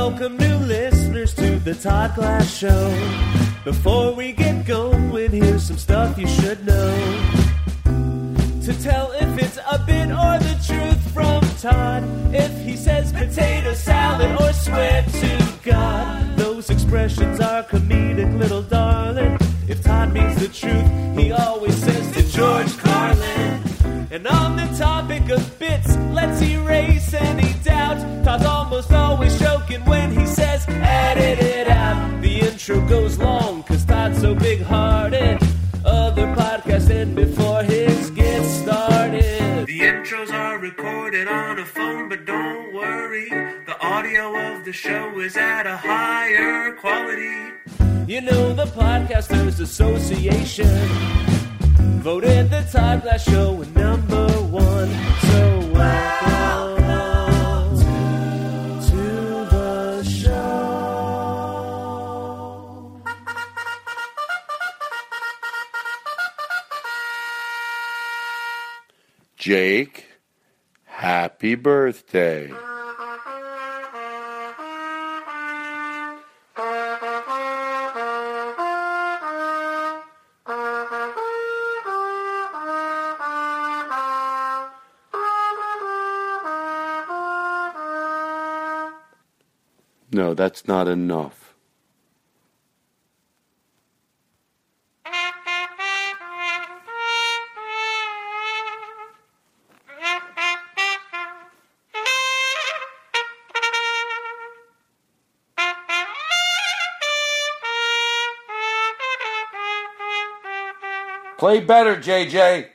welcome new listeners to the Todd Glass Show. Before we get going, here's some stuff you should know. To tell if it's a bit or the truth from Todd. If he says potato salad or swear to God, those expressions are comedic, little darling. If Todd means the truth, he always says to George Carlin. And on the topic of bits, let's erase any doubt. Todd's almost always joking when he says edit it out. The intro goes long cause Todd's so big-hearted. Other podcasts end before his gets started. The intros are recorded on a phone, but don't worry, the audio of the show is at a higher quality. You know the Podcasters Association voted the Todd Glass Show number one. So welcome to the show. Jake, happy birthday. No, that's not enough. Play better, JJ.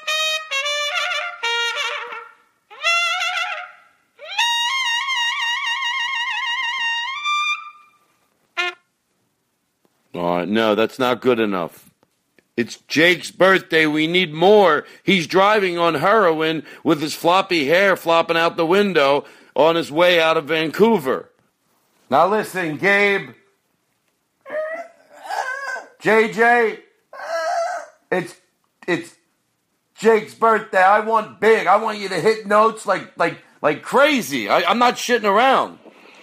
No, that's not good enough. It's Jake's birthday. We need more. He's driving on heroin with his floppy hair flopping out the window on his way out of Vancouver. Now listen, Gabe. JJ. It's Jake's birthday. I want big. I want you to hit notes like crazy. I'm not shitting around.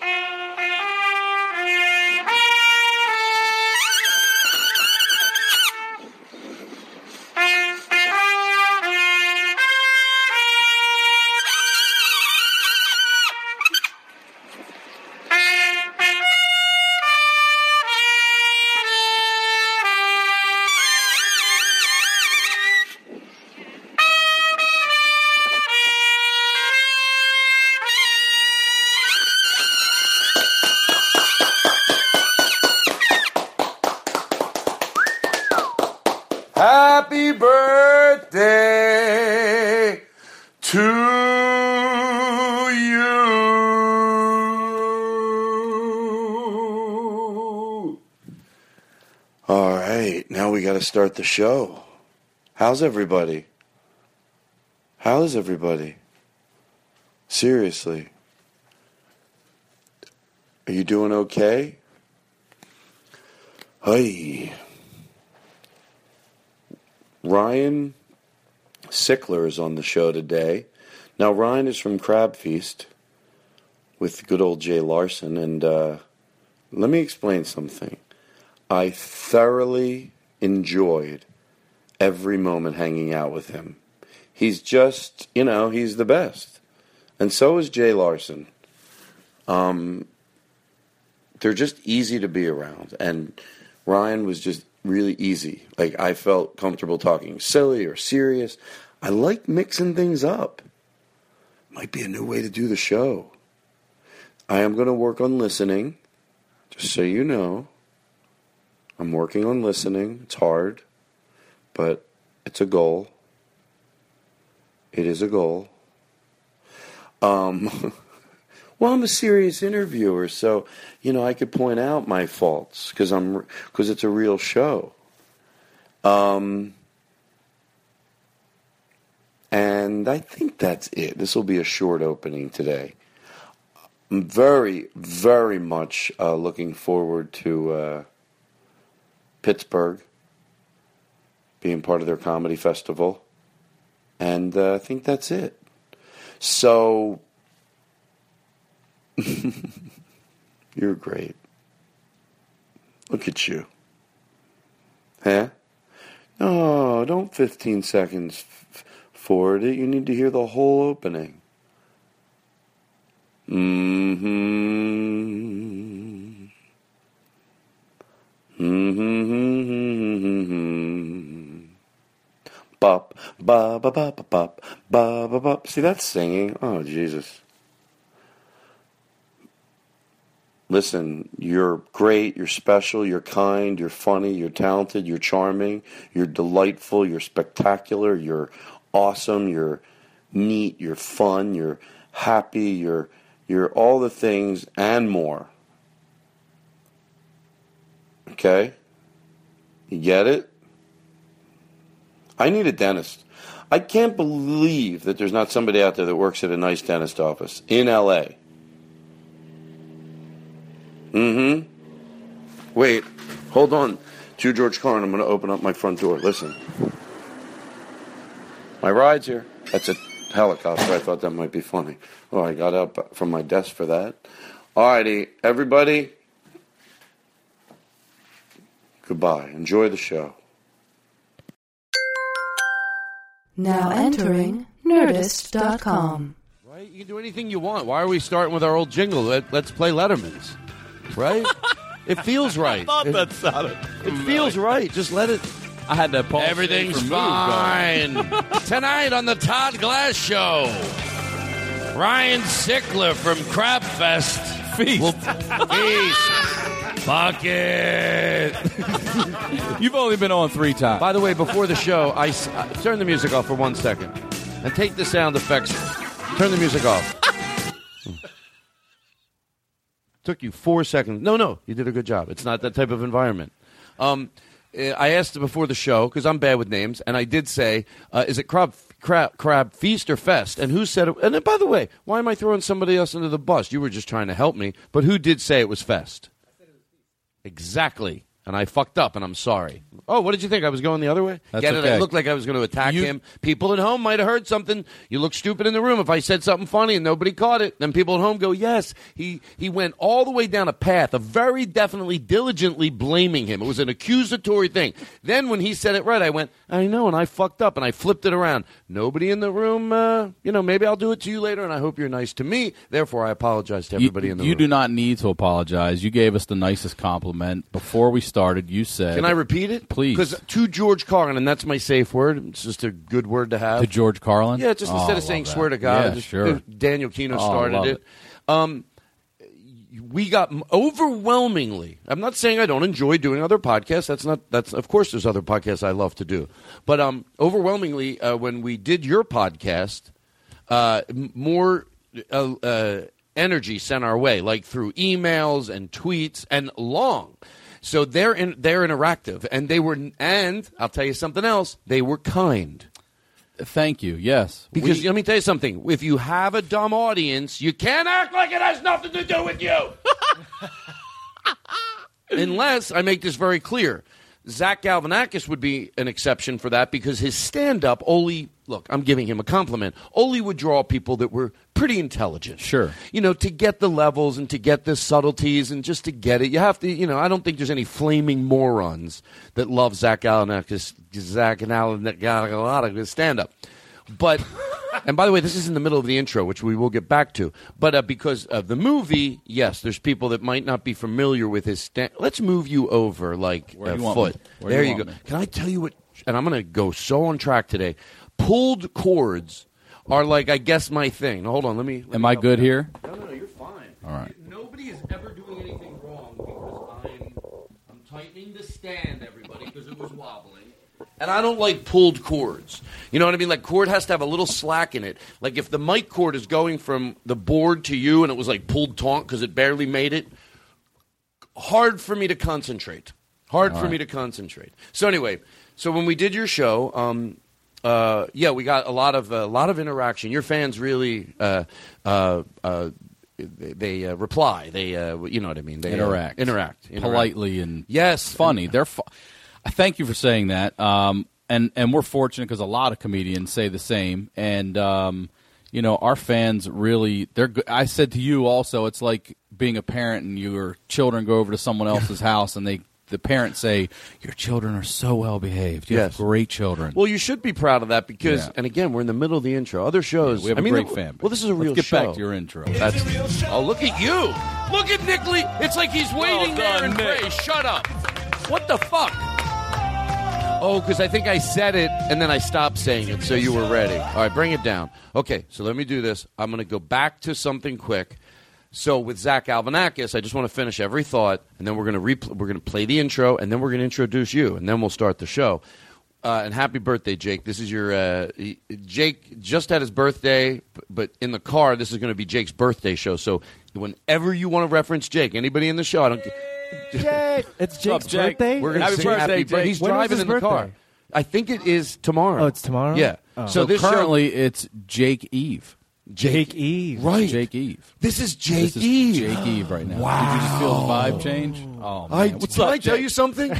Happy birthday to you. All right, now we got to start the show. How's everybody? How is everybody? Seriously. Are you doing okay? Hey. Ryan Sickler is on the show today. Now, Ryan is from Crab Feast with good old Jay Larson, and let me explain something. I thoroughly enjoyed every moment hanging out with him. He's just, he's the best. And so is Jay Larson. They're just easy to be around, and Ryan was just really easy. Like, I felt comfortable talking silly or serious. I like mixing things up. Might be a new way to do the show. I am going to work on listening, just so you know. I'm working on listening. It's hard, but it's a goal. It is a goal. Well, I'm a serious interviewer, so, I could point out my faults because it's a real show. And I think that's it. This will be a short opening today. I'm very, very much looking forward to Pittsburgh being part of their comedy festival. And I think that's it. So You're great. Look at you. Huh? No, don't 15 seconds forward it. You need to hear the whole opening. Mm-hmm. Mm-hmm. Bop, ba ba ba ba bop, ba ba ba. See, that's singing. Oh, Jesus. Listen, you're great, you're special, you're kind, you're funny, you're talented, you're charming, you're delightful, you're spectacular, you're awesome, you're neat, you're fun, you're happy, you're all the things and more. Okay? You get it? I need a dentist. I can't believe that there's not somebody out there that works at a nice dentist office in L.A. Mm-hmm. Wait, hold on. To George Carlin, I'm going to open up my front door. Listen. My ride's here. That's a helicopter. I thought that might be funny. Oh, I got up from my desk for that. All righty, everybody. Goodbye. Enjoy the show. Now entering Nerdist.com. Right? You can do anything you want. Why are we starting with our old jingle? Let's play Letterman's. Right? It feels right. I thought that sounded It feels right. Just let it. I had that Paul Everything's Schaefer fine. Tonight on the Todd Glass Show, Ryan Sickler from Crab Fest. Feast. Feast. Bucket. You've only been on 3 times. By the way, before the show, I turn the music off for 1 second. And take the sound effects. Turn the music off. Took you 4 seconds. No, you did a good job. It's not that type of environment. I asked before the show, because I'm bad with names, and I did say, is it crab feast or fest? And who said it? And then, by the way, why am I throwing somebody else under the bus? You were just trying to help me. But who did say it was fest? I said it was feast. Exactly. And I fucked up, and I'm sorry. Oh, what did you think? I was going the other way? That's Get it? okay. I looked like I was going to attack him. People at home might have heard something. You look stupid in the room. If I said something funny and nobody caught it, then people at home go, yes. He went all the way down a path of very definitely, diligently blaming him. It was an accusatory thing. Then when he said it right, I went, I know, and I fucked up, and I flipped it around. Nobody in the room, maybe I'll do it to you later, and I hope you're nice to me. Therefore, I apologize to everybody in the room. You do not need to apologize. You gave us the nicest compliment. Before we started, you said... Can I repeat it? Please. Because to George Carlin, and that's my safe word. It's just a good word to have. To George Carlin? Yeah, just instead of saying swear to God. Yeah, sure. Daniel Kino started it. We got overwhelmingly, I'm not saying I don't enjoy doing other podcasts. Of course there's other podcasts I love to do. But overwhelmingly, when we did your podcast, more energy sent our way, like through emails and tweets and long. So they're interactive, and and I'll tell you something else, they were kind. Thank you, yes. Because let me tell you something, if you have a dumb audience, you can't act like it has nothing to do with you. Unless, I make this very clear, Zach Galifianakis would be an exception for that because his stand-up only, look, I'm giving him a compliment, only would draw people that were pretty intelligent. Sure. To get the levels and to get the subtleties and just to get it, you have to, I don't think there's any flaming morons that love Zach Galifianakis stand-up. But, and by the way, this is in the middle of the intro, which we will get back to. But because of the movie, yes, there's people that might not be familiar with his Let's move you over like a foot. There you go. Can I tell you what? And I'm going to go so on track today. Pulled cords are like, I guess, my thing. Now, hold on. Let me Am I good here? No, you're fine. All right. Nobody is ever doing anything wrong because I'm tightening the stand, everybody, because it was wobbling. And I don't like pulled cords. You know what I mean? Like, cord has to have a little slack in it. Like, if the mic cord is going from the board to you and it was, like, pulled taut because it barely made it, hard for me to concentrate. Me to concentrate. So, anyway, when we did your show, we got a lot of interaction. Your fans really they reply. They you know what I mean? They interact politely and funny. They're I thank you for saying that. And we're fortunate because a lot of comedians say the same. And our fans really, they're good. I said to you also, it's like being a parent and your children go over to someone else's house and the parents say, your children are so well behaved. You have great children. Well, you should be proud of that because, and again, we're in the middle of the intro. Other shows, we have a great fan. Well, this is a real Let's show. get back to your intro. Oh, look at you. Look at Nick Lee. It's like he's waiting there in praise. Shut up. What the fuck? Oh, because I think I said it and then I stopped saying it, so you were ready. All right, bring it down. Okay, so let me do this. I'm going to go back to something quick. So with Zach Galifianakis, I just want to finish every thought, and then we're going to play the intro, and then we're going to introduce you, and then we'll start the show. And happy birthday, Jake. This is your Jake just had his birthday, but in the car, this is going to be Jake's birthday show. So whenever you want to reference Jake, anybody in the show, I don't. Jake, it's Jake's birthday. We're going to say happy birthday. He's driving in the car. I think it is tomorrow. Oh, it's tomorrow. Yeah. Oh. So currently, it's Jake Eve. Jake Eve. Right. Jake Eve. This is Jake Eve. Jake Eve right now. Wow. Did you just feel the vibe change? Oh, man. Can I tell you something?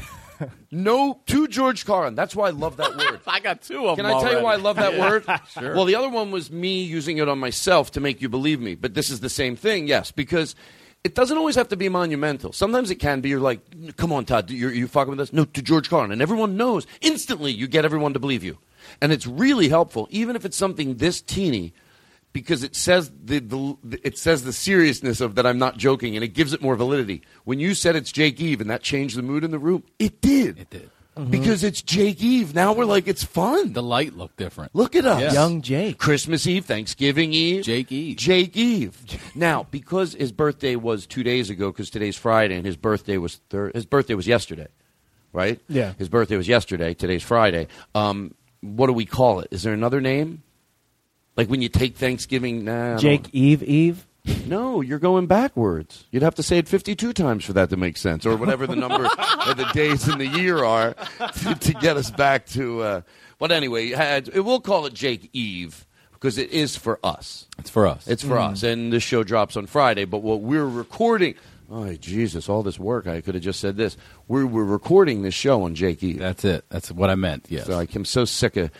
No to George Carlin. That's why I love that word. I got two of them. Can I tell you why I love that word? Sure. Well, the other one was me using it on myself to make you believe me. But this is the same thing, yes, because it doesn't always have to be monumental. Sometimes it can be. You're like, come on, Todd, you fucking with us? No, to George Carlin. And everyone knows. Instantly, you get everyone to believe you. And it's really helpful, even if it's something this teeny, because it says it says the seriousness of that I'm not joking, and it gives it more validity. When you said it's Jake Eve and that changed the mood in the room, it did. It did. Mm-hmm. Because it's Jake Eve. Now we're like, it's fun. The light looked different. Look at us. Yes. Young Jake. Christmas Eve, Thanksgiving Eve. Jake Eve. Jake Eve. Now, because his birthday was 2 days ago, because today's Friday, and his birthday was yesterday, right? Yeah. His birthday was yesterday. Today's Friday. What do we call it? Is there another name? Like when you take Thanksgiving? Jake Eve? No, you're going backwards. You'd have to say it 52 times for that to make sense, or whatever the number of the days in the year are to get us back to. But anyway, we'll call it Jake Eve because it is for us. It's for us. It's for us. And this show drops on Friday, but what we're recording. Oh, Jesus, all this work. I could have just said this. We're recording this show on Jake Eve. That's it. That's what I meant, yes. So I'm so sick of...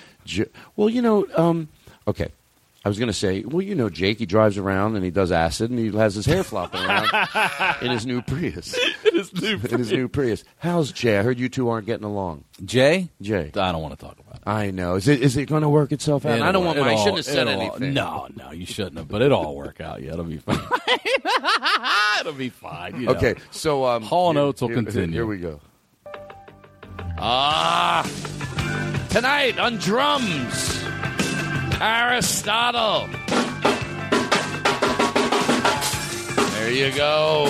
okay. I was going to say, well, Jake, he drives around and he does acid and he has his hair flopping around in his new Prius. In his new Prius. How's Jay? I heard you two aren't getting along. Jay? Jay. I don't want to talk about it. I know. Is it going to work itself out? I don't want I shouldn't have said anything. No, you shouldn't have. But it'll all work out. Yeah, it'll be fine. It'll be fine. Okay, so... Hall & Oates will continue. Here we go. Tonight on drums... Aristotle. There you go.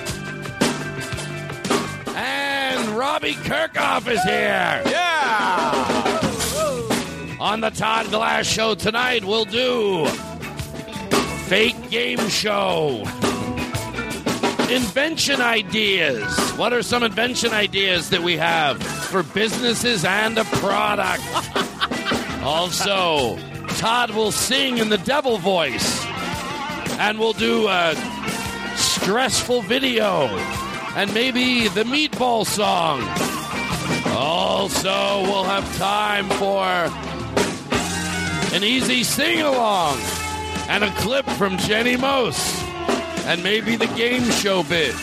And Robbie Kirkhoff is here. Yeah. On the Todd Glass Show tonight, we'll do fake game show. Invention ideas. What are some invention ideas that we have for businesses and a product? Also, Todd will sing in the devil voice, and we'll do a stressful video, and maybe the meatball song. Also, we'll have time for an easy sing-along, and a clip from Jenny Mose, and maybe the game show bit.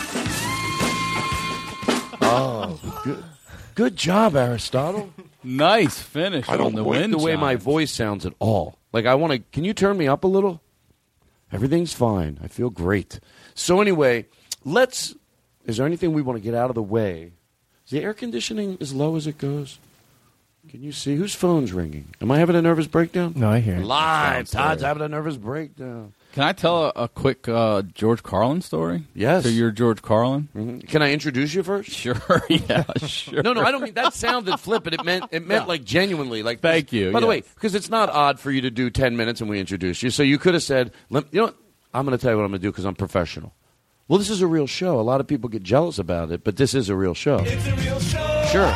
Oh, good job, Aristotle. Nice finish. I don't like the way my voice sounds at all. Like, can you turn me up a little? Everything's fine. I feel great. So anyway, is there anything we want to get out of the way? Is the air conditioning as low as it goes? Can you see? Whose phone's ringing? Am I having a nervous breakdown? No, I hear it. Live. Todd's having a nervous breakdown. Can I tell a quick George Carlin story? Yes. So you're George Carlin? Mm-hmm. Can I introduce you first? Sure. Yeah, sure. No, I don't mean that sounded flippant. It meant like genuinely. Like thank you. By the way, because it's not odd for you to do 10 minutes and we introduce you. So you could have said, you know what? I'm going to tell you what I'm going to do because I'm professional. Well, this is a real show. A lot of people get jealous about it, but this is a real show. It's a real show. Sure.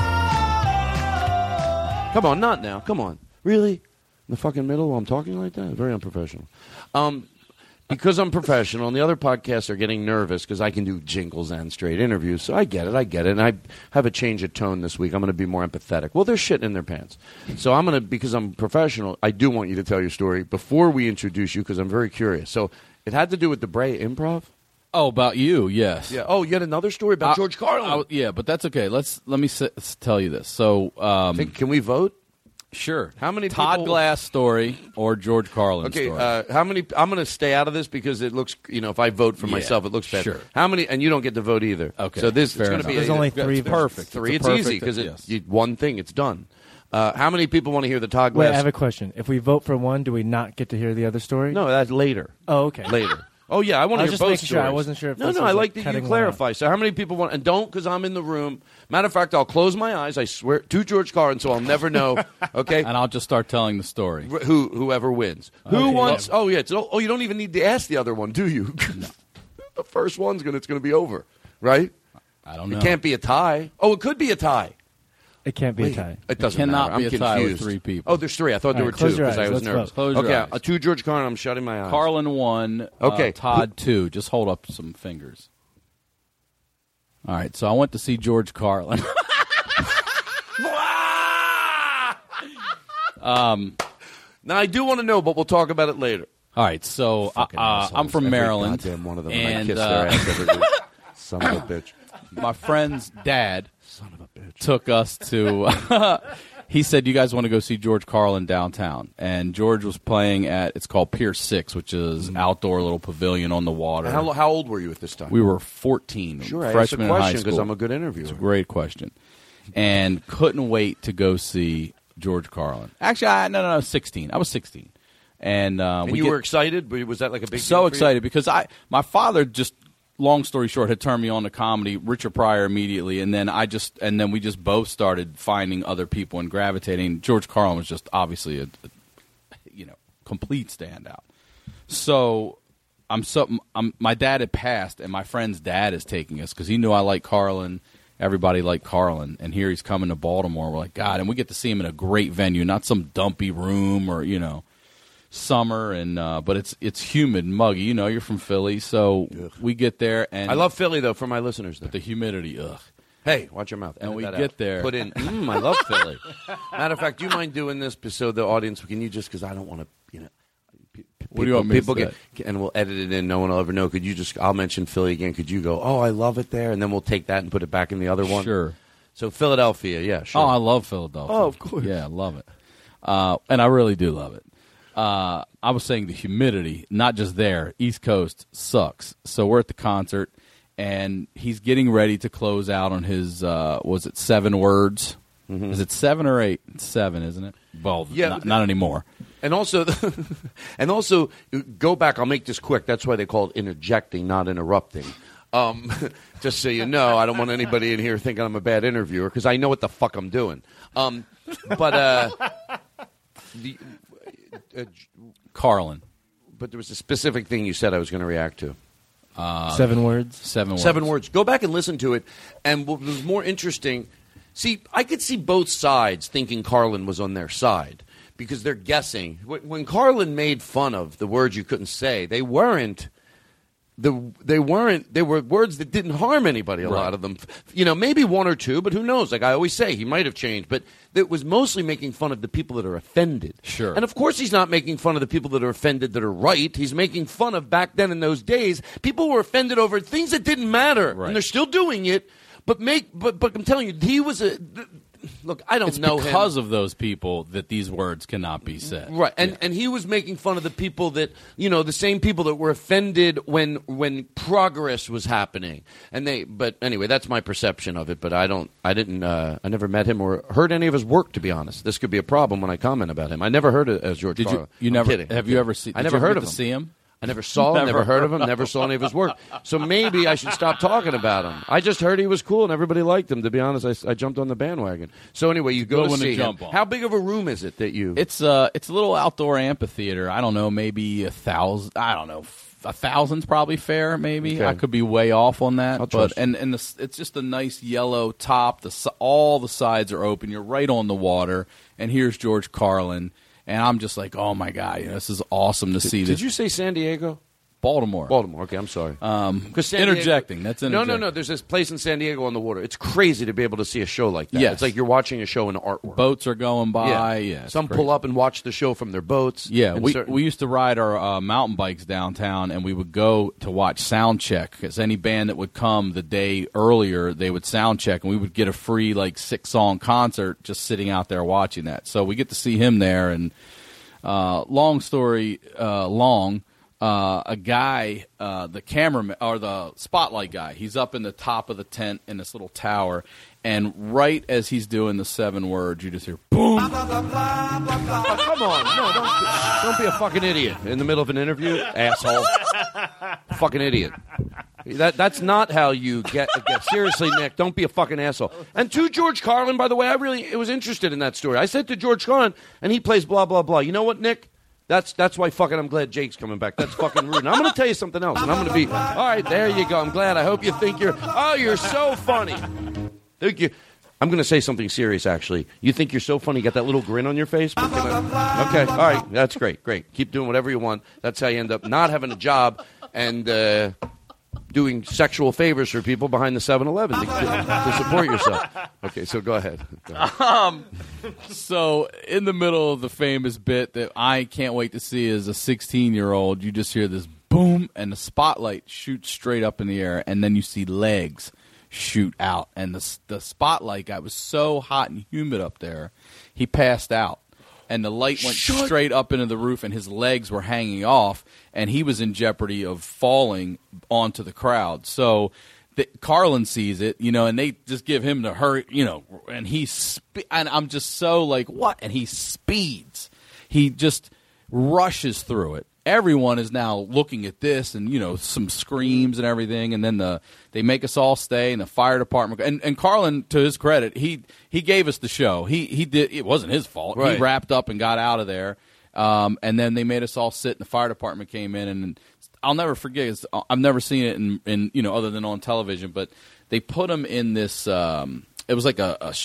Come on, not now. Come on. Really? In the fucking middle while I'm talking like that? Very unprofessional. Because I'm professional, and the other podcasts are getting nervous because I can do jingles and straight interviews. So I get it. And I have a change of tone this week. I'm going to be more empathetic. Well, they're shitting in their pants. So because I'm professional, I do want you to tell your story before we introduce you because I'm very curious. So it had to do with the Brea Improv? Oh, about you, yes. Yeah. Oh, yet another story about George Carlin. Yeah, but that's okay. Let me tell you this. So, can we vote? Sure. How many Todd people... Glass story or George Carlin story? Okay, how many... I'm going to stay out of this because it looks... if I vote for myself, it looks bad. Sure. How many... And you don't get to vote either. Okay. So this Fair it's going to be... There's only 3 votes. Perfect. 3, it's easy because one thing, it's done. How many people want to hear the Todd Glass... Wait, I have a question. If we vote for one, do we not get to hear the other story? No, that's later. Oh, okay. Later. Oh, yeah, I want to hear both just making stories. sure. I wasn't sure if No, this I was, like that you clarify. So how many people want... And don't, because I'm in the room. Matter of fact, I'll close my eyes, I swear, to George Carlin, so I'll never know, okay? And I'll just start telling the story. Whoever wins. Who wants... Oh, yeah. You don't even need to ask the other one, do you? No. The first one's it's going to be over, right? I don't know. It can't be a tie. Oh, it could be a tie. It can't be a tie. It doesn't cannot matter. be I'm a tie with confused. 3 people. Oh, there's 3. I thought there were 2 because I was nervous. Close your eyes. To George Carlin, I'm shutting my eyes. Carlin 1, okay. Todd 2. Just hold up some fingers. All right, so I went to see George Carlin. Now, I do want to know, but we'll talk about it later. All right, so I'm from Maryland. Goddamn one of them. And, I kiss their ass every week. Son of a bitch. My friend's dad Son of a bitch. took us to... he said, you guys want to go see George Carlin downtown. And George was playing at, it's called Pier 6, which is outdoor little pavilion on the water. How old were you at this time? We were 14, sure, freshman I in high asked a question school. because I'm a good interviewer. It's a great question. And couldn't wait to go see George Carlin. Actually, no, 16. I was 16. And you were excited? Was that like a big deal so for excited you? because my father just, long story short, had turned me on to comedy, Richard Pryor immediately, and then we just both started finding other people and gravitating. George Carlin was just obviously a complete standout. So my dad had passed, and my friend's dad is taking us because he knew I liked Carlin. Everybody liked Carlin, and here he's coming to Baltimore. We're like, God, and we get to see him in a great venue, not some dumpy room or summer, and but it's humid and muggy. You're from Philly, so we get there, and I love Philly though. For my listeners, there. The humidity, ugh. Hey, watch your mouth. And we that get out. there. Put in. I love Philly. Matter of fact, do you mind doing this so the audience? Can you just because I don't want to, what do you want me to say? And we'll edit it in. No one will ever know. Could you just? I'll mention Philly again. Could you go? Oh, I love it there, and then we'll take that and put it back in the other one. Sure. So Philadelphia, yeah, sure. Oh, I love Philadelphia. Oh, of course. Yeah, I love it, and I really do love it. I was saying the humidity, not just there, East Coast sucks. So we're at the concert, and he's getting ready to close out on his, was it 7 words? Mm-hmm. Is it 7 or 8? It's 7, isn't it? Well, yeah, not anymore. And also, go back. I'll make this quick. That's why they call it interjecting, not interrupting. Just so you know, I don't want anybody in here thinking I'm a bad interviewer because I know what the fuck I'm doing. Carlin. But there was a specific thing you said I was going to react to. 7 words? 7 words. 7 words. Go back and listen to it. And what was more interesting, I could see both sides thinking Carlin was on their side because they're guessing. When Carlin made fun of the words you couldn't say, they were words that didn't harm anybody, a lot of them. Maybe 1 or 2, but who knows? Like I always say, he might have changed. But it was mostly making fun of the people that are offended. Sure. And of course he's not making fun of the people that are offended that are right. He's making fun of, back then in those days, people were offended over things that didn't matter. Right. And they're still doing it. But I'm telling you, he was look, I don't know him. It's because of those people that these words cannot be said. Right. And he was making fun of the people that, the same people that were offended when progress was happening. But anyway, that's my perception of it, but I never met him or heard any of his work, to be honest. This could be a problem when I comment about him. I never heard it as George Carlin. Have you ever seen? I never heard of him. See him? I never saw him, never heard of him, never saw any of his work. So maybe I should stop talking about him. I just heard he was cool and everybody liked him. To be honest, I jumped on the bandwagon. So anyway, you go to see him. How big of a room is it that you... It's a little outdoor amphitheater. I don't know, maybe 1,000. I don't know. 1,000's probably fair, maybe. Okay. I could be way off on that. It's just a nice yellow top. All the sides are open. You're right on the water. And here's George Carlin. And I'm just like, oh, my God, this is awesome to see. Did you say San Diego? Baltimore. Okay, I'm sorry. 'Cause San Diego- Interjecting. That's interjecting. No. There's this place in San Diego on the water. It's crazy to be able to see a show like that. Yes. It's like you're watching a show in artwork. Boats are going by. Yeah, it's Some great. pull up and watch the show from their boats. Yeah, And we used to ride our mountain bikes downtown, and we would go to watch sound check, because any band that would come the day earlier, they would sound check, and we would get a free 6-song concert just sitting out there watching that. So we get to see him there, and long story long. A guy, the cameraman or the spotlight guy, he's up in the top of the tent in this little tower, and right as he's doing the 7 words, you just hear boom. Oh, come on, no, don't be a fucking idiot in the middle of an interview, asshole. Fucking idiot. That's not how you get. Seriously, Nick, don't be a fucking asshole. And to George Carlin, by the way, I was interested in that story. I said to George Carlin, and he plays blah blah blah. You know what, Nick? That's why fucking I'm glad Jake's coming back. That's fucking rude. And I'm going to tell you something else, and I'm going to be, all right, there you go. I'm glad. I hope you think you're so funny. Thank you. I'm going to say something serious, actually. You think you're so funny, you got that little grin on your face? Okay, all right, that's great. Keep doing whatever you want. That's how you end up not having a job and doing sexual favors for people behind the 7-Eleven to support yourself. Okay, so go ahead. So in the middle of the famous bit that I can't wait to see as a 16-year-old, you just hear this boom, and the spotlight shoots straight up in the air, and then you see legs shoot out. And the spotlight guy was so hot and humid up there, he passed out. And the light went straight up into the roof, and his legs were hanging off, and he was in jeopardy of falling onto the crowd. So Carlin sees it, and they just give him the hurry, and and I'm just so like, what? And he speeds. He just rushes through it. Everyone is now looking at this, and some screams and everything, and then they make us all stay, and the fire department and Carlin, to his credit, he gave us the show. He did. It wasn't his fault. Right. He wrapped up and got out of there, and then they made us all sit, and the fire department came in, and I'll never forget. I've never seen it in other than on television, but they put him in this. It was like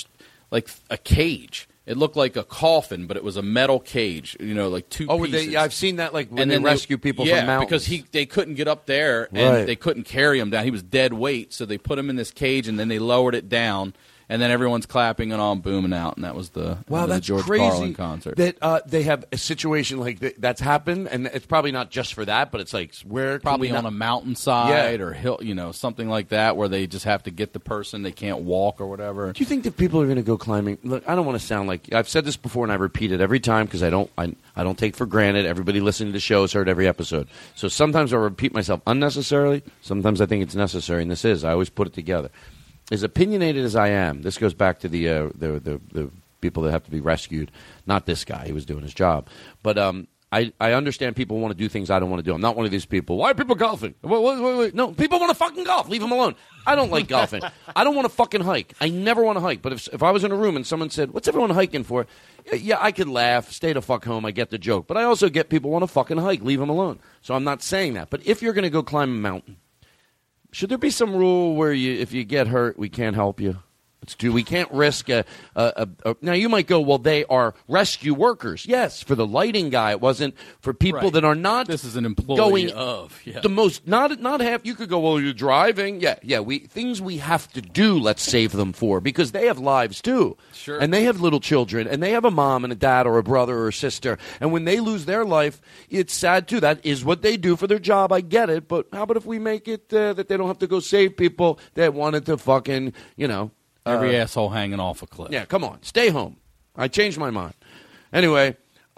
a cage. It looked like a coffin, but it was a metal cage, like two pieces. I've seen that, when and they then rescue people from mountains. because they couldn't get up there, and Right. they couldn't carry him down. He was dead weight, so they put him in this cage, and then they lowered it down, and then everyone's clapping and all booming out, and that was the That's George crazy Carlin concert. that they have a situation like that's happened, and it's probably not just for that, but it's like where Probably on a mountainside Yeah. or hill, something like that, where they just have to get the person, they can't walk or whatever. Do you think that people are going to go climbing? Look, I don't want to sound like I've said this before, and I repeat it every time because I don't take for granted. Everybody listening to the show has heard every episode, so sometimes I repeat myself unnecessarily. Sometimes I think it's necessary, and I always put it together. As opinionated as I am, this goes back to the people that have to be rescued. Not this guy; he was doing his job. But I understand people want to do things I don't want to do. I'm not one of these people. Why are people golfing? Wait. No, people want to fucking golf. Leave them alone. I don't like golfing. I don't want to fucking hike. I never want to hike. But if I was in a room and someone said, "What's everyone hiking for?" Yeah, I could laugh. Stay the fuck home. I get the joke. But I also get people want to fucking hike. Leave them alone. So I'm not saying that. But if you're going to go climb a mountain, should there be some rule where if you get hurt, we can't help you? We can't risk now you might go, well, they are rescue workers. Yes, for the lighting guy, it wasn't for people Right. that are not. This is an employee going of the most. Not half. You could go, well, you're driving. Yeah. Things we have to do. Let's save them for because they have lives too. Sure. And they have little children, and they have a mom and a dad or a brother or a sister. And when they lose their life, it's sad too. That is what they do for their job. I get it, but how about if we make it that they don't have to go save people that wanted to fucking Every asshole hanging off a cliff. Yeah, come on. Stay home. I changed my mind. Anyway,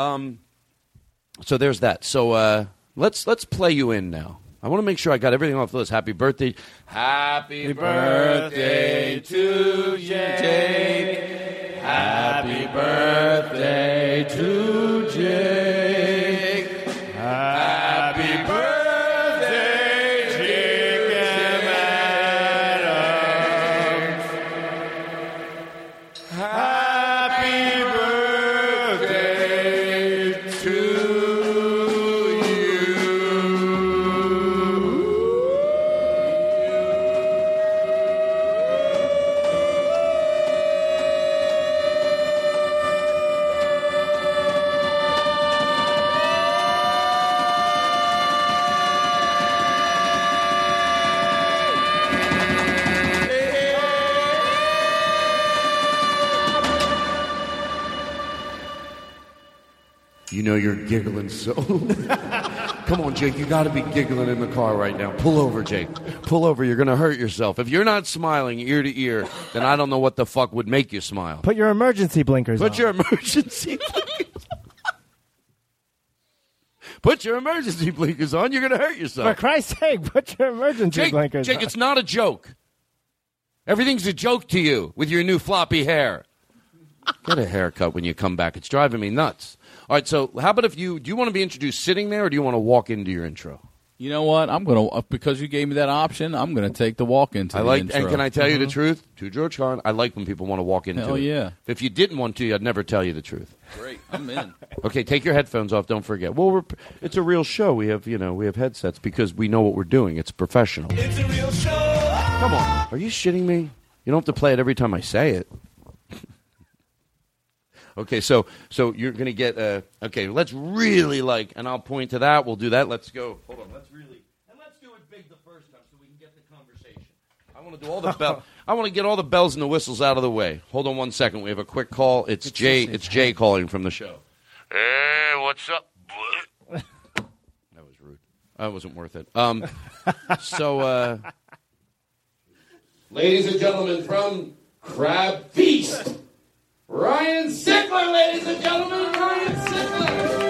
so there's that. So let's play you in now. I want to make sure I got everything off the list. Happy birthday. Happy birthday to Jake. Happy birthday to Jake. Happy birthday, Jake and Adam. Happy birthday to you. You know you're giggling so... Come on, Jake, you got to be giggling in the car right now. Pull over, Jake. Pull over, you're going to hurt yourself. If you're not smiling ear to ear, then I don't know what the fuck would make you smile. Put your emergency blinkers on. Put your emergency blinkers on. Put your emergency blinkers on, you're going to hurt yourself. For Christ's sake, put your emergency blinkers on. Jake, it's not a joke. Everything's a joke to you with your new floppy hair. Get a haircut when you come back. It's driving me nuts. All right, so how about do you want to be introduced sitting there, or do you want to walk into your intro? You know what? I'm going to, because you gave me that option, I'm going to take the walk into the intro. And can I tell you the truth? To George Carlin, I like when people want to walk into it. Hell yeah. If you didn't want to, I'd never tell you the truth. Great. I'm in. Okay, take your headphones off. Don't forget. Well, it's a real show. We have headsets because we know what we're doing. It's professional. It's a real show. Come on. Are you shitting me? You don't have to play it every time I say it. Okay, so you're going to get, okay, let's really and I'll point to that. We'll do that. Let's go. Hold on. Let's do it big the first time so we can get the conversation. I want to do all the I want to get all the bells and the whistles out of the way. Hold on 1 second. We have a quick call. It's Jay calling from the show. Hey, what's up? That was rude. That wasn't worth it. Ladies and gentlemen, from Crab Feast, Ryan Sickler, ladies and gentlemen, Ryan Sickler.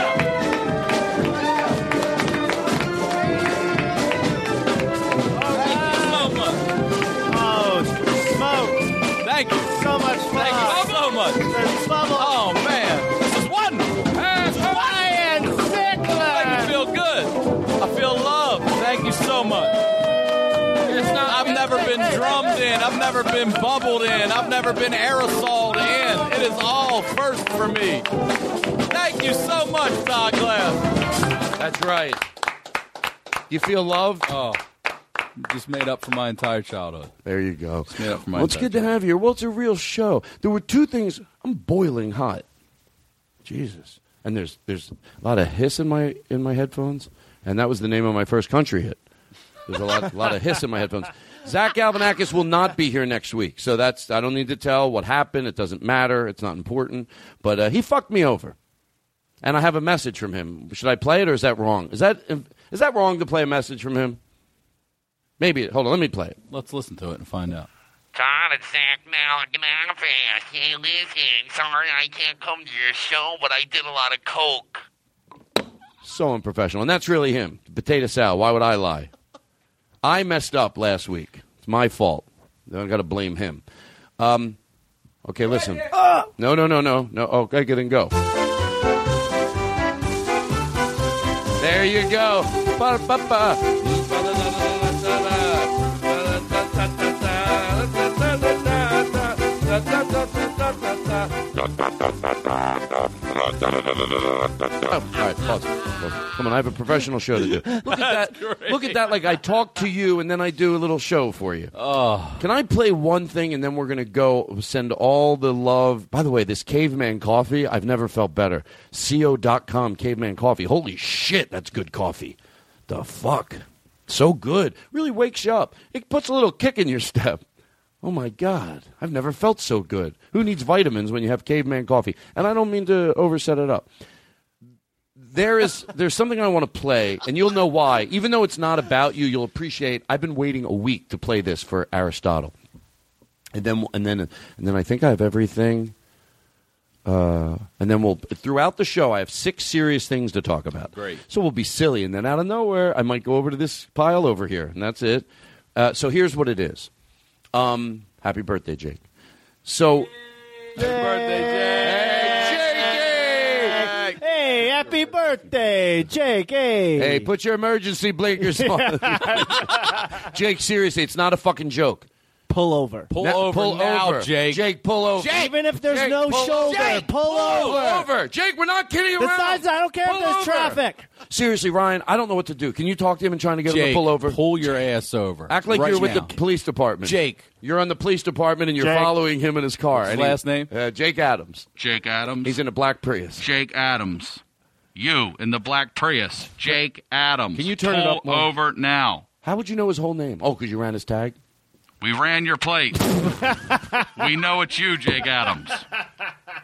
Thank you so much. Thank you so much. Oh, man. This is wonderful. Ryan Sickler. I feel good. I feel love. Thank you so much. I've never been drummed in. I've never been bubbled in. I've never been aerosoled in. It is all first for me. Thank you so much, Todd Glass. That's right. You feel love? Oh. Just made up for my entire childhood. There you go. Just made up for my well, it's good to have you here. Well, it's a real show. There were two things. I'm boiling hot. Jesus. And there's a lot of hiss in my headphones, and that was the name of my first country hit. There's a lot of hiss in my headphones. Zach Galifianakis will not be here next week, so I don't need to tell what happened. It doesn't matter. It's not important. But he fucked me over, and I have a message from him. Should I play it, or is that wrong? Is that wrong to play a message from him? Maybe. Hold on. Let me play it. Let's listen to it and find out. Todd, it's Zach Galifianakis. Hey, listen, sorry I can't come to your show, but I did a lot of coke. So unprofessional. And that's really him. Potato Sal. Why would I lie? I messed up last week. It's my fault. Then I've got to blame him. Okay, listen. No. Okay, get and go. There you go. Ba-ba-ba. All right, pause. Come on, I have a professional show to do. Look at that. Look at that. Like I talk to you and then I do a little show for you. Oh. Can I play one thing and then we're going to go send all the love. By the way, this Caveman Coffee, I've never felt better. CO.com Caveman Coffee. Holy shit, that's good coffee. The fuck? So good. Really wakes you up. It puts a little kick in your step. Oh, my God. I've never felt so good. Who needs vitamins when you have Caveman Coffee? And I don't mean to overset it up. There's something I want to play, and you'll know why. Even though it's not about you, you'll appreciate. I've been waiting a week to play this for Aristotle. And then I think I have everything. And then throughout the show, I have 6 serious things to talk about. Great. So we'll be silly. And then out of nowhere, I might go over to this pile over here, and that's it. So here's what it is. Happy birthday, Jake. So, Happy birthday, Jake! Hey, happy birthday, Jake! Hey, put your emergency blinkers on. Jake, seriously, it's not a fucking joke. Pull over. Pull over now, Jake. Jake, pull over. Jake, Even if there's no shoulder, Jake, pull over. Jake, we're not kidding around. Besides, I don't care if there's traffic. Seriously, Ryan, I don't know what to do. Can you talk to him and trying to get him Jake, to pull over? pull your ass over. Act like right you're with now. the police department. Jake. You're on the police department and you're Jake. following him in his car. What's his And last name? Jake Adams. Jake Adams. He's in a black Prius. Jake Adams. You in the black Prius. Jake Adams. Can you turn it up more? Pull over now. How would you know his whole name? Oh, because you ran his tag? We ran your plate. We know it's you, Jake Adams.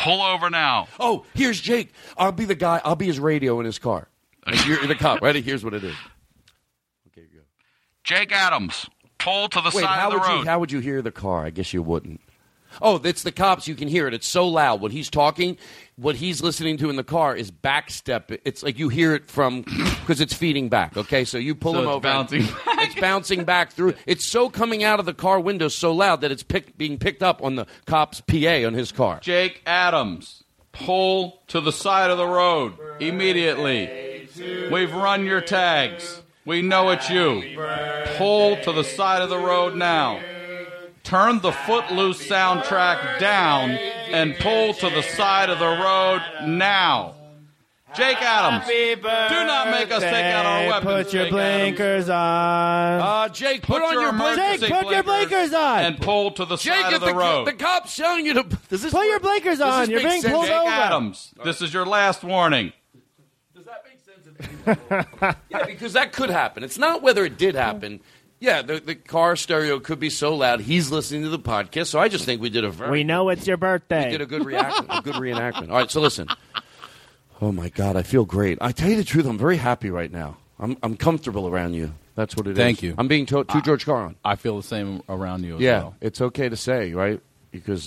Pull over now. Oh, here's Jake. I'll be the guy. I'll be his radio in his car. Like, you're the cop. Ready? Here's what it is. Okay, go. Jake Adams, pull to the side of the road. How would you hear the car? I guess you wouldn't. Oh, it's the cops. You can hear it. It's so loud. When he's talking, what he's listening to in the car is backstep. It's like you hear it from because it's feeding back. Okay, so you pull him over. It's bouncing back through. It's so coming out of the car window so loud that it's being picked up on the cop's PA on his car. Jake Adams, pull to the side of the road immediately. We've run your tags. We know it's you. Pull to the side of the road now. Turn the Footloose soundtrack down and pull to the side of the road now. Jake Adams, do not make us take out our weapons. Put your blinkers on. Jake, put on your blinkers. Jake, put your blinkers on. And pull to the side of the road. The cop's telling you to... Put your blinkers on. You're being pulled Jake over. Adams, this is your last warning. Does that make sense? Yeah, because that could happen. It's not whether it did happen. Yeah, the car stereo could be so loud. He's listening to the podcast, so I just think we did We know it's your birthday. We did a good reenactment. All right, so listen. Oh my God, I feel great. I tell you the truth, I'm very happy right now. I'm comfortable around you. That's what it is. Thank you. I'm being too George Carlin. I feel the same around you as well. Yeah, it's okay to say, right? Because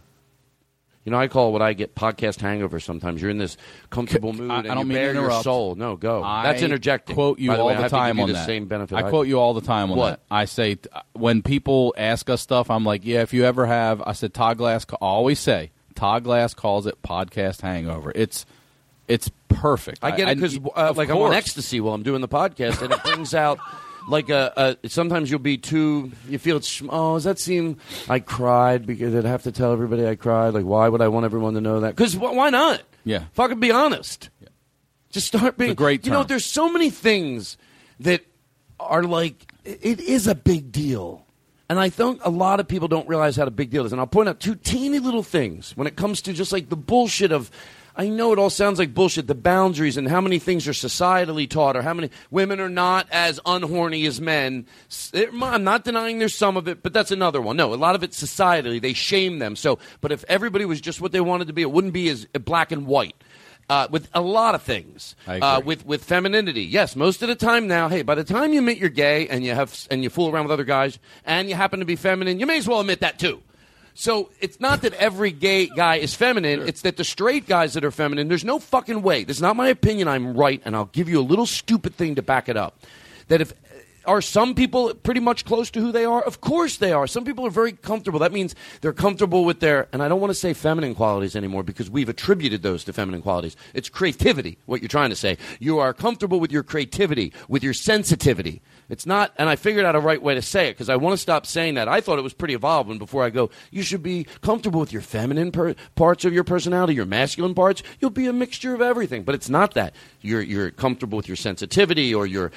I call what I get podcast hangover sometimes. You're in this comfortable mood and I don't you mean bare to your interrupt. soul. No, go. That's interjecting. I quote you all the time on that. Same benefit. I quote you all the time on that. I say, when people ask us stuff, I'm like, yeah, if you ever have, I said, Todd Glass, I always say, Todd Glass calls it podcast hangover. It's perfect. I get it because I'm on ecstasy while I'm doing the podcast, and it brings out like sometimes you'll be too. You feel it's. Oh, does that seem? I cried because I'd have to tell everybody I cried. Like, why would I want everyone to know that? Because why not? Yeah, fucking be honest. Yeah. Just start being. It's a great term. You know, there's so many things that are like it is a big deal. And I think a lot of people don't realize how big deal it is. And I'll point out two teeny little things when it comes to just like the bullshit of, I know it all sounds like bullshit, the boundaries and how many things are societally taught or how many women are not as unhorny as men. I'm not denying there's some of it, but that's another one. No, a lot of it's societally. They shame them. So, but if everybody was just what they wanted to be, it wouldn't be as black and white. With a lot of things, with femininity, yes. Most of the time now, hey, by the time you admit you're gay and you fool around with other guys and you happen to be feminine, you may as well admit that too. So it's not that every gay guy is feminine; it's that the straight guys that are feminine. There's no fucking way. This is not my opinion. I'm right, and I'll give you a little stupid thing to back it up. That if are some people pretty much close to who they are? Of course they are. Some people are very comfortable. That means they're comfortable with their, and I don't want to say feminine qualities anymore because we've attributed those to feminine qualities. It's creativity, what you're trying to say. You are comfortable with your creativity, with your sensitivity. It's not, and I figured out a right way to say it because I want to stop saying that. I thought it was pretty evolved when before I go, you should be comfortable with your feminine parts of your personality, your masculine parts. You'll be a mixture of everything, but it's not that. You're comfortable with your sensitivity or your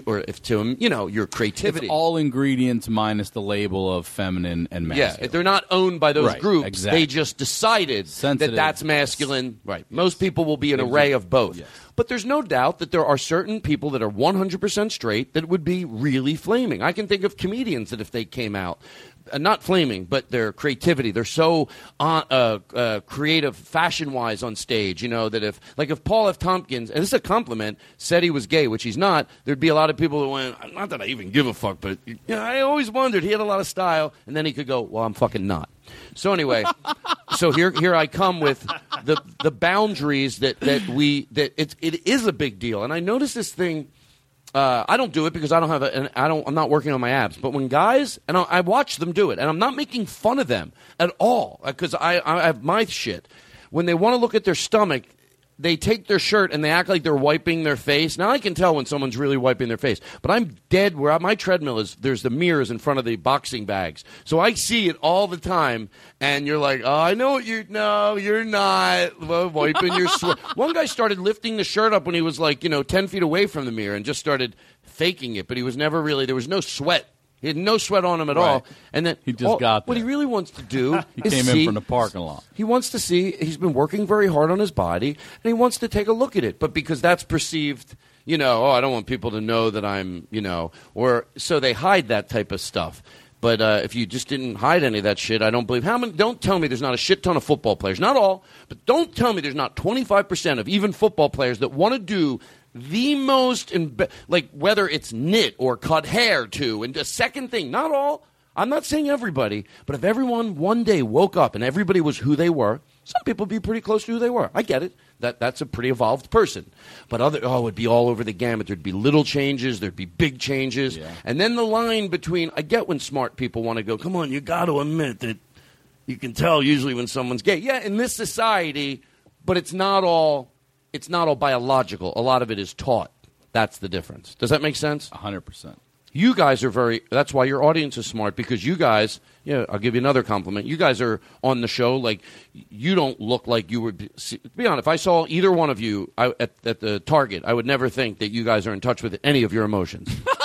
creativity. It's all ingredients minus the label of feminine and masculine. Yeah, they're not owned by those groups. Exactly. They just decided that that's masculine. Right. Yes. Most people will be an array of both. Yes. But there's no doubt that there are certain people that are 100% straight that would be really flaming. I can think of comedians that if they came out, not flaming, but their creativity, they're so creative fashion-wise on stage, that if Paul F. Tompkins, and this is a compliment, said he was gay, which he's not, there'd be a lot of people that went, not that I even give a fuck, but I always wondered, he had a lot of style, and then he could go, well, I'm fucking not. So anyway, so here I come with the boundaries that it is a big deal, and I noticed this thing. I don't do it because I don't have I'm not working on my abs. But when guys, and I watch them do it, and I'm not making fun of them at all because I have my shit. When they want to look at their stomach, they take their shirt and they act like they're wiping their face. Now I can tell when someone's really wiping their face, but I'm dead where my treadmill is. There's the mirrors in front of the boxing bags, so I see it all the time. And you're like, oh, I know what you're not wiping your sweat. One guy started lifting the shirt up when he was 10 feet away from the mirror and just started faking it, but he was never really. There was no sweat. He had no sweat on him at all. And then he just got there. What he really wants to do he came in from the parking lot. He wants to see. He's been working very hard on his body, and he wants to take a look at it. But because that's perceived, I don't want people to know that I'm, or so they hide that type of stuff. But if you just didn't hide any of that shit, I don't believe. Don't tell me there's not a shit ton of football players. Not all, but don't tell me there's not 25% of even football players that want to do the most, like whether it's knit or cut hair too. And a second thing, not all. I'm not saying everybody, but if everyone one day woke up and everybody was who they were, some people would be pretty close to who they were. I get it. That's a pretty evolved person. But it would be all over the gamut. There'd be little changes. There'd be big changes. Yeah. And then the line between, I get when smart people want to go, come on, you got to admit that you can tell usually when someone's gay. Yeah, in this society, but it's not all biological. A lot of it is taught. That's the difference. Does that make sense? 100%. You guys are that's why your audience is smart, because you guys, I'll give you another compliment. You guys are on the show, like, you don't look like you would, to be honest, if I saw either one of you at the Target, I would never think that you guys are in touch with any of your emotions.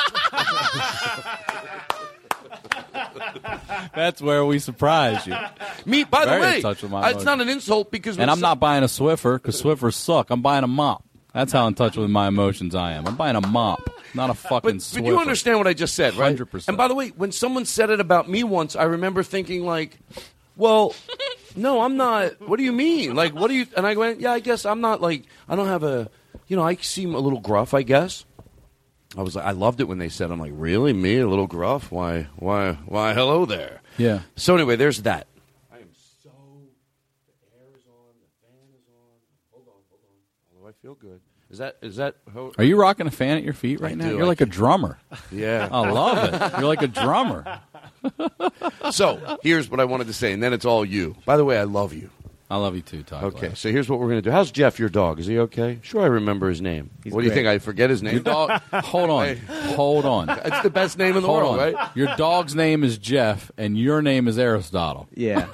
That's where we surprise you. Me, by the Very way, in touch with my it's not an insult because... And I'm not buying a Swiffer, because Swiffers suck. I'm buying a mop. That's how in touch with my emotions I am. I'm buying a mop, not a fucking Swiffer. But you understand what I just said, right? 100%. And by the way, when someone said it about me once, I remember thinking like, well, no, I'm not. What do you mean? Like, what do you... And I went, yeah, I guess I'm not like... I don't have a... I seem a little gruff, I guess. I was like, I loved it when they said, I'm like, really? Me? A little gruff? Why, hello there. Yeah. So anyway, there's that. I am so... The air is on. The fan is on. Hold on. Although I feel good. Is that how... Are you rocking a fan at your feet right now? You're like a drummer. Yeah. I love it. You're like a drummer. So, here's what I wanted to say, and then it's all you. By the way, I love you. I love you too, Todd. Okay, so here's what we're going to do. How's Jeff, your dog? Is he okay? Sure, I remember his name. What do you think? I forget his name? Your dog. Hold on. It's the best name in the world, right? Your dog's name is Jeff, and your name is Aristotle. Yeah.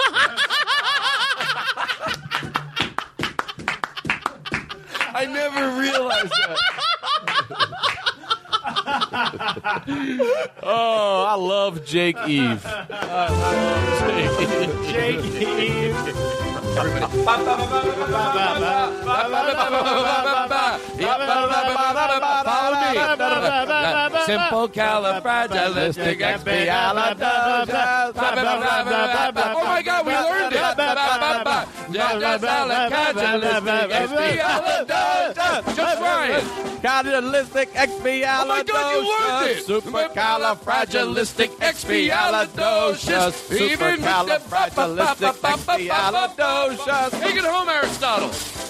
I never realized that. Oh, I love Jake Eve. Jake Eve. Simple califragilisticexpialidocious. Oh my God, we learned it. Just Ryan. Califragilisticexpialidocious. Oh my God, you learned it. Supercalifragilisticexpialidocious. Supercalifragilisticexpialidocious. Take it home, Aristotle.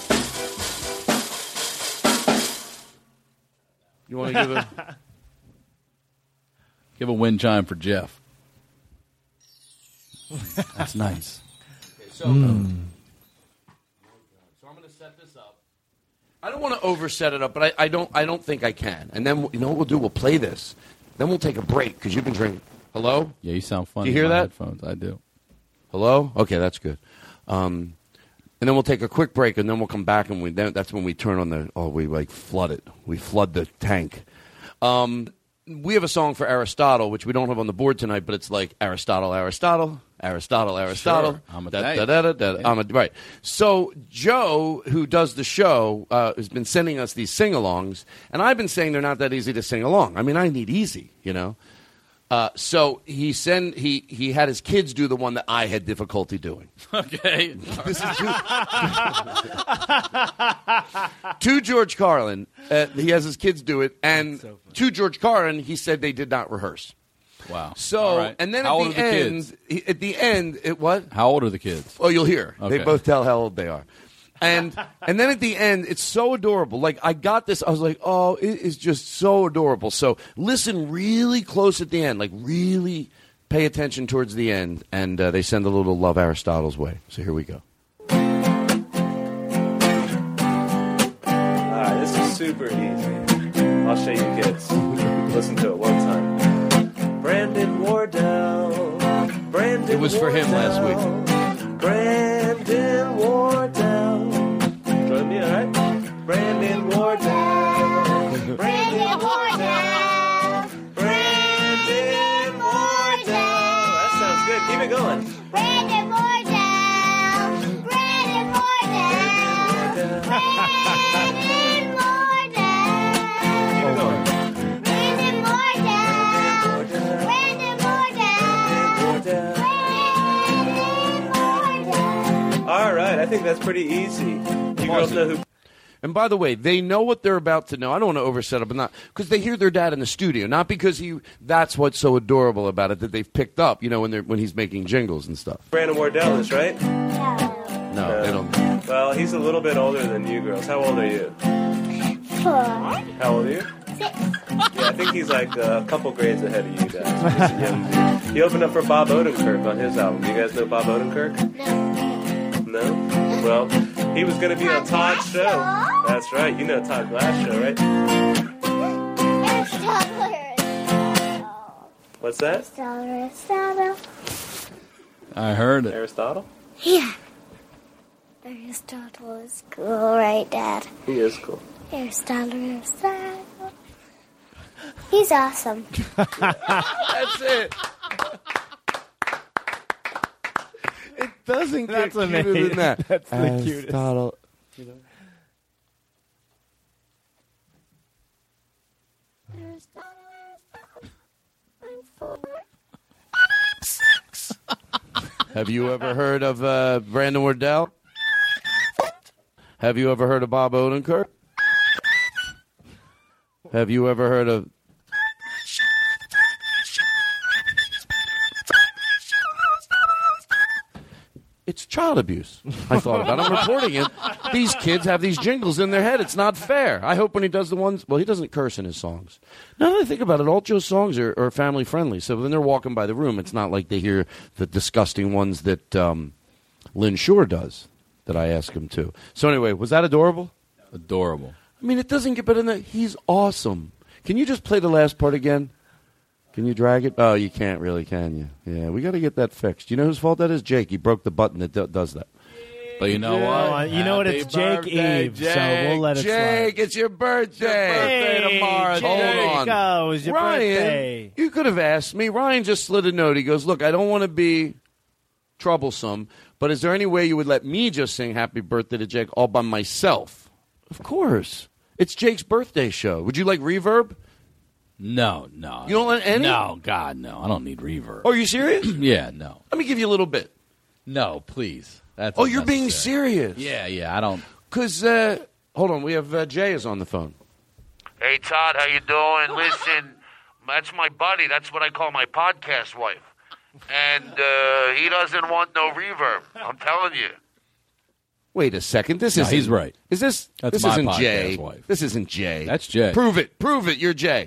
You want to give a wind chime for Jeff? That's nice. Okay, so I'm going to set this up. I don't want to overset it up, but I don't think I can. And then you know what we'll do? We'll play this. Then we'll take a break because you've been drinking. Hello? Yeah, you sound funny. Do you hear that? Headphones. I do. Hello? Okay, that's good. And then we'll take a quick break, and then we'll come back, and that's when we turn on we like flood it. We flood the tank. We have a song for Aristotle, which we don't have on the board tonight, but it's like Aristotle. Sure. Right. So Joe, who does the show, has been sending us these sing-alongs, and I've been saying they're not that easy to sing along. I mean, I need easy, So he had his kids do the one that I had difficulty doing. Okay. This is to George Carlin. He has his kids do it, and to George Carlin, he said they did not rehearse. Wow. So, right. And then how at the end, what? How old are the kids? Oh, you'll hear. Okay. They both tell how old they are. And then at the end, it's so adorable. Like, I got this. I was like, oh, it is just so adorable. So listen really close at the end. Like, really pay attention towards the end. And they send a little love Aristotle's way. So here we go. All right, this is super easy. I'll show you kids. Listen to it one time. Brandon Wardell. It was for him last week. Brandon Wardell. Join me, all right? Brandon Wardell. Brandon Wardell. Brandon Wardell. That sounds good. Keep it going. Brandon Wardell. Brandon Wardell. Brandon Wardell. Keep it going. Brandon Wardell. Brandon Wardell. I think that's pretty easy. You girls know who. And by the way, they know what they're about to know. I don't want to overset it, but not because they hear their dad in the studio, not because that's what's so adorable about it that they've picked up. When he's making jingles and stuff. Brandon Wardell is, right? No, they don't. Well, he's a little bit older than you girls. How old are you? 4. How old are you? 6. Yeah, I think he's like a couple grades ahead of you guys. He's a young dude. He opened up for Bob Odenkirk on his album. You guys know Bob Odenkirk? No. No? Well, he was going to be on Todd's show. That's right. You know Todd Glass show, right? Aristotle. What's that? Aristotle. I heard it. Aristotle? Yeah. Aristotle is cool, right, Dad? He is cool. Aristotle. He's awesome. That's it. It doesn't get That's cuter amazing. than that. That's the cutest. Aristotle. Have you ever heard of Brandon Wardell? Have you ever heard of Bob Odenkirk? Have you ever heard of... It's child abuse. I thought about it. I'm reporting it. These kids have these jingles in their head. It's not fair. I hope when he does the ones... Well, he doesn't curse in his songs. Now that I think about it, all Joe's songs are family-friendly. So when they're walking by the room, it's not like they hear the disgusting ones that Lynn Shore does, that I ask him to. So anyway, was that adorable? Adorable. I mean, it doesn't get better than that. He's awesome. Can you just play the last part again? Can you drag it? Oh, you can't really, can you? Yeah, we got to get that fixed. You know whose fault that is? Jake. He broke the button that does that. But you know what? You know what? It's Jake Eve, so we'll let it Jake, slide. it's your birthday. Hey, tomorrow. Jake, Hold on. it was your Ryan, birthday. you could have asked me. Ryan just slid a note. He goes, look, I don't want to be troublesome, but is there any way you would let me just sing happy birthday to Jake all by myself? Of course. It's Jake's birthday show. Would you like reverb? No. You don't let any? No, God, no. I don't need reverb. Oh, are you serious? Yeah, no. Let me give you a little bit. No, please. That's Oh, you're being unnecessary. serious. Yeah, I don't. Because, hold on, we have Jay is on the phone. Hey, Todd, how you doing? Listen, that's my buddy. That's what I call my podcast wife. And he doesn't want no reverb. I'm telling you. Wait a second. This No, is he's right. Is this? That's this my isn't podcast Jay. wife. This isn't Jay. That's Jay. Prove it. Prove it. You're Jay.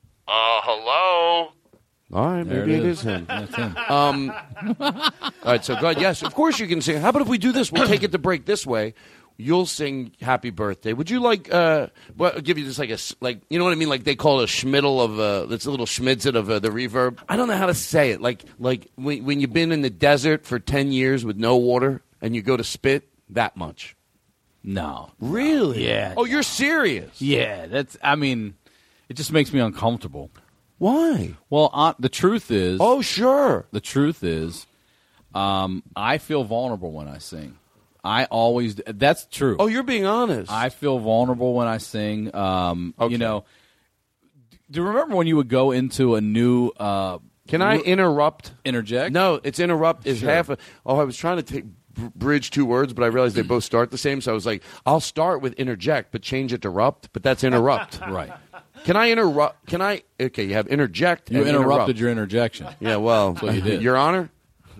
Hello? All right, There maybe it it is. is him. That's him. All right, so go ahead. Yes, of course you can sing. How about if we do this? We'll take it to break this way. You'll sing "Happy Birthday." Would you like? Well, I'll give you just like you know what I mean? Like they call it a schmiddle of it's a little schmidzit of the reverb. I don't know how to say it. Like when you've been in the desert for 10 years with no water and you go to spit, that much. No. Really? Yeah. Oh, you're serious? Yeah, I mean, it just makes me uncomfortable. Why? Well, the truth is... Oh, sure. The truth is, I feel vulnerable when I sing. I always... That's true. Oh, you're being honest. I feel vulnerable when I sing. Okay. You know, do you remember when you would go into a new... Can I interrupt? Interject? No, it's interrupt is Sure. half a... Oh, I was trying to bridge two words, but I realized they both start the same, so I was like, I'll start with interject, but change it to rupt, but that's interrupt. Right. Can I interrupt? Can I... Okay, you have interject You and interrupted interrupt. your interjection. Yeah, well... That's what you did. Your Honor?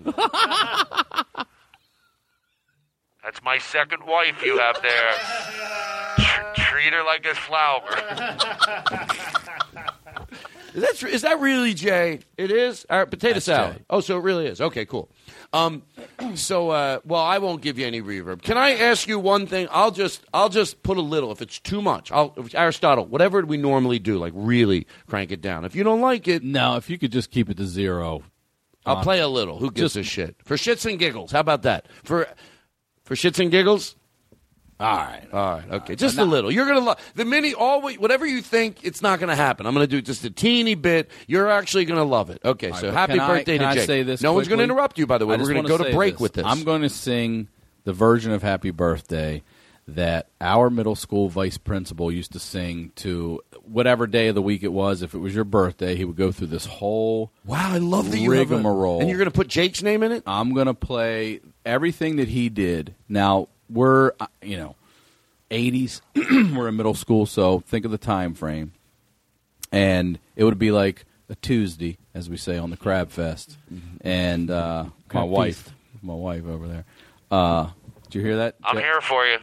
That's my second wife you have there. Treat her like a flower. Is that really Jay? It is? All right, potato That's salad. Jay. Oh, so it really is. Okay, cool. Well, I won't give you any reverb. Can I ask you one thing? I'll just put a little. If it's too much, Aristotle, whatever we normally do, like really crank it down. If you don't like it, No, if you could just keep it to 0. I'll play a little. Who gives a shit? For shits and giggles. How about that? For shits and giggles? All right. Okay. Just a little. You're going to love the mini, whatever you think, it's not going to happen. I'm going to do just a teeny bit. You're actually going to love it. Okay, so but happy birthday can to I Jake. say this No one's going to quickly? interrupt you, by the way. I We're just going to wanna go to say break this. with this. I'm going to sing the version of Happy Birthday that our middle school vice principal used to sing to whatever day of the week it was. If it was your birthday, he would go through this whole Wow, I love that you have rigmarole. And you're going to put Jake's name in it? I'm going to play everything that he did. Now, we're, 80s. We're in middle school, so think of the time frame. And it would be like a Tuesday, as we say on the Crab Fest. And my wife over there. Did you hear that? I'm here for you.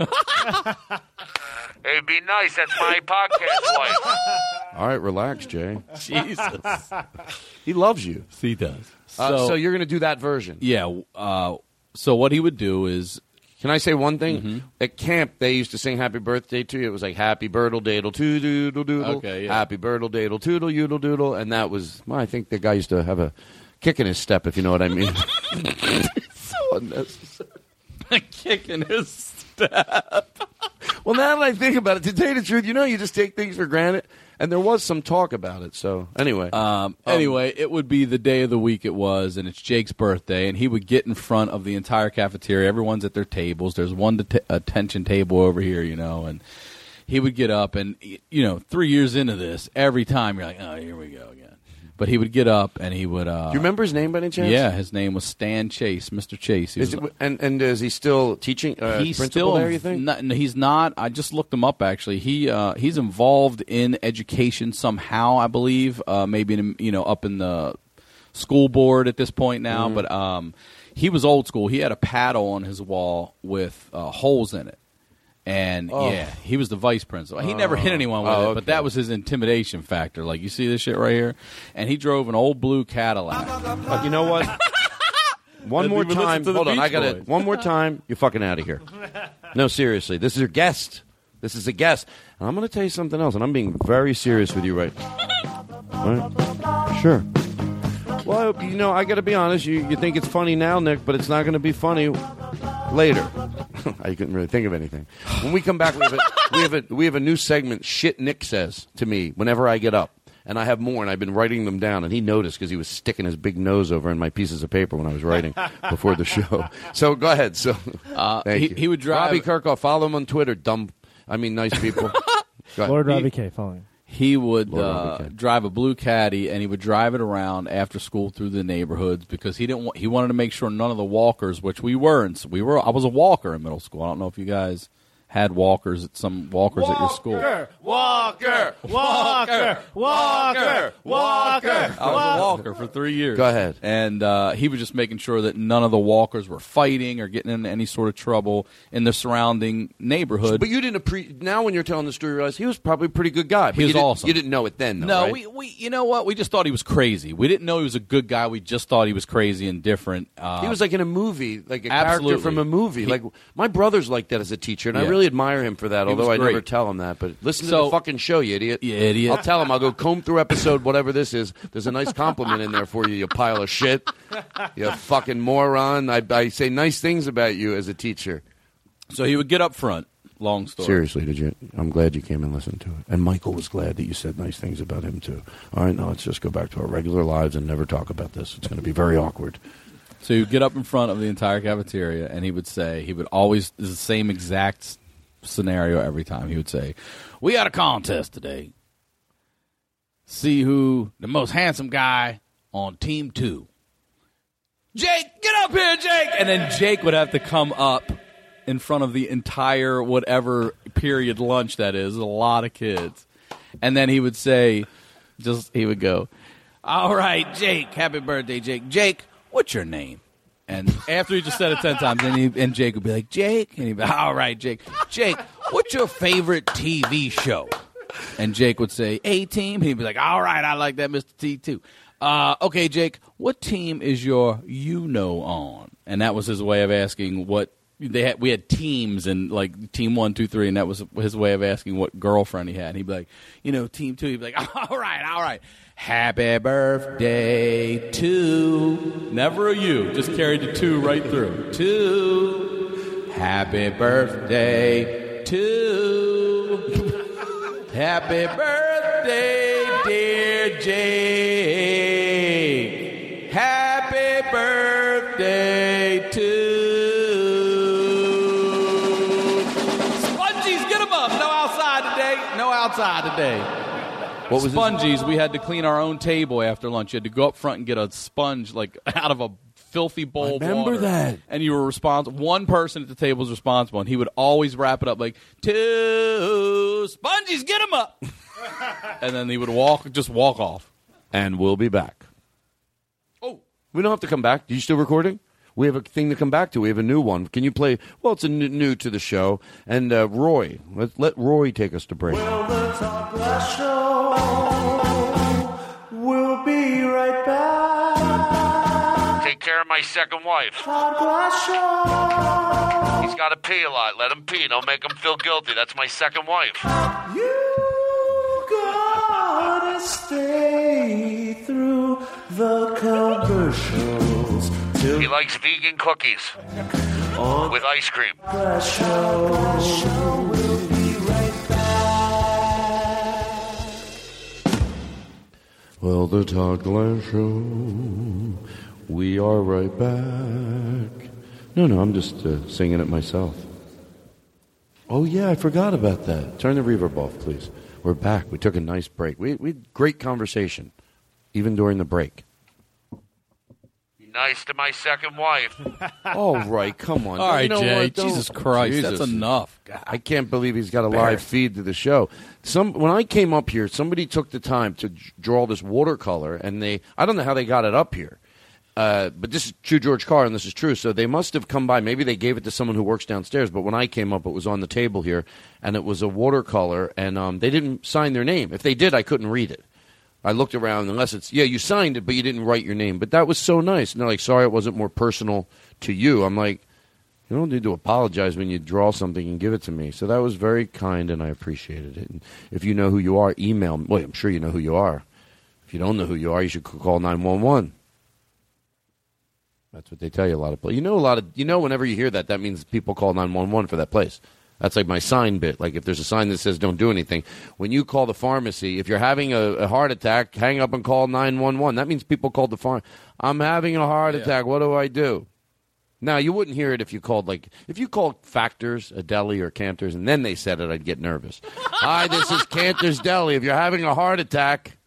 It'd be nice. That's my podcast wife. All right, relax, Jay. Jesus. He loves you. He does. So you're going to do that version. Yeah. So what he would do is... Can I say one thing? At camp, they used to sing Happy Birthday to you. It was like Happy Birtle Daddle Doodle Doodle. Okay, yeah. Happy Birtle Daddle Toodle Yoodle Doodle. And that was, well, I think the guy used to have a kick in his step, if you know what I mean. So unnecessary. A kick in his step. Well, now that I think about it, to tell you the truth, you just take things for granted. And there was some talk about it. So anyway. Anyway, it would be the day of the week it was, and it's Jake's birthday, and he would get in front of the entire cafeteria. Everyone's at their tables. There's one attention table over here, and he would get up, and, 3 years into this, every time you're like, oh, here we go again. But he would get up, and he would... Do you remember his name by any chance? Yeah, his name was Stan Chase, Mr. Chase. And is he still teaching? He's principal still there, you think? He's not. I just looked him up, actually. He's involved in education somehow, I believe. Maybe up in the school board at this point now. But he was old school. He had a paddle on his wall with holes in it. And, he was the vice principal. He never hit anyone with it, but that was his intimidation factor. Like, you see this shit right here? And he drove an old blue Cadillac. You know what? One more time. Hold on, I got it. One more time. You're fucking out of here. No, seriously. This is your guest. This is a guest. And I'm going to tell you something else, and I'm being very serious with you right now. All right? Sure. Well, I got to be honest. You think it's funny now, Nick, but it's not going to be funny later. I couldn't really think of anything. When we come back, we have a new segment. Shit Nick says to me whenever I get up, and I have more, and I've been writing them down. And he noticed because he was sticking his big nose over in my pieces of paper when I was writing before the show. So go ahead. So thank you. He would drive Robbie Kirkhoff. Follow him on Twitter. Nice people. Lord Robbie K. Following. He would drive a blue caddy, and he would drive it around after school through the neighborhoods because he wanted to make sure none of the walkers, which we weren't. I was a walker in middle school. I don't know if you guys had walkers at your school. Walker. I was a walker for 3 years. Go ahead. And he was just making sure that none of the walkers were fighting or getting into any sort of trouble in the surrounding neighborhood. But you didn't now when you're telling the story, you realize he was probably a pretty good guy. But he was awesome. You didn't know it then, though, no, right? we you know what? We just thought he was crazy. We didn't know he was a good guy. We just thought he was crazy and different. He was like in a movie, like a Absolutely. character from a movie. Like my brother's like that as a teacher, and I really admire him for that, although I never tell him that. But listen to the fucking show, you idiot. You idiot. I'll tell him. I'll go comb through episode whatever this is. There's a nice compliment in there for you, you pile of shit. You fucking moron. I say nice things about you as a teacher. So he would get up front. Long story. Seriously, I'm glad you came and listened to it. And Michael was glad that you said nice things about him, too. All right, now let's just go back to our regular lives and never talk about this. It's going to be very awkward. So he would get up in front of the entire cafeteria, and he would always, this is the same exact scenario every time. He would say, we got a contest today. See who the most handsome guy on team 2. Jake, get up here, Jake! And then Jake would have to come up in front of the entire whatever period lunch that is. A lot of kids. And then he would say, he would go, all right, Jake, happy birthday, Jake. Jake, what's your name? And after he just said it 10 times, and Jake would be like, Jake? And he'd be, all right, Jake. Jake, what's your favorite TV show? And Jake would say, A-Team. He'd be like, all right, I like that, Mr. T, too. Okay, Jake, what team is your on? And that was his way of asking what we had teams, and like team 1, 2, 3, and that was his way of asking what girlfriend he had. And he'd be like, team 2. He'd be like, all right. Happy birthday to, never a U, just carried the 2 right through. To, happy birthday to, happy birthday, dear Jake. Happy birthday to. Spongies, get them up. No outside today. What was Sponges. We had to clean our own table after lunch. You had to go up front and get a sponge like out of a filthy bowl of remember water. that. And you were responsible. One person at the table was responsible, and he would always wrap it up like, 2 sponges, get them up. And then he would just walk off. And we'll be back. Oh, we don't have to come back. Are you still recording? We have a thing to come back to. We have a new one. Can you play? Well, it's new to the show. And Roy, let Roy take us to break. Well, the Todd Glass Show. We'll be right back. Take care of my second wife. Todd Glass Show. He's got to pee a lot. Let him pee. Don't make him feel guilty. That's my second wife. You gotta stay through the commercials. He likes vegan cookies with ice cream. Glass Show. We'll be right back. Well, the Todd Glass Show. We are right back. No, I'm just singing it myself. Oh, yeah, I forgot about that. Turn the reverb off, please. We're back. We took a nice break. We had great conversation, even during the break. Be nice to my second wife. All right, come on. All right, You know Jay. what? Don't- Jesus Christ. That's Jesus. enough. God. I can't believe he's got a live feed to the show. When I came up here, somebody took the time to draw this watercolor, and I don't know how they got it up here. But this is true, George Carr, and this is true. So they must have come by. Maybe they gave it to someone who works downstairs. But when I came up, it was on the table here, and it was a watercolor, and they didn't sign their name. If they did, I couldn't read it. I looked around, unless it's, you signed it, but you didn't write your name. But that was so nice. And they're like, sorry it wasn't more personal to you. I'm like, you don't need to apologize when you draw something and give it to me. So that was very kind, and I appreciated it. And if you know who you are, email me. Well, I'm sure you know who you are. If you don't know who you are, you should call 911. That's what they tell you a lot of places. Whenever you hear that, that means people call 911 for that place. That's like my sign bit. Like if there's a sign that says don't do anything, when you call the pharmacy, if you're having a heart attack, hang up and call 911. That means people called the pharmacy. I'm having a heart attack. What do I do? Now, you wouldn't hear it if you called, if you called Factors, a deli, or Cantor's, and then they said it, I'd get nervous. Hi, this is Cantor's Deli. If you're having a heart attack.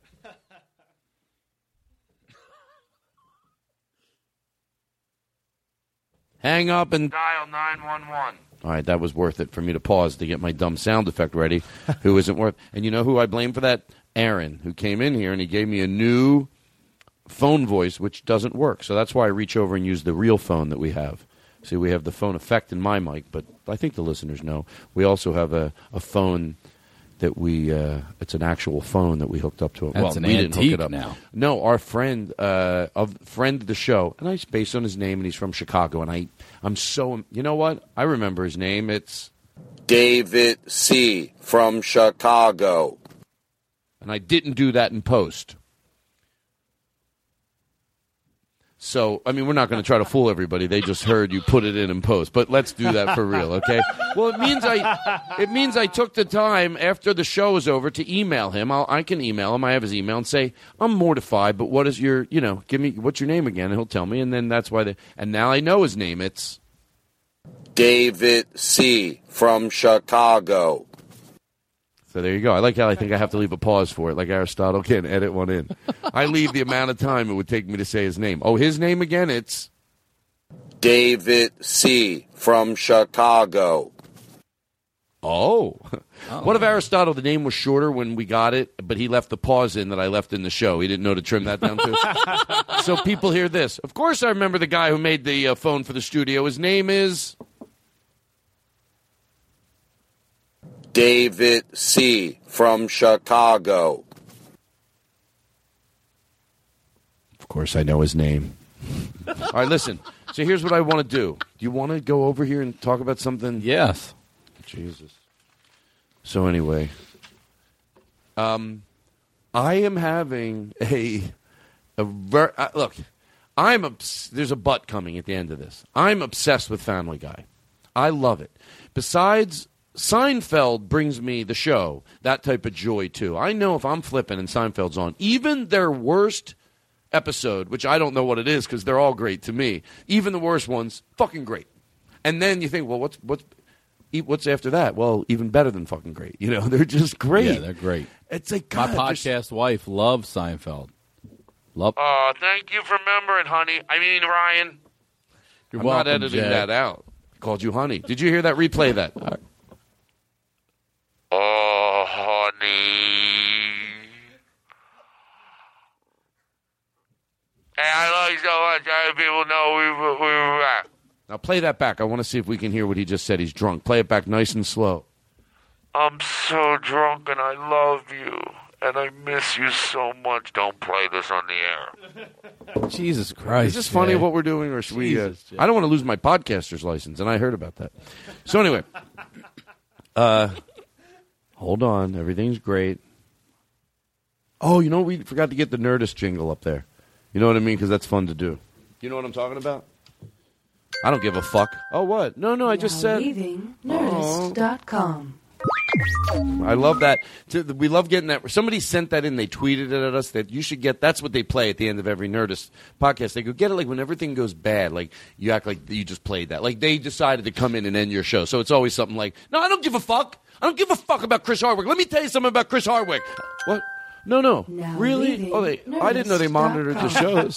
Hang up and Dial 911. All right, that was worth it for me to pause to get my dumb sound effect ready, who isn't worth. And you know who I blame for that? Aaron, who came in here and he gave me a new phone voice, which doesn't work. So that's why I reach over and use the real phone that we have. See, we have the phone effect in my mic, but I think the listeners know. We also have a phone that it's an actual phone that we hooked up to it. That's an we didn't hook antique it up. now. No, our friend of the show, and it's based on his name, and he's from Chicago, and I'm so, you know what? I remember his name. It's David C. from Chicago. And I didn't do that in post. So, I mean, we're not going to try to fool everybody. They just heard you put it in post. But let's do that for real, okay? Well, it means I took the time after the show was over to email him. I can email him. I have his email and say, I'm mortified, but what is your, give me, what's your name again? And he'll tell me. And then that's why and now I know his name. It's David C. from Chicago. So there you go. I like how I think I have to leave a pause for it, like Aristotle can edit one in. I leave the amount of time it would take me to say his name. Oh, his name again? It's David C. from Chicago. Oh. What if Aristotle, the name was shorter when we got it, but he left the pause in that I left in the show? He didn't know to trim that down too. So people hear this. Of course I remember the guy who made the phone for the studio. His name is David C. from Chicago. Of course I know his name. All right, listen. So here's what I want to do. Do you want to go over here and talk about something? Yes. Jesus. So anyway, I am having look, there's a but coming at the end of this. I'm obsessed with Family Guy. I love it. Besides, Seinfeld brings me the show, that type of joy, too. I know if I'm flipping and Seinfeld's on, even their worst episode, which I don't know what it is because they're all great to me, even the worst ones, fucking great. And then you think, well, what's what's after that? Well, even better than fucking great. You know, they're just great. Yeah, they're great. It's like, My God, podcast wife loves Seinfeld. Love. Oh, thank you for remembering, honey. I mean, Ryan. You're I'm welcome, not editing Jay. that out. I called you honey. Did you hear that? Replay that. Oh, honey. Hey, I love you so much. I hope people know we were back. Now play that back. I want to see if we can hear what he just said. He's drunk. Play it back nice and slow. I'm so drunk and I love you. And I miss you so much. Don't play this on the air. Jesus Christ. Is this funny Jay. what we're doing, or should we? Jesus, Jay. I don't want to lose my podcaster's license, and I heard about that. So anyway, hold on. Everything's great. Oh, you know, we forgot to get the Nerdist jingle up there. You know what I mean? Because that's fun to do. You know what I'm talking about? I don't give a fuck. Oh, what? No, I just said. Leaving Nerdist.com. I love that. We love getting that. Somebody sent that in. They tweeted it at us that you should get. That's what they play at the end of every Nerdist podcast. They go, get it like when everything goes bad. Like you act like you just played that. Like they decided to come in and end your show. So it's always something like, no, I don't give a fuck. I don't give a fuck about Chris Hardwick. Let me tell you something about Chris Hardwick. What? No. Now Really? leaving Oh, I didn't know they monitored the shows.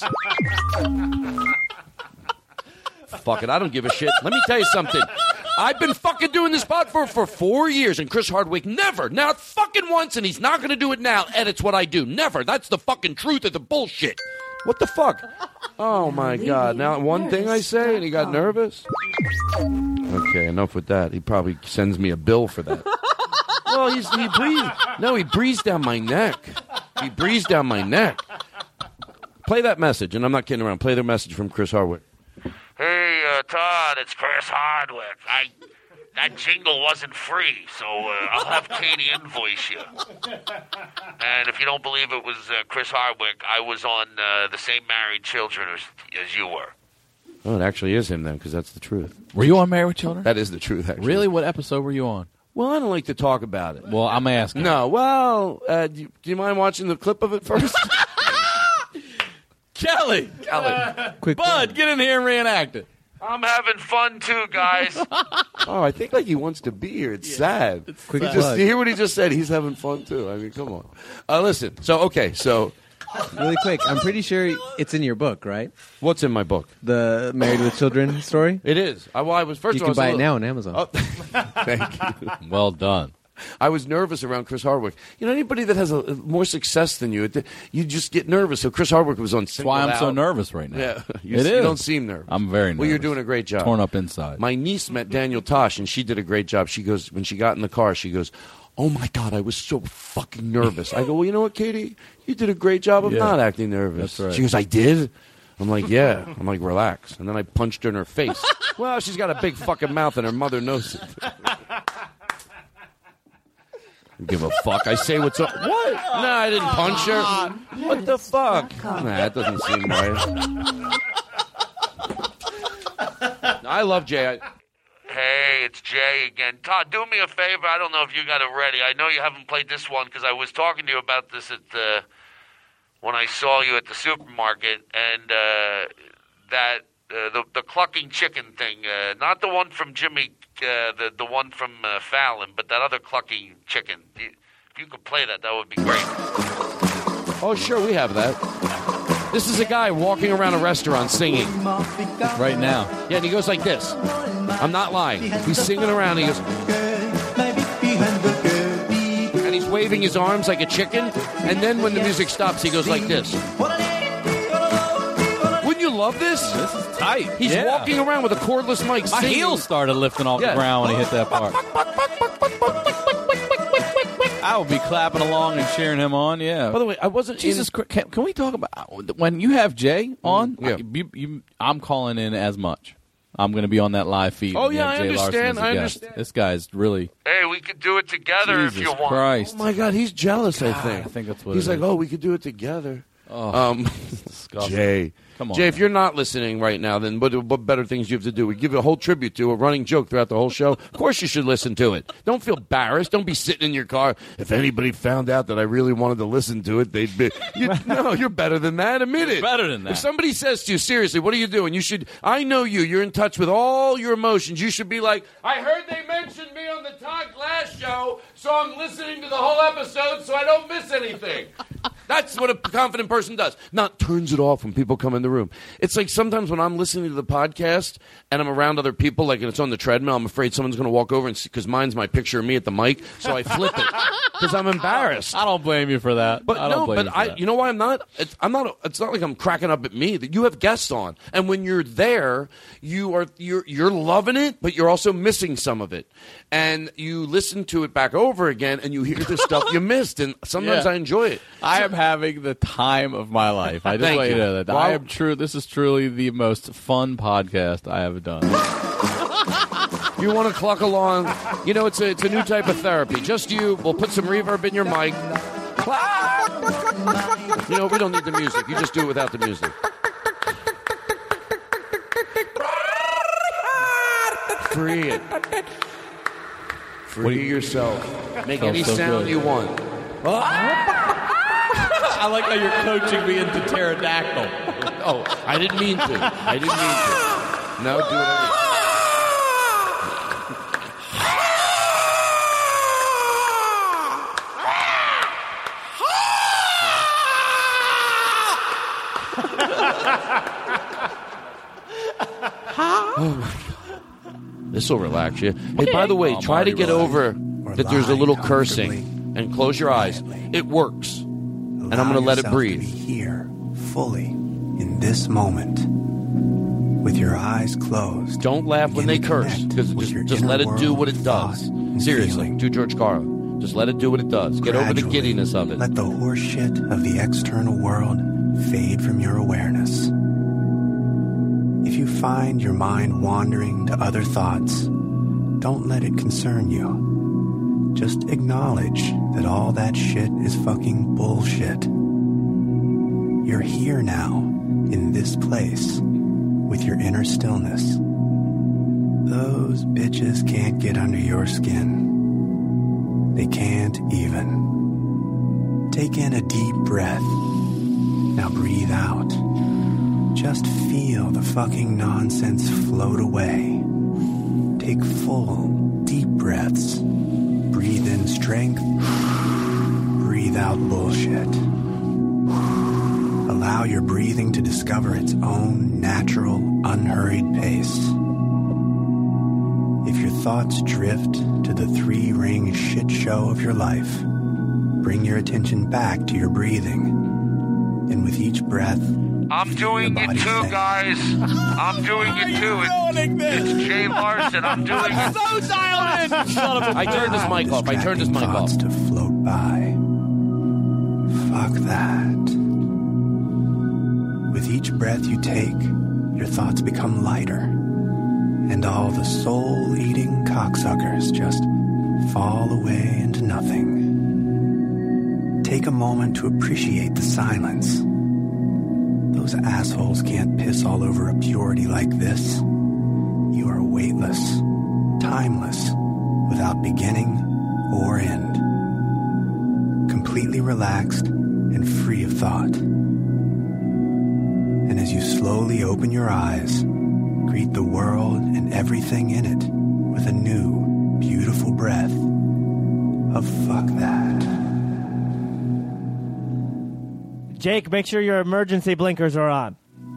Fuck it. I don't give a shit. Let me tell you something. I've been fucking doing this pod for 4 years, and Chris Hardwick never, not fucking once, and he's not going to do it now, edits what I do. Never. That's the fucking truth of the bullshit. What the fuck? Oh, my God. Now, one thing I say, and he got nervous? Okay, enough with that. He probably sends me a bill for that. Well, he breathes. No, he breathes down my neck. He breathes down my neck. Play that message, and I'm not kidding around. Play the message from Chris Hardwick. Hey, Todd, it's Chris Hardwick. That jingle wasn't free, so I'll have Katie invoice you. And if you don't believe it was Chris Hardwick, I was on the same Married Children as you were. Oh, it actually is him then, because that's the truth. Were you on Married with Children? That is the truth, actually. Really? What episode were you on? Well, I don't like to talk about it. Well, I'm asking. No, well, do you mind watching the clip of it first? Kelly. Quick Bud, get in here and reenact it. I'm having fun, too, guys. Oh, I think like he wants to be here. It's sad. Quick You plug. hear what he just said? He's having fun, too. I mean, come on. Listen, so Really quick, I'm pretty sure it's in your book, right? what's in my book? The Married with Children story? It is. I was first You of all, can I buy was it a now on Amazon. little- Oh, thank you. Well done. I was nervous around Chris Hardwick. You know, anybody that has more success than you, you just get nervous. So Chris Hardwick was on That's why I'm so nervous right now. Yeah, It you is. don't seem nervous. I'm very nervous. Well, you're doing a great job. Torn up inside. My niece met Daniel Tosh, and she did a great job. She goes, when she got in the car, she goes, oh, my God, I was so fucking nervous. I go, well, you know what, Katie? You did a great job of Yeah. not acting nervous. That's right. She goes, I did? I'm like, yeah. I'm like, relax. And then I punched her in her face. Well, she's got a big fucking mouth, and her mother knows it. Give a fuck. I say what's up. What? No, I didn't punch her. What the fuck? Nah, that doesn't seem right. I love Jay. Hey, it's Jay again. Todd, do me a favor. I don't know if you got it ready. I know you haven't played this one because I was talking to you about this when I saw you at the supermarket, and the clucking chicken thing, not the one from Jimmy, the one from Fallon, but that other clucking chicken. If you could play that, that would be great. Oh, sure, we have that. This is a guy walking around a restaurant singing. Right now. Yeah, and he goes like this. I'm not lying. He's singing around. He goes, and he's waving his arms like a chicken. And then when the music stops, he goes like this. Wouldn't you love this? This is tight. He's Yeah. walking around with a cordless mic My singing. heels started lifting off Yeah. the ground when he hit that part. I would be clapping along and cheering him on. Yeah. By the way, I wasn't. Jesus Christ! Can we talk about when you have Jay on? Yeah. I'm calling in as much. I'm going to be on that live feed. Oh, when you yeah, have I Jay Larson understand, as a I guest. understand. This guy's really. Hey, we could do it together if Jesus you want. Christ! Oh my God, he's jealous. I God, think. I think that's what he's it like. is. Oh, we could do it together. Oh, disgusting. Jay. Come on, Jay, if man. you're not listening right now, then what better things you have to do? We give you a whole tribute to a running joke throughout the whole show. Of course you should listen to it. Don't feel embarrassed. Don't be sitting in your car. If anybody found out that I really wanted to listen to it, they'd be... No, you're better than that. Admit it. Better than that. If somebody says to you, seriously, what are you doing? You should... I know you. You're in touch with all your emotions. You should be like, I heard they mentioned me on the Todd Glass show, so I'm listening to the whole episode so I don't miss anything. That's what a confident person does. Not turns it off when people come in the room. It's like sometimes when I'm listening to the podcast and I'm around other people, like and it's on the treadmill, I'm afraid someone's going to walk over and see, because mine's my picture of me at the mic, so I flip it because I'm embarrassed. I don't blame you for that. But I don't blame you for that. you know why I'm not? It's not like I'm cracking up at me. That you have guests on, and when you're there, you're loving it, but you're also missing some of it, and you listen to it back over again, and you hear the stuff you missed, and sometimes Yeah. I enjoy it. I am having the time of my life. I just Thank want you you. to know that. Well- I am true. This is truly the most fun podcast I have done. You want to cluck along? You know, it's a new type of therapy. Just you. We'll put some reverb in your mic. You know, we don't need the music. You just do it without the music. Free it. Free yourself. Make Felt any so sound good. you want. I like how you're coaching me into pterodactyl. Oh, I didn't mean to. No, do it. Oh my God. This will relax you. Hey, by the way, I'm try to already get relaxed. over that there's a little cursing and close your eyes. It works. And I'm going to let it breathe. To be here, fully, in this moment, with your eyes closed. Don't laugh when they Begin to curse, connect because with your just inner let it do world what of it does. thought and Seriously, feeling. to George Carlin. Just let it do what it does. Get over the Gradually, giddiness of it. Let the horseshit of the external world fade from your awareness. If you find your mind wandering to other thoughts, don't let it concern you. Just acknowledge that all that shit is fucking bullshit. You're here now, in this place, with your inner stillness. Those bitches can't get under your skin. They can't even. Take in a deep breath. Now breathe out. Just feel the fucking nonsense float away. Take full, deep breaths. Breathe in strength. Breathe out bullshit. Allow your breathing to discover its own natural, unhurried pace. If your thoughts drift to the three-ring shit show of your life, bring your attention back to your breathing. And with each breath, I'm doing your it body too, think. guys. I'm doing it too. It's Jay Larson. I'm doing it. So dialed in, son of a I turned his mic off. I turned his mic off. thoughts to float by. Fuck that. With each breath you take, your thoughts become lighter, and all the soul-eating cocksuckers just fall away into nothing. Take a moment to appreciate the silence. Those assholes can't piss all over a purity like this. You are weightless, timeless, without beginning or end. Completely relaxed and free of thought. And as you slowly open your eyes, greet the world and everything in it with a new, beautiful breath of fuck that. Jake, make sure your emergency blinkers are on.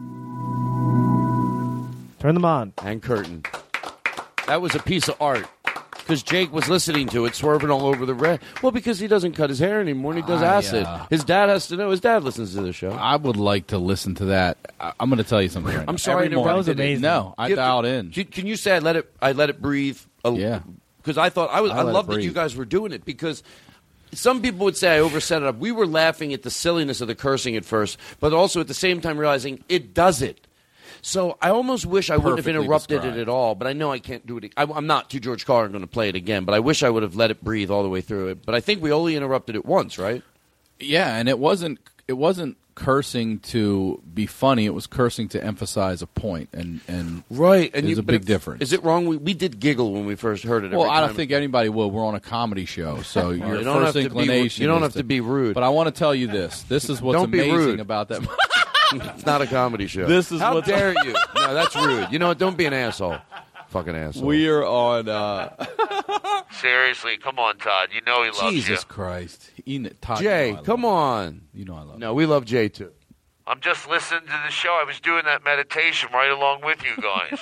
Turn them on. And curtain. That was a piece of art. Because Jake was listening to it, swerving all over the red. Well, because he doesn't cut his hair anymore and he does acid. His dad has to know. His dad listens to the show. I would like to listen to that. I'm going to tell you something right now. I'm sorry Every to morning- interrupt. That was amazing. No, I Give- dialed in. Can you say I let it breathe? Yeah. Because I thought I let it loved that breathe. you guys were doing it because some people would say I overset it up. We were laughing at the silliness of the cursing at first, but also at the same time realizing it does it. So I almost wish I wouldn't have Perfectly interrupted described. it at all, but I know I can't do it. I'm not to George Carlin going to play it again, but I wish I would have let it breathe all the way through it. But I think we only interrupted it once, right? Yeah, and it wasn't cursing to be funny. It was cursing to emphasize a point, and right. And there's a big difference. Is it wrong? We did giggle when we first heard it. Well, every I don't time. think anybody will. We're on a comedy show, so your you don't first have to be- inclination. you don't is have to be rude. But I want to tell you this. This is what's Don't be amazing rude. about that. It's not a comedy show. This is How what's- dare you? No, that's rude. You know what? Don't be an asshole. Fucking asshole. We are on. Seriously, come on, Todd. You know he loves Jesus you. Christ, Jay, come on. You know I love. No, we love Jay too. I'm just listening to the show. I was doing that meditation right along with you guys.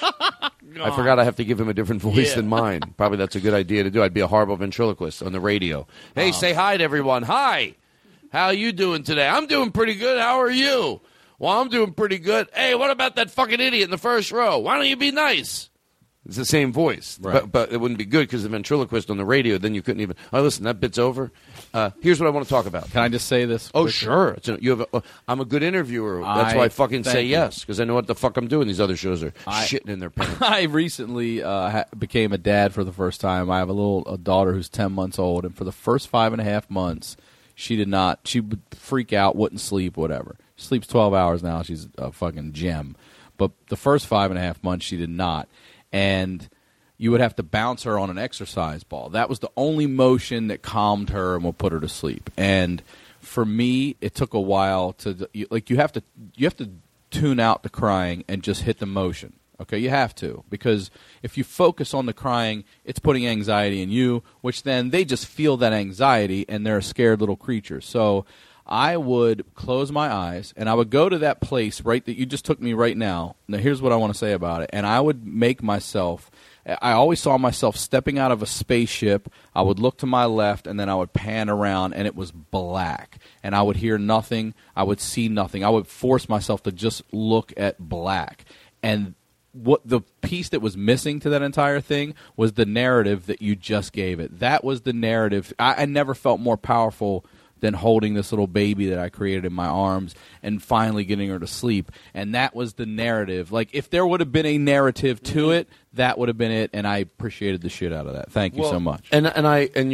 I forgot I have to give him a different voice than mine. Probably that's a good idea to do. I'd be a horrible ventriloquist on the radio. Hey, say hi to everyone. Hi. How you doing today? I'm doing pretty good. How are you? Well, I'm doing pretty good. Hey, what about that fucking idiot in the first row? Why don't you be nice? It's the same voice, Right. but it wouldn't be good because the ventriloquist on the radio, then you couldn't even. Oh, listen, that bit's over. Here's what I want to talk about. Can I just say this? Oh, quickly? sure. I'm a good interviewer. That's why I fucking say thank you. yes, because I know what the fuck I'm doing. These other shows are shitting in their pants. I recently became a dad for the first time. I have a daughter who's 10 months old, and for the first 5.5 months, she would freak out, wouldn't sleep, whatever. She sleeps 12 hours now. She's a fucking gem. But the first 5.5 months, she did not. And you would have to bounce her on an exercise ball. That was the only motion that calmed her and would put her to sleep. And for me, it took a while to you have to tune out the crying and just hit the motion. Okay, you have to, because if you focus on the crying, it's putting anxiety in you, which then they just feel that anxiety and they're a scared little creature. So I would close my eyes and I would go to that place right that you just took me right now. Now here's what I want to say about it. And I would make myself, I always saw myself stepping out of a spaceship. I would look to my left and then I would pan around and it was black. And I would hear nothing. I would see nothing. I would force myself to just look at black. And what the piece that was missing to that entire thing was the narrative that you just gave it. That was the narrative. I never felt more powerful than holding this little baby that I created in my arms and finally getting her to sleep. And that was the narrative. Like, if there would have been a narrative to it, that would have been it, and I appreciated the shit out of that. Thank you so much. And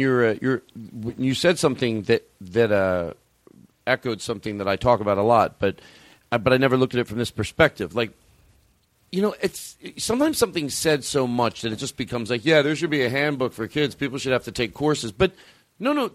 you said something that echoed something that I talk about a lot, but I never looked at it from this perspective. Like, you know, it's sometimes something's said so much that it just becomes like, yeah, there should be a handbook for kids. People should have to take courses. But no,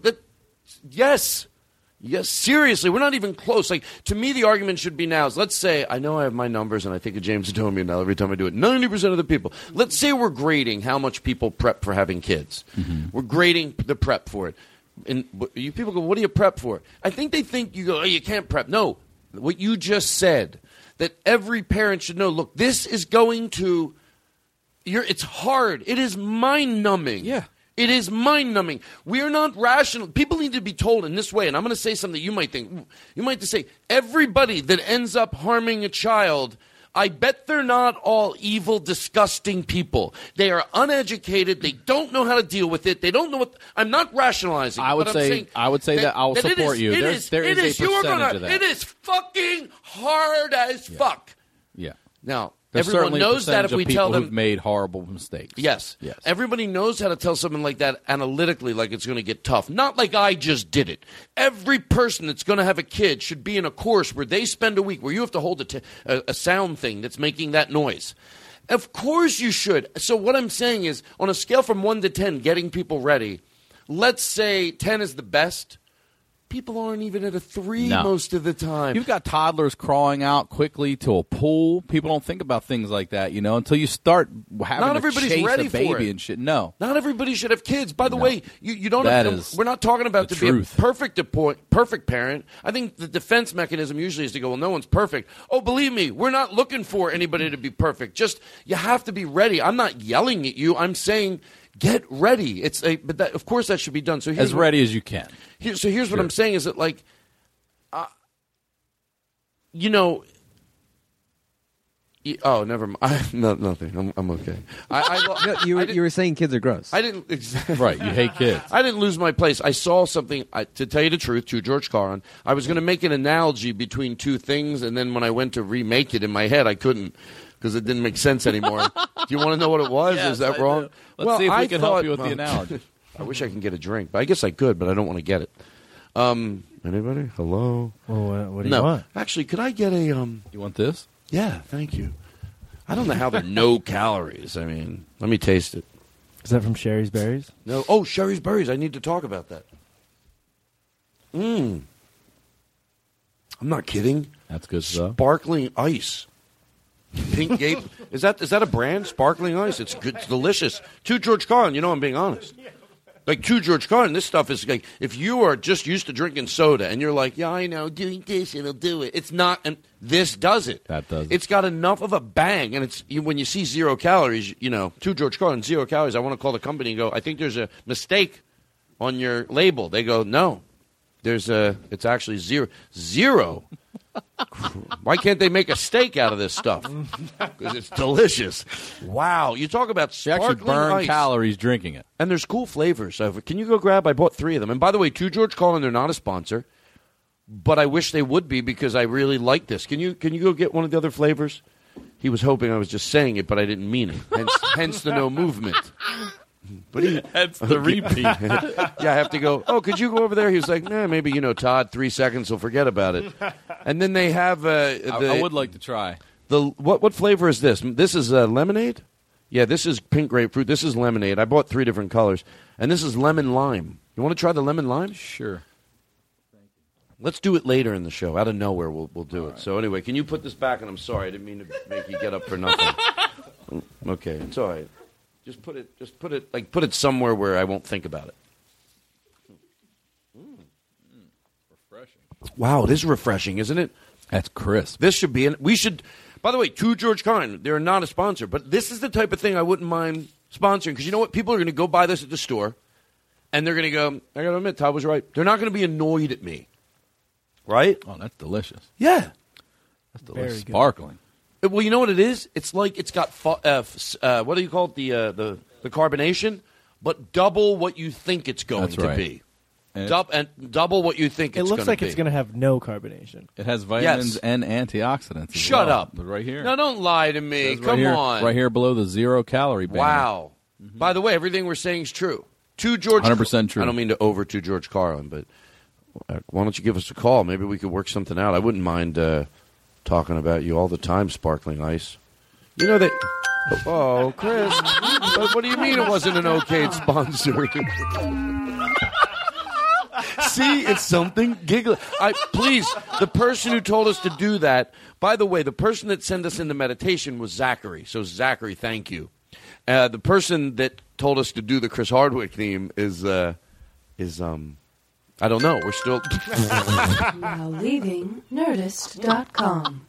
yes, seriously, we're not even close. Like, to me, the argument should be now is, let's say, I know I have my numbers, and I think of James Adomian now every time I do it, 90% of the people. Let's say we're grading how much people prep for having kids. Mm-hmm. We're grading the prep for it. And you people go, what do you prep for? I think they think you go, oh, you can't prep. No, what you just said, that every parent should know, look, this is going to, it's hard. It is mind-numbing. Yeah. It is mind-numbing. We are not rational. People need to be told in this way, and I'm going to say something you might think. You might say, everybody that ends up harming a child, I bet they're not all evil, disgusting people. They are uneducated. They don't know how to deal with it. They don't know what. I'm not rationalizing. I would say that I'll support you. There is a percentage of that. It is fucking hard as fuck. Yeah. Now, There's everyone certainly a knows that if we percentage of tell people them who've made horrible mistakes. Yes. Everybody knows how to tell someone like that analytically, like it's going to get tough. Not like I just did it. Every person that's going to have a kid should be in a course where they spend a week where you have to hold a sound thing that's making that noise. Of course you should. So what I'm saying is, on a scale from 1 to 10, getting people ready, let's say 10 is the best. People aren't even at a 3 most of the time. You've got toddlers crawling out quickly to a pool. People don't think about things like that, until you start having to chase a baby and shit. No. Not everybody should have kids. By the way, you don't have to, we're not talking about to truth. Be a perfect parent. I think the defense mechanism usually is to go, well, no one's perfect. Oh, believe me, we're not looking for anybody to be perfect. Just, you have to be ready. I'm not yelling at you. I'm saying, get ready. Of course that should be done. So as ready as you can. Here's what I'm saying is that, like, oh, never mind. Nothing. I'm okay. You were saying kids are gross. I didn't. Exactly. Right. You hate kids. I didn't lose my place. I saw something. To tell you the truth, to George Carlin, I was going to make an analogy between two things, and then when I went to remake it in my head, I couldn't. Because it didn't make sense anymore. Do you want to know what it was? Yes, is that wrong? Let's see if we can help you with the analogy. I wish I could get a drink, but I guess I could, but I don't want to get it. Anybody? Hello? Well, what do you No. want? Actually, could I get a... You want this? Yeah, thank you. I don't know how they're no calories. I mean, let me taste it. Is that from Sherry's Berries? No. Oh, Sherry's Berries. I need to talk about that. I'm not kidding. That's good stuff. Sparkling ice. Pink Gate. Is that a brand? Sparkling ice. It's good. It's delicious. To George Carlin, I'm being honest. Like, to George Carlin, this stuff is like, if you are just used to drinking soda and you're like, yeah, I know, doing this, it'll do it. It's not, and this does it. That does it. It's got enough of a bang, and when you see 0 calories, to George Carlin, 0 calories, I want to call the company and go, I think there's a mistake on your label. They go, no, it's actually zero. Why can't they make a steak out of this stuff? Because it's delicious. Wow. You talk about You actually sparkling burn ice. calories drinking it. And there's cool flavors. So can you go grab? I bought 3 of them. And by the way, to George Carlin, they're not a sponsor, but I wish they would be because I really like this. Can you go get one of the other flavors? He was hoping I was just saying it, but I didn't mean it. Hence the no movement. That's the repeat. Yeah, I have to go, oh, could you go over there? He was like, nah, maybe, Todd, 3 seconds, he'll forget about it. And then they have... I would like to try. What flavor is this? This is lemonade? Yeah, this is pink grapefruit. This is lemonade. I bought 3 different colors. And this is lemon lime. You want to try the lemon lime? Sure. Let's do it later in the show. Out of nowhere, we'll do it. So anyway, can you put this back? And I'm sorry, I didn't mean to make you get up for nothing. Okay, it's all right. Just put it somewhere where I won't think about it. Refreshing. Wow, it is refreshing, isn't it? That's crisp. This should be we should, by the way, to George Carlin, they're not a sponsor, but this is the type of thing I wouldn't mind sponsoring, because you know what? People are going to go buy this at the store, and they're going to go, I got to admit, Todd was right. They're not going to be annoyed at me. Right? Oh, that's delicious. Yeah. That's delicious. Very good. Sparkling. Well, you know what it is? It's like it's got, what do you call it, the carbonation, but double what you think it's going That's to right. be. And Double what you think It it's going to be. looks like it's going to have no carbonation. It has vitamins Yes. and antioxidants. as Shut well. up. Right here. No, don't lie to me. It says Come right here, on. Right here below the 0 calorie banner. Wow. By the way, everything we're saying is true. To George 100% true. I don't mean to over to George Carlin, but why don't you give us a call? Maybe we could work something out. I wouldn't mind talking about you all the time, Sparkling Ice. You know that... Oh, Chris. What do you mean it wasn't an okay sponsor? See, it's something giggly. Please, the person who told us to do that, by the way, the person that sent us into meditation was Zachary. So, Zachary, thank you. The person that told us to do the Chris Hardwick theme is I don't know. We're still... Now leaving Nerdist.com.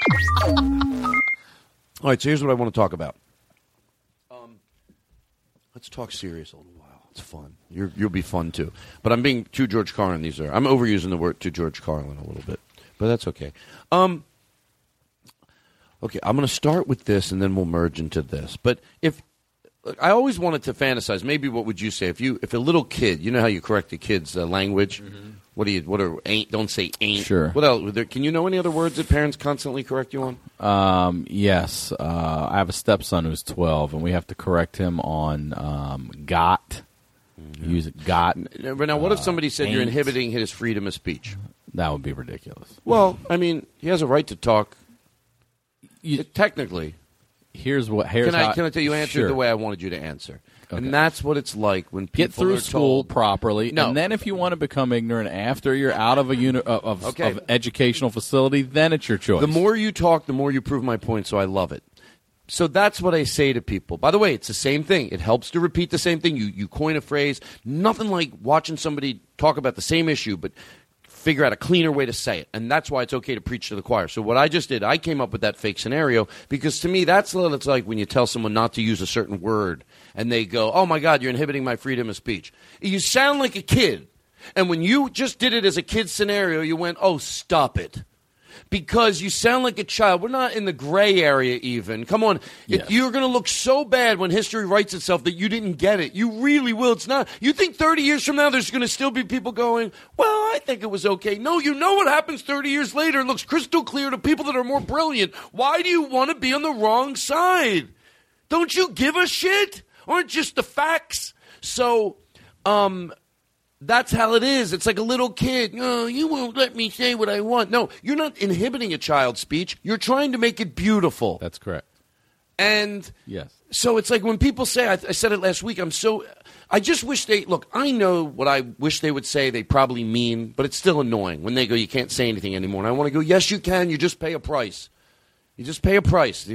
All right, so here's what I want to talk about. Let's talk serious a little while. It's fun. You'll be fun, too. But I'm being to George Carlin. I'm overusing the word to George Carlin a little bit. But that's okay. Okay, I'm going to start with this, and then we'll merge into this. But I always wanted to fantasize, maybe what would you say, if a little kid, you know how you correct the kids' language? Mm-hmm. Don't say ain't. Sure. What else? Can you know any other words that parents constantly correct you on? Yes. I have a stepson who's 12, and we have to correct him on got. Mm-hmm. Use it, got. Now, what if somebody said you're ain't. inhibiting his freedom of speech? That would be ridiculous. Well, I mean, he has a right to talk. Technically. Here's how. Can I tell you answered Sure. the way I wanted you to answer? Okay. And that's what it's like when people Get through are school told, properly, No. and then if you want to become ignorant after you're out of a of educational facility, then it's your choice. The more you talk, the more you prove my point, so I love it. So that's what I say to people. By the way, it's the same thing. It helps to repeat the same thing. You coin a phrase. Nothing like watching somebody talk about the same issue, but figure out a cleaner way to say it. And that's why it's okay to preach to the choir. So what I just did, I came up with that fake scenario because to me that's what it's like when you tell someone not to use a certain word and they go, oh my God, you're inhibiting my freedom of speech. You sound like a kid. And when you just did it as a kid scenario, you went, oh, stop it. Because you sound like a child. We're not in the gray area even. Come on. Yes. You're going to look so bad when history writes itself that you didn't get it. You really will. It's not. You think 30 years from now there's going to still be people going, well, I think it was okay. No, you know what happens 30 years later. It looks crystal clear to people that are more brilliant. Why do you want to be on the wrong side? Don't you give a shit? Aren't just the facts? So, That's how it is. It's like a little kid. No, you won't let me say what I want. No, you're not inhibiting a child's speech. You're trying to make it beautiful. That's correct. And yes. So it's like when people say, I said it last week, I just wish look, I know what I wish they would say they probably mean, but it's still annoying when they go, you can't say anything anymore. And I want to go, yes, you can. You just pay a price. You just pay a price.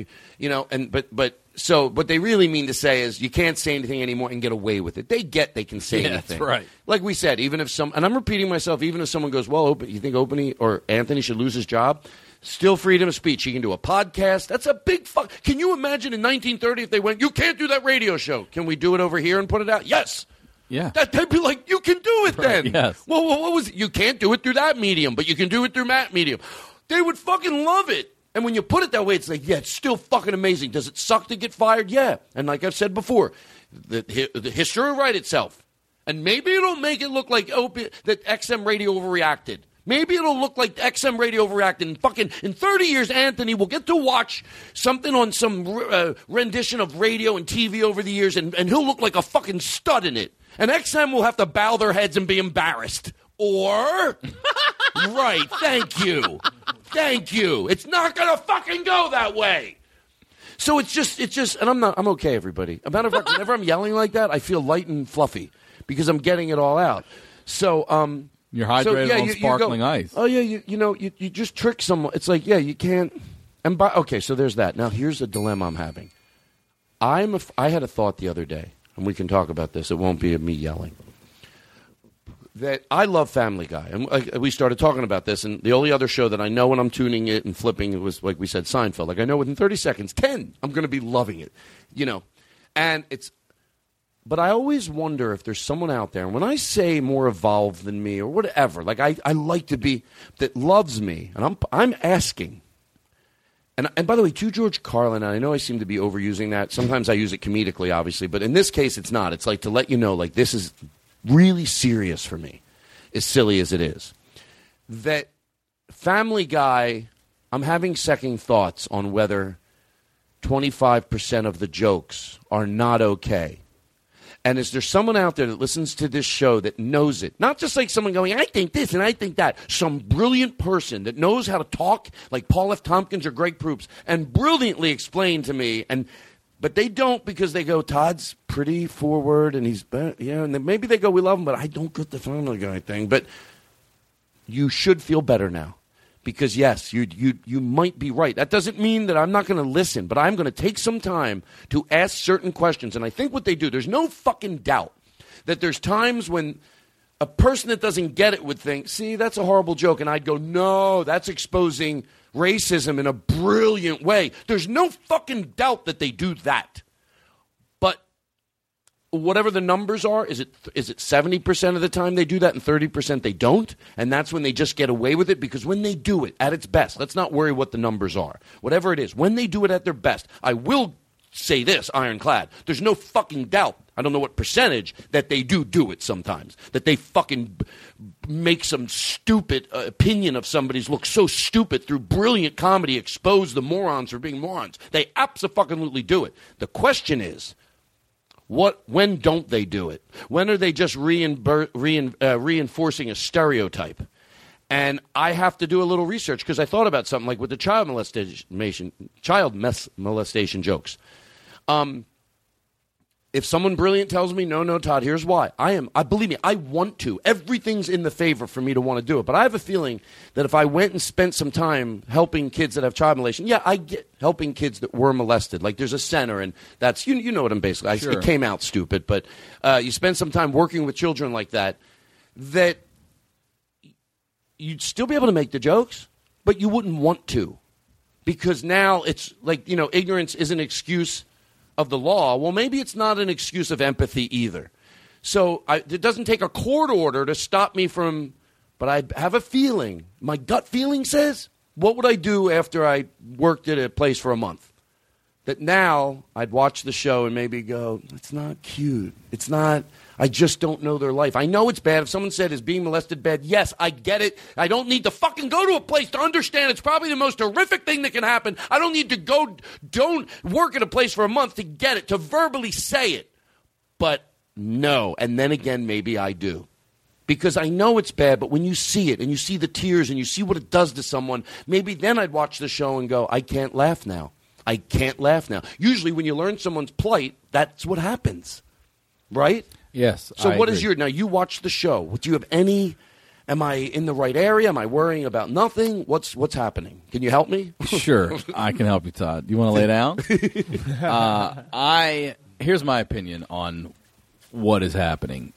So what they really mean to say is you can't say anything anymore and get away with it. They can say anything. That's right. Like we said, even if and I'm repeating myself, even if someone goes, well, you think Opie or Anthony should lose his job? Still freedom of speech. He can do a podcast. That's a big fuck. Can you imagine in 1930 if they went, you can't do that radio show. Can we do it over here and put it out? Yes. Yeah. They'd be like, you can do it then. Right, yes. Well, what was it? You can't do it through that medium, but you can do it through that medium. They would fucking love it. And when you put it that way, it's like, yeah, it's still fucking amazing. Does it suck to get fired? Yeah. And like I've said before, the history will write itself. And maybe it'll make it look like that XM radio overreacted. Maybe it'll look like XM radio overreacted. And fucking in 30 years, Anthony will get to watch something on some rendition of radio and TV over the years, and he'll look like a fucking stud in it. And XM will have to bow their heads and be embarrassed. Or, right, thank you. Thank you. It's not going to fucking go that way. So it's just, and I'm okay, everybody. As a matter of fact, whenever I'm yelling like that, I feel light and fluffy because I'm getting it all out. So, you're hydrated on sparkling ice. Oh, yeah, you just trick someone. It's like, yeah, you can't. Okay, so there's that. Now, here's a dilemma I'm having. I had a thought the other day, and we can talk about this. It won't be me yelling. That I love Family Guy. And we started talking about this, and the only other show that I know when I'm tuning it and flipping, it was, like we said, Seinfeld. Like, I know within 30 seconds, 10, I'm going to be loving it, And but I always wonder if there's someone out there, and when I say more evolved than me or whatever, like I like to be, that loves me, and I'm asking. And by the way, to George Carlin, I know I seem to be overusing that. Sometimes I use it comedically, obviously, but in this case, it's not. It's like to let you know, like, this is really serious for me, as silly as it is. That Family Guy, I'm having second thoughts on whether 25% of the jokes are not okay. And is there someone out there that listens to this show that knows it? Not just like someone going, I think this and I think that. Some brilliant person that knows how to talk like Paul F. Tompkins or Greg Proops and brilliantly explain to me. But they don't, because they go, Todd's pretty forward and he's, and then maybe they go, we love him, but I don't get the Family Guy thing. But you should feel better now. Because, yes, you might be right. That doesn't mean that I'm not going to listen, but I'm going to take some time to ask certain questions. And I think what they do, there's no fucking doubt that there's times when a person that doesn't get it would think, see, that's a horrible joke. And I'd go, no, that's exposing racism in a brilliant way. There's no fucking doubt that they do that. But whatever the numbers are, is it 70% of the time they do that and 30% they don't? And that's when they just get away with it? Because when they do it at its best, let's not worry what the numbers are. Whatever it is, when they do it at their best, I will say this, ironclad, there's no fucking doubt, I don't know what percentage, that they do it sometimes. That they fucking make some stupid opinion of somebody's look so stupid through brilliant comedy, expose the morons for being morons. They abso-fucking-lutely do it. The question is, when don't they do it? When are they just reinforcing a stereotype? And I have to do a little research because I thought about something like with the child molestation jokes. If someone brilliant tells me, no, Todd, here's why. Believe me, I want to. Everything's in the favor for me to want to do it. But I have a feeling that if I went and spent some time helping kids that have child molestation, I get helping kids that were molested. Like there's a center, and that's, you know what I'm basically, sure. It came out stupid, but you spend some time working with children like that you'd still be able to make the jokes, but you wouldn't want to. Because now it's like, ignorance is an excuse of the law. Well, maybe it's not an excuse of empathy either. So it doesn't take a court order to stop me from, but I have a feeling, my gut feeling says, what would I do after I worked at a place for a month? That now I'd watch the show and maybe go, it's not cute. It's not, I just don't know their life. I know it's bad. If someone said, is being molested bad? Yes, I get it. I don't need to fucking go to a place to understand it's probably the most horrific thing that can happen. I don't need to don't work at a place for a month to get it, to verbally say it. But no. And then again, maybe I do. Because I know it's bad, but when you see it and you see the tears and you see what it does to someone, maybe then I'd watch the show and go, I can't laugh now. I can't laugh now. Usually when you learn someone's plight, that's what happens. Right? Yes. So I what agree. is now you watch the show. Do you have any, am I in the right area? Am I worrying about nothing? What's happening? Can you help me? Sure. I can help you, Todd. You want to lay down? Here's my opinion on what is happening.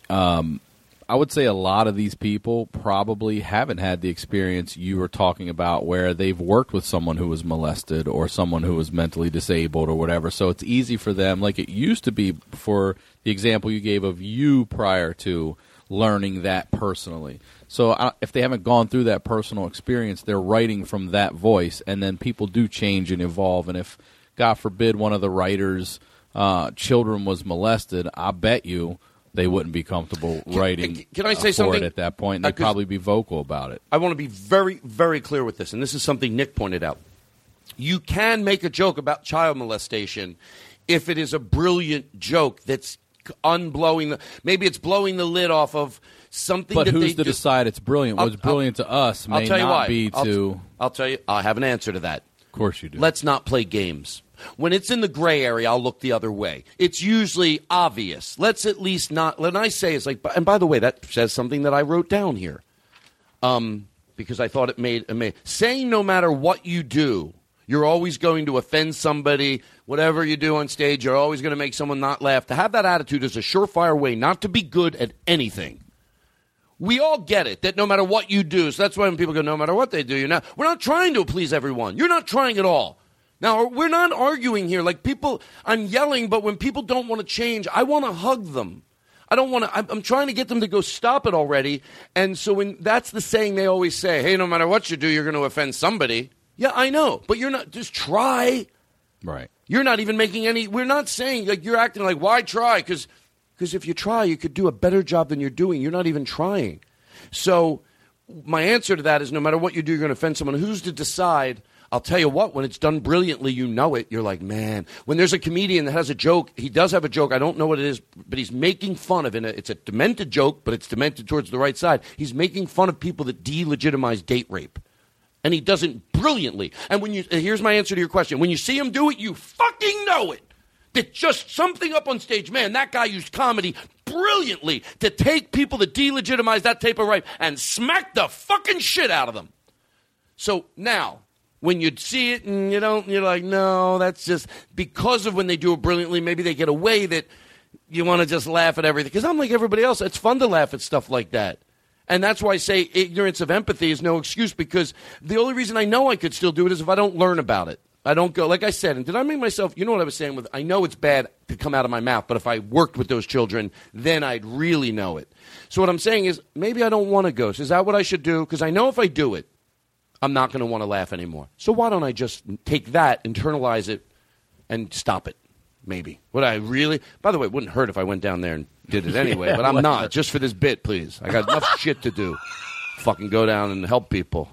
I would say a lot of these people probably haven't had the experience you were talking about where they've worked with someone who was molested or someone who was mentally disabled or whatever. So it's easy for them, like it used to be for the example you gave of you prior to learning that personally. So if they haven't gone through that personal experience, they're writing from that voice, and then people do change and evolve. And if, God forbid, one of the writers' children was molested, I bet you they wouldn't be comfortable writing can I say for something? it at that point, and they'd probably be vocal about it. I want to be very, very clear with this, and this is something Nick pointed out. You can make a joke about child molestation if it is a brilliant joke that's unblowing. Maybe it's blowing the lid off of something. But that who's they to decide it's brilliant? What's brilliant to us may not be to. I'll tell you. I have an answer to that. Of course you do. Let's not play games. When it's in the gray area, I'll look the other way. It's usually obvious. Let's at least not. When I say it's like, and by the way, that says something that I wrote down here, because I thought it made saying no matter what you do, you're always going to offend somebody. Whatever you do on stage, you're always going to make someone not laugh. To have that attitude is a surefire way not to be good at anything. We all get it, that no matter what you do. So that's why when people go, no matter what they do, we're not trying to please everyone. You're not trying at all. Now, we're not arguing here. Like people, I'm yelling, but when people don't want to change, I want to hug them. I don't want to, I'm trying to get them to go stop it already. And so that's the saying they always say, hey, no matter what you do, you're going to offend somebody. Yeah, I know, but you're not, just try. Right. You're not even making any, we're not saying, like, you're acting like, why try? Because if you try, you could do a better job than you're doing. You're not even trying. So my answer to that is no matter what you do, you're going to offend someone. Who's to decide? I'll tell you what, when it's done brilliantly, you know it. You're like, man. When there's a comedian that has a joke, he does have a joke. I don't know what it is, but he's making fun of it. It's a demented joke, but it's demented towards the right side. He's making fun of people that delegitimize date rape. And he does it brilliantly. And here's my answer to your question. When you see him do it, you fucking know it. That just something up on stage, man, that guy used comedy brilliantly to take people that delegitimize that type of rape and smack the fucking shit out of them. So now, when you see it and you're like, no, that's just because of when they do it brilliantly, maybe they get away that you want to just laugh at everything. Because I'm like everybody else. It's fun to laugh at stuff like that. And that's why I say ignorance of empathy is no excuse, because the only reason I know I could still do it is if I don't learn about it. I don't go, like I said, and did I make myself, you know what I was saying with, I know it's bad to come out of my mouth, but if I worked with those children, then I'd really know it. So what I'm saying is, maybe I don't want to ghost. Is that what I should do? Because I know if I do it, I'm not going to want to laugh anymore. So why don't I just take that, internalize it, and stop it? Maybe. Would I really? By the way, it wouldn't hurt if I went down there and did it anyway, but I'm not. Just for this bit, please. I got enough shit to do. Fucking go down and help people.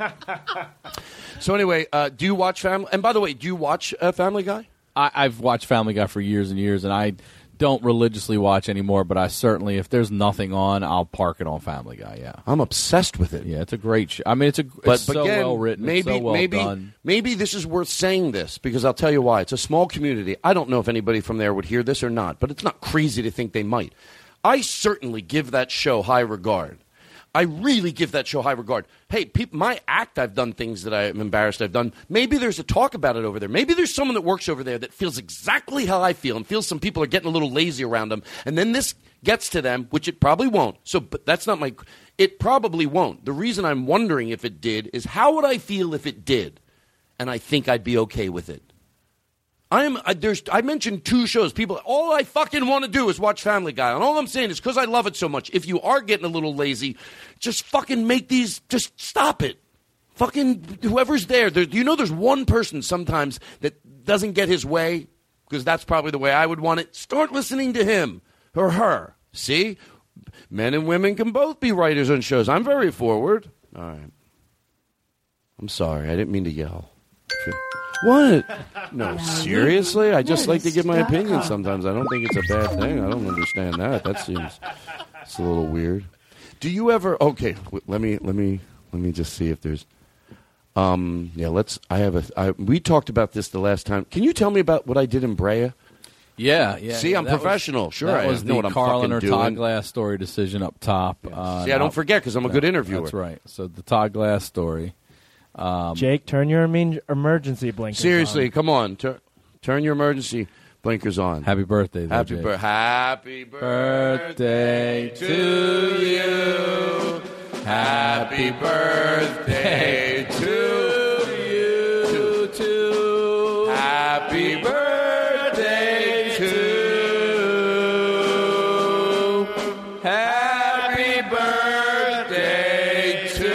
So anyway, do you watch Family? And by the way, do you watch Family Guy? I've watched Family Guy for years and years, and I don't religiously watch anymore, but I certainly, if there's nothing on, I'll park it on Family Guy, yeah. I'm obsessed with it. Yeah, it's a great show. I mean, it's so again, well written, it's so well done. Maybe this is worth saying this, because I'll tell you why. It's a small community. I don't know if anybody from there would hear this or not, but it's not crazy to think they might. I certainly give that show high regard. I really give that show high regard. Hey, my act, I've done things that I'm embarrassed I've done. Maybe there's a talk about it over there. Maybe there's someone that works over there that feels exactly how I feel and feels some people are getting a little lazy around them. And then this gets to them, which it probably won't. But that's not my – it probably won't. The reason I'm wondering if it did is how would I feel if it did? And I think I'd be okay with it. I mentioned 2 shows. People, all I fucking want to do is watch Family Guy. And all I'm saying is because I love it so much, if you are getting a little lazy, just fucking make these, just stop it. Fucking whoever's there. There's one person sometimes that doesn't get his way, because that's probably the way I would want it. Start listening to him or her. See? Men and women can both be writers on shows. I'm very forward. All right. I'm sorry. I didn't mean to yell. What? No, seriously? I just like to give my opinion sometimes. I don't think it's a bad thing. I don't understand that. That seems it's a little weird. Do you ever? Okay, let me just see if there's. We talked about this the last time. Can you tell me about what I did in Brea? Yeah. See, I'm professional. Sure, that I was know what the I'm Carlin fucking or Todd doing. Glass story decision up top. See, I don't forget because I'm a good interviewer. That's right. So the Todd Glass story. Jake, turn your emergency blinkers Seriously, on. come on. Turn your emergency blinkers on. Happy birthday, though, Happy Jake. Happy birthday to you. Happy birthday to you. Happy birthday to Happy birthday to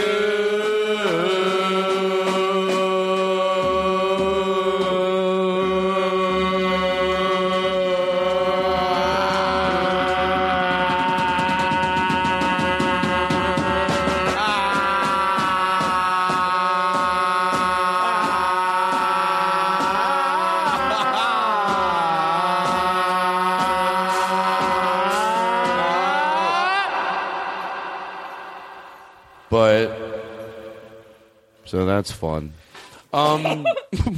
So that's fun. So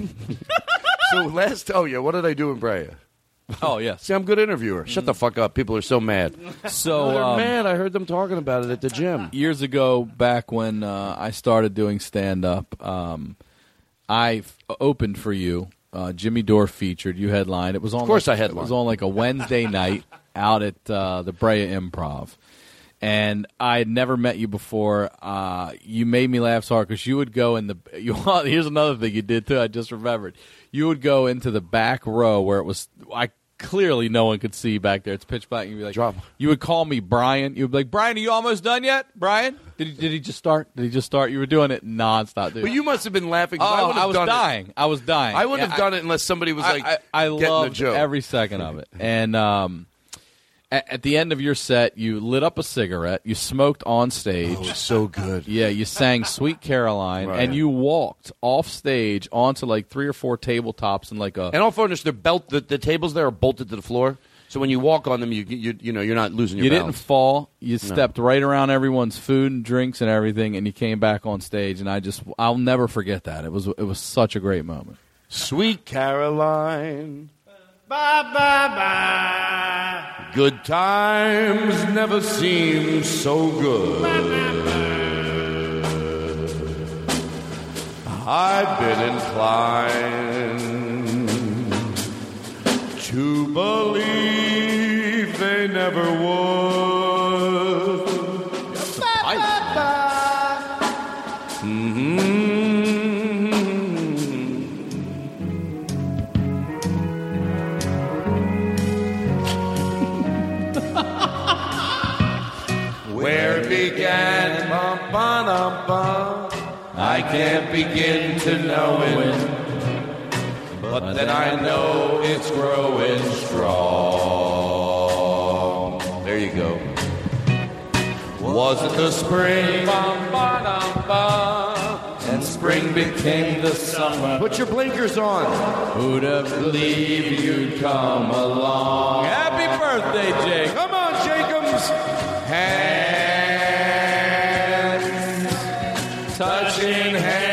what did I do in Brea? Oh, yes. See, I'm a good interviewer. Shut the fuck up. People are so mad. So they're mad. I heard them talking about it at the gym. Years ago, back when I started doing stand-up, I opened for you. Jimmy Dore featured. You headlined. It was on. Of course, I headlined. It was on like a Wednesday night out at the Brea Improv. And I had never met you before. You made me laugh so hard because you would go in the. Here's another thing you did too. I just remembered. You would go into the back row where it was. Clearly, no one could see back there. It's pitch black. And you'd be like, Drop. You would call me Brian. You'd be like, Brian, are you almost done yet? Brian, did he just start? Did he just start? You were doing it nonstop, dude. But you must have been laughing. 'Cause I was dying. I was dying. I wouldn't have done it unless somebody was like, I getting the loved joke. every second of it. And at the end of your set, you lit up a cigarette. You smoked on stage. Oh, it was so good. Yeah, you sang "Sweet Caroline," Right. and you walked off stage onto like 3 or 4 tabletops and like a. And all fairness, the tables there are bolted to the floor, so when you walk on them, you're not losing your You balance. didn't fall. You stepped right around everyone's food and drinks and everything, and you came back on stage. And I'll never forget that. It was such a great moment. Sweet Caroline. Bye, bye, bye. Good times never seem so good. I've been inclined to believe they never would. Where it began, bum, bum, bum, I can't begin to know it, but then I know it's growing strong. There you go. Was it the spring, bum, bum, bum, and spring became the summer? Put your blinkers on. Who'd have believed you'd come along? Happy birthday, Jake. Come on, Jacobs. Hands, touching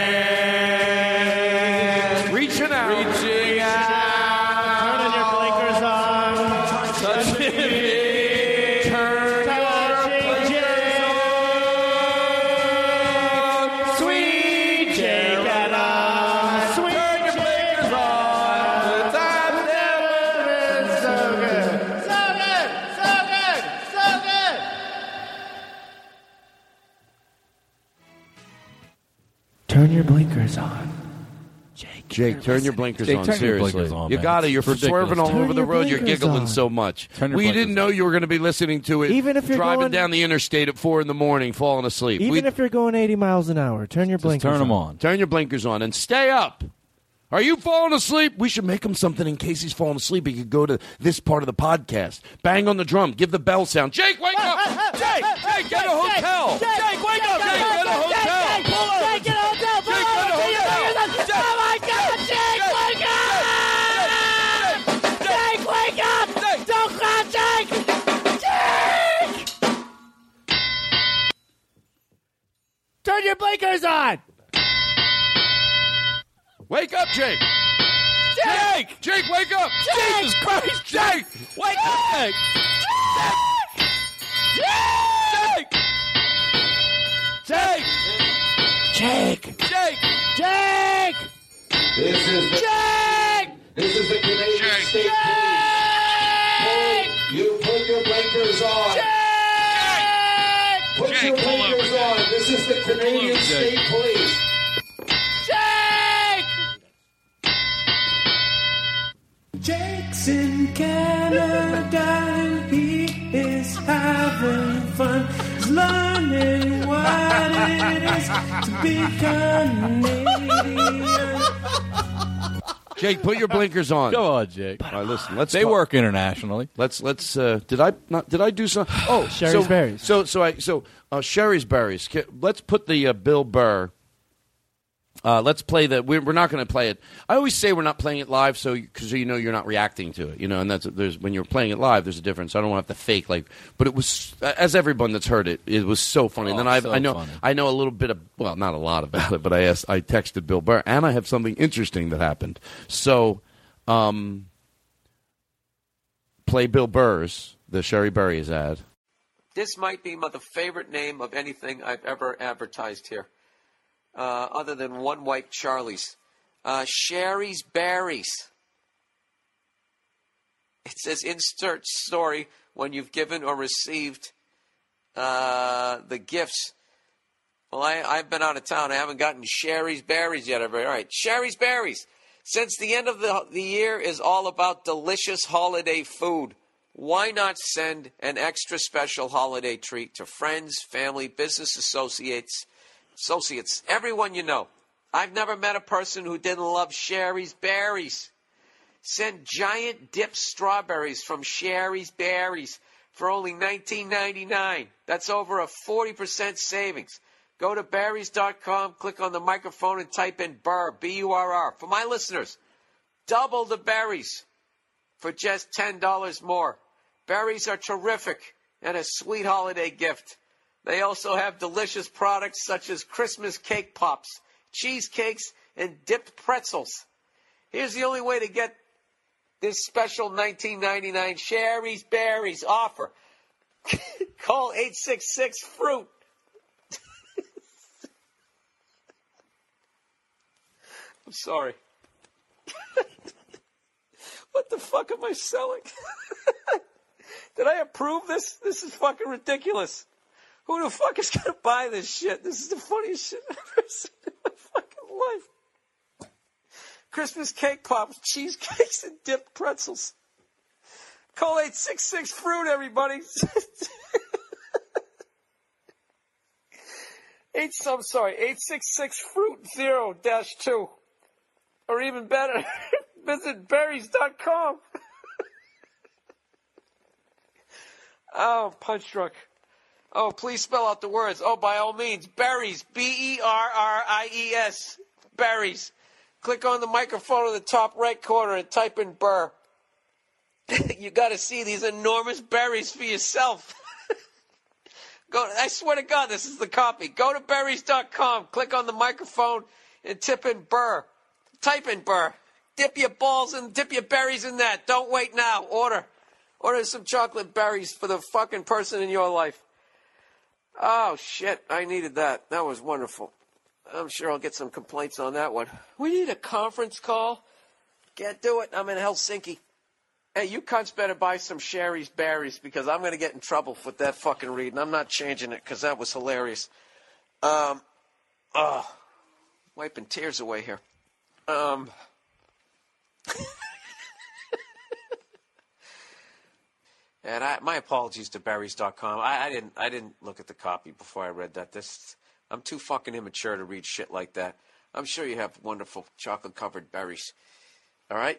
hands, reaching out, Turning your blinkers on. touching me, turn your blinkers on, sweet Caroline, turn your blinkers on, the time's never been so good, so good, so good, so good. Turn your blinkers on. Jake, turn your blinkers Jake, on. turn your Seriously, blinkers on, you man. got to. You're It's ridiculous. swerving all Turn over the your road. You're blinkers giggling on. so much. Turn your We blinkers didn't know you were going to be listening to it. Even if you're driving going- down the interstate at 4 a.m, falling asleep. Even if you're going 80 miles an hour, turn your blinkers Turn them on. Turn your blinkers on and stay up. Are you falling asleep? We should make him something in case he's falling asleep. He could go to this part of the podcast. Bang on the drum. Give the bell sound. Jake, wake up! Jake, get a hotel! Jake, wake up! Jake, get a hotel! Jake, get a hotel! Jake, get a hotel! Oh my God, Jake, wake up! Jake, wake up! Don't cry, Jake! Jake! blinkers on! Wake up, Jake! Jake! Jake, wake up! Jake! Jesus Christ, Jake! Wake up, Jake! Jake! Jake! Jake! Jake! This is the Jake! This is the Canadian Jake. State Police. You put your blinkers on. Put Jake, your pull over, blinkers Jake. on. This is the Canadian over, Jake. State Police. Jake's in Canada and he is having fun. He's learning what it is to be Canadian. Jake, put your blinkers on. Go on, Jake. All right, listen. Let's They talk- work internationally. Let's. Did I do something? Oh, Sherry's Berries. So Sherry's Berries. Let's put the Bill Burr. Let's play the. We're not going to play it. I always say we're not playing it live, because you're not reacting to it. And there's when you're playing it live, there's a difference. I don't want to have to fake but it was, as everyone that's heard it, it was so funny. And then I know funny. I know a little bit of, well, not a lot about it, but I texted Bill Burr, and I have something interesting that happened. So, play Bill Burr's the Sherry Berries ad. This might be the favorite name of anything I've ever advertised here, other than One White Charlie's. Sherry's Berries. It says insert story when you've given or received the gifts. Well, I've been out of town. I haven't gotten Sherry's Berries yet. All right, Sherry's Berries. Since the end of the year is all about delicious holiday food, why not send an extra special holiday treat to friends, family, business associates, everyone you know? I've never met a person who didn't love Sherry's Berries. Send giant dipped strawberries from Sherry's Berries for only $19.99. That's over a 40% savings. Go to berries.com, click on the microphone, and type in Burr, B-U-R-R. For my listeners, double the berries for just $10 more. Berries are terrific and a sweet holiday gift. They also have delicious products such as Christmas cake pops, cheesecakes, and dipped pretzels. Here's the only way to get this special $19.99 Sherry's Berries offer. Call 866-FRUIT. I'm sorry. What the fuck am I selling? Did I approve this? This is fucking ridiculous. Who the fuck is going to buy this shit? This is the funniest shit I've ever seen in my fucking life. Christmas cake pops, cheesecakes, and dipped pretzels. Call 866-FRUIT, everybody. 866-FRUIT-0-2. Or even better, visit berries.com. Oh, punch drunk. Oh, please spell out the words. Oh, by all means, berries, B-E-R-R-I-E-S, berries. Click on the microphone in the top right corner and type in Burr. You got to see these enormous berries for yourself. I swear to God, this is the copy. Go to berries.com, click on the microphone, and type in Burr. Type in Burr. Dip your balls and dip your berries in that. Don't wait now. Order some chocolate berries for the fucking person in your life. Oh, shit. I needed that. That was wonderful. I'm sure I'll get some complaints on that one. We need a conference call. Can't do it. I'm in Helsinki. Hey, you cunts better buy some Sherry's Berries because I'm going to get in trouble with that fucking read, and I'm not changing it because that was hilarious. Wiping tears away here. And my apologies to berries.com. I didn't look at the copy before I read that. I'm too fucking immature to read shit like that. I'm sure you have wonderful chocolate-covered berries. All right?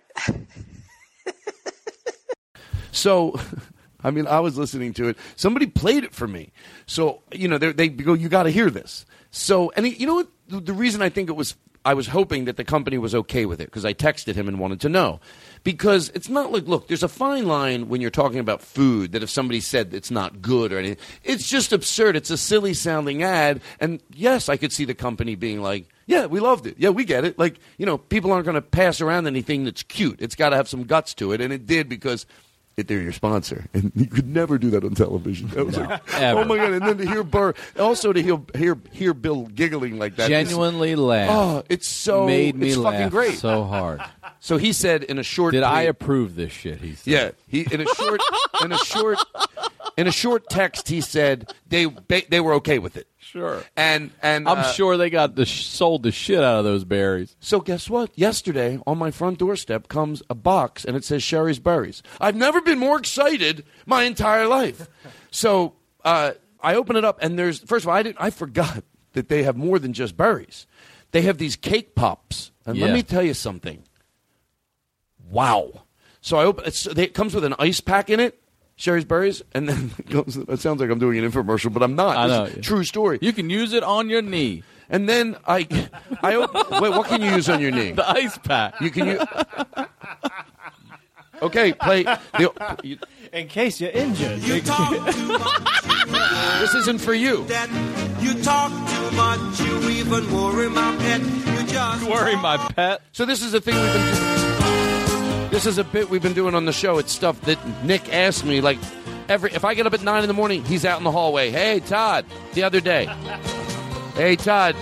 So, I mean, I was listening to it. Somebody played it for me. So, they go, you got to hear this. So, and you know what? The reason I think it was I was hoping that the company was okay with it because I texted him and wanted to know. Because it's not like, look, there's a fine line when you're talking about food that if somebody said it's not good or anything, it's just absurd. It's a silly sounding ad. And yes, I could see the company being like, yeah, we loved it. Yeah, we get it. Like, people aren't going to pass around anything that's cute. It's got to have some guts to it. And it did because they're your sponsor. And you could never do that on television. That was oh, my God. And then to hear Burr, also to hear Bill giggling like that. Genuinely laugh. Oh, it's laugh fucking great. So hard. So he said in a short Did tweet, I approve this shit, he said. Yeah. In a short text, he said they were okay with it. Sure. And I'm sure they got sold the shit out of those berries. So guess what? Yesterday, on my front doorstep comes a box, and it says Sherry's Berries. I've never been more excited my entire life. So I open it up, and first of all, I forgot that they have more than just berries. They have these cake pops. And let me tell you something. Wow. So I open it comes with an ice pack in it. Sherry's Berries, and then it sounds like I'm doing an infomercial, but I'm not. I know. True story. You can use it on your knee. And then I open, wait, what can you use on your knee? The ice pack. You can use. Okay, play. In case you're injured. You talk too much. This isn't for you. You talk too much. You even worry my pet. You just worry my pet. So this is the thing we've been doing. This is a bit we've been doing on the show. It's stuff that Nick asked me. Like, if I get up at 9 in the morning, he's out in the hallway. Hey, Todd. The other day. Hey, Todd.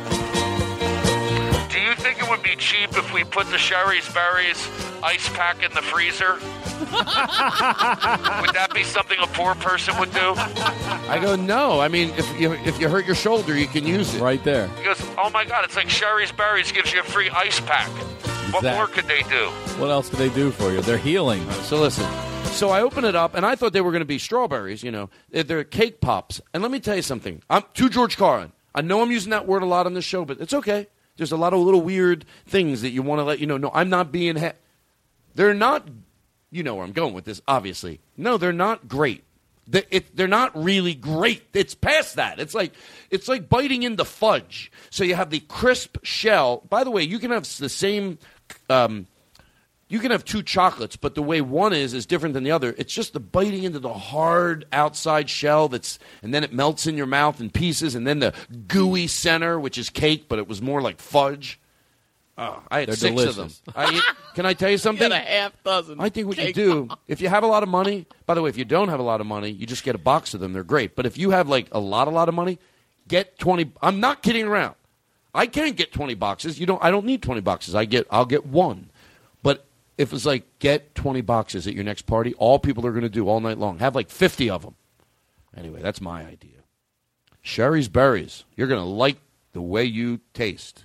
Do you think it would be cheap if we put the Sherry's Berries ice pack in the freezer? Would that be something a poor person would do? I go, no. I mean, if you hurt your shoulder, you can use it. Right there. He goes, oh, my God, it's like Sherry's Berries gives you a free ice pack. What more could they do? What else could they do for you? They're healing. So listen. So I open it up, and I thought they were going to be strawberries, They're cake pops. And let me tell you something. I'm to George Carlin. I know I'm using that word a lot on the show, but it's okay. There's a lot of little weird things that you want to let you know. No, I'm not being... They're not... You know where I'm going with this, obviously. No, they're not great. They're not really great. It's past that. It's like biting into fudge. So you have the crisp shell. By the way, you can have the same... you can have two chocolates, but the way one is different than the other. It's just the biting into the hard outside shell and then it melts in your mouth in pieces, and then the gooey center, which is cake, but it was more like fudge. I had They're 6 delicious. of them. Can I tell you something? You got a half dozen. I think what you do, if you have a lot of money, by the way, if you don't have a lot of money, you just get a box of them. They're great. But if you have like a lot of money, get 20. I'm not kidding around. I can't get 20 boxes. I don't need 20 boxes. I'll get one. But if it's like, get 20 boxes at your next party, all people are going to do all night long. Have like 50 of them. Anyway, that's my idea. Sherry's Berries. You're going to like the way you taste.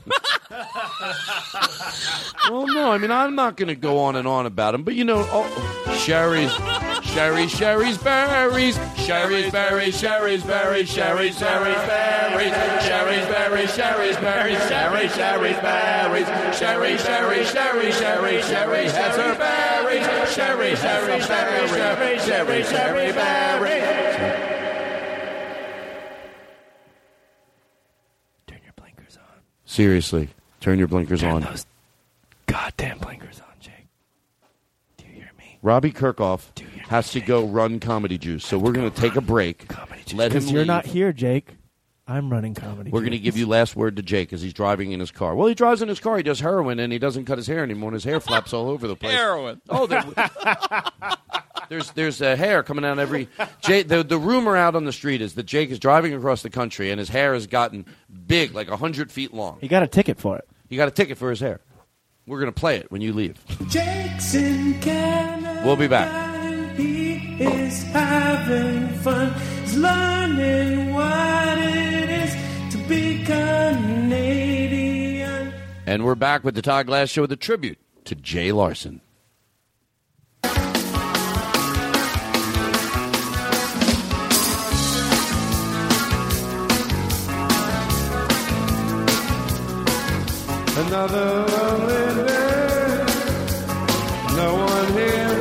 Well, no, I mean, I'm not going to go on and on about them, but Sherry's Berries, Sherry's Berries, Sherry's Berries, Sherry's Berries, Sherry's Berries, Sherry's Berries, Sherry's Berries, Sherry's Berries, Sherry, Sherry, Sherry, Sherry, Sherry has her berries, Sherry, Sherry, Sherry, Sherry, Sherry, Sherry berries. Seriously, turn your blinkers on. Those goddamn blinkers on, Jake. Do you hear me? Robbie Kirkhoff has to go run Comedy Juice, so we're going to take a break. Let him leave. You're not here, Jake. I'm running Comedy We're going to give you last word to Jake as he's driving in his car. Well, he drives in his car. He does heroin, and he doesn't cut his hair anymore, and his hair flaps all over the place. Heroin. Oh, there's a hair coming out every... The rumor out on the street is that Jake is driving across the country, and his hair has gotten big, like 100 feet long. He got a ticket for it. He got a ticket for his hair. We're going to play it when you leave. Jake's in Canada. We'll be back. He is having fun. He's learning what it is to be Canadian. And we're back with the Todd Glass Show with a tribute to Jay Larson. Another lonely day. No one here.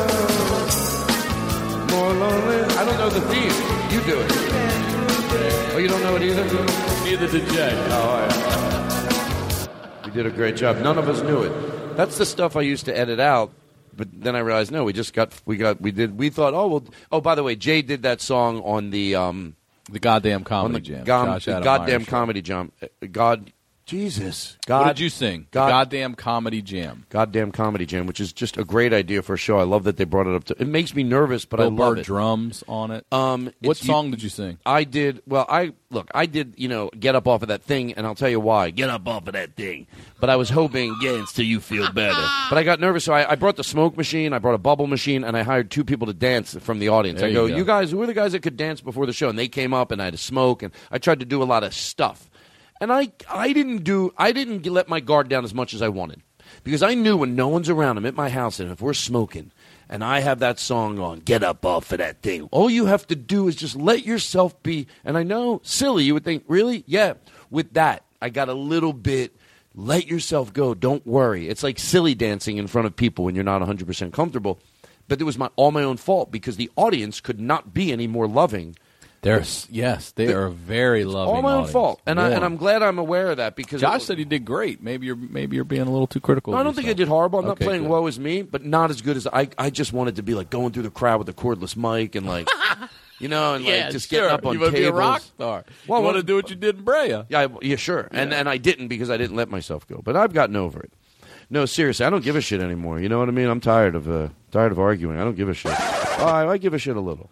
More lonely. I don't know the theme. You do it. Oh, you don't know it either? Neither did Jay. Oh, all right. We did a great job. None of us knew it. That's the stuff I used to edit out, but then I realized, no, we thought, oh, by the way, Jay did that song on the Goddamn Comedy Jam. Goddamn Comedy Jam. Jesus. What did you sing? Goddamn Comedy Jam. Goddamn Comedy Jam, which is just a great idea for a show. I love that they brought it up. It makes me nervous, but Bill I love Burr it. drums on it. What song did you sing? I did, Get Up Off of That Thing, and I'll tell you why. Get up off of that thing. But I was hoping, dance till you feel better. But I got nervous, so I brought the smoke machine, I brought a bubble machine, and I hired 2 people to dance from the audience. There I go, you go. you guys, who are the guys that could dance before the show? And they came up, and I had to smoke, and I tried to do a lot of stuff. And I didn't let my guard down as much as I wanted. Because I knew when no one's around, I'm at my house, and if we're smoking, and I have that song on, Get Up Off of That Thing, all you have to do is just let yourself be. And I know, silly, you would think, really? Yeah. With that, I got a little bit, let yourself go, don't worry. It's like silly dancing in front of people when you're not 100% comfortable. But it was all my own fault because the audience could not be any more loving. They are very loving. All my own audience. fault, and Warm. I'm glad I'm aware of that because Josh said he did great. Maybe you're being a little too critical. No, I don't think I did horrible. I'm not playing good. woe is me, but not as good as I just wanted to be like going through the crowd with a cordless mic and like, and like just getting up on you want to be a tables. rock star. Well, you want to do what you did in Brea. Yeah, sure. Yeah. And I didn't because I didn't let myself go. But I've gotten over it. No, seriously, I don't give a shit anymore. You know what I mean? I'm tired of arguing. I don't give a shit. I give a shit a little.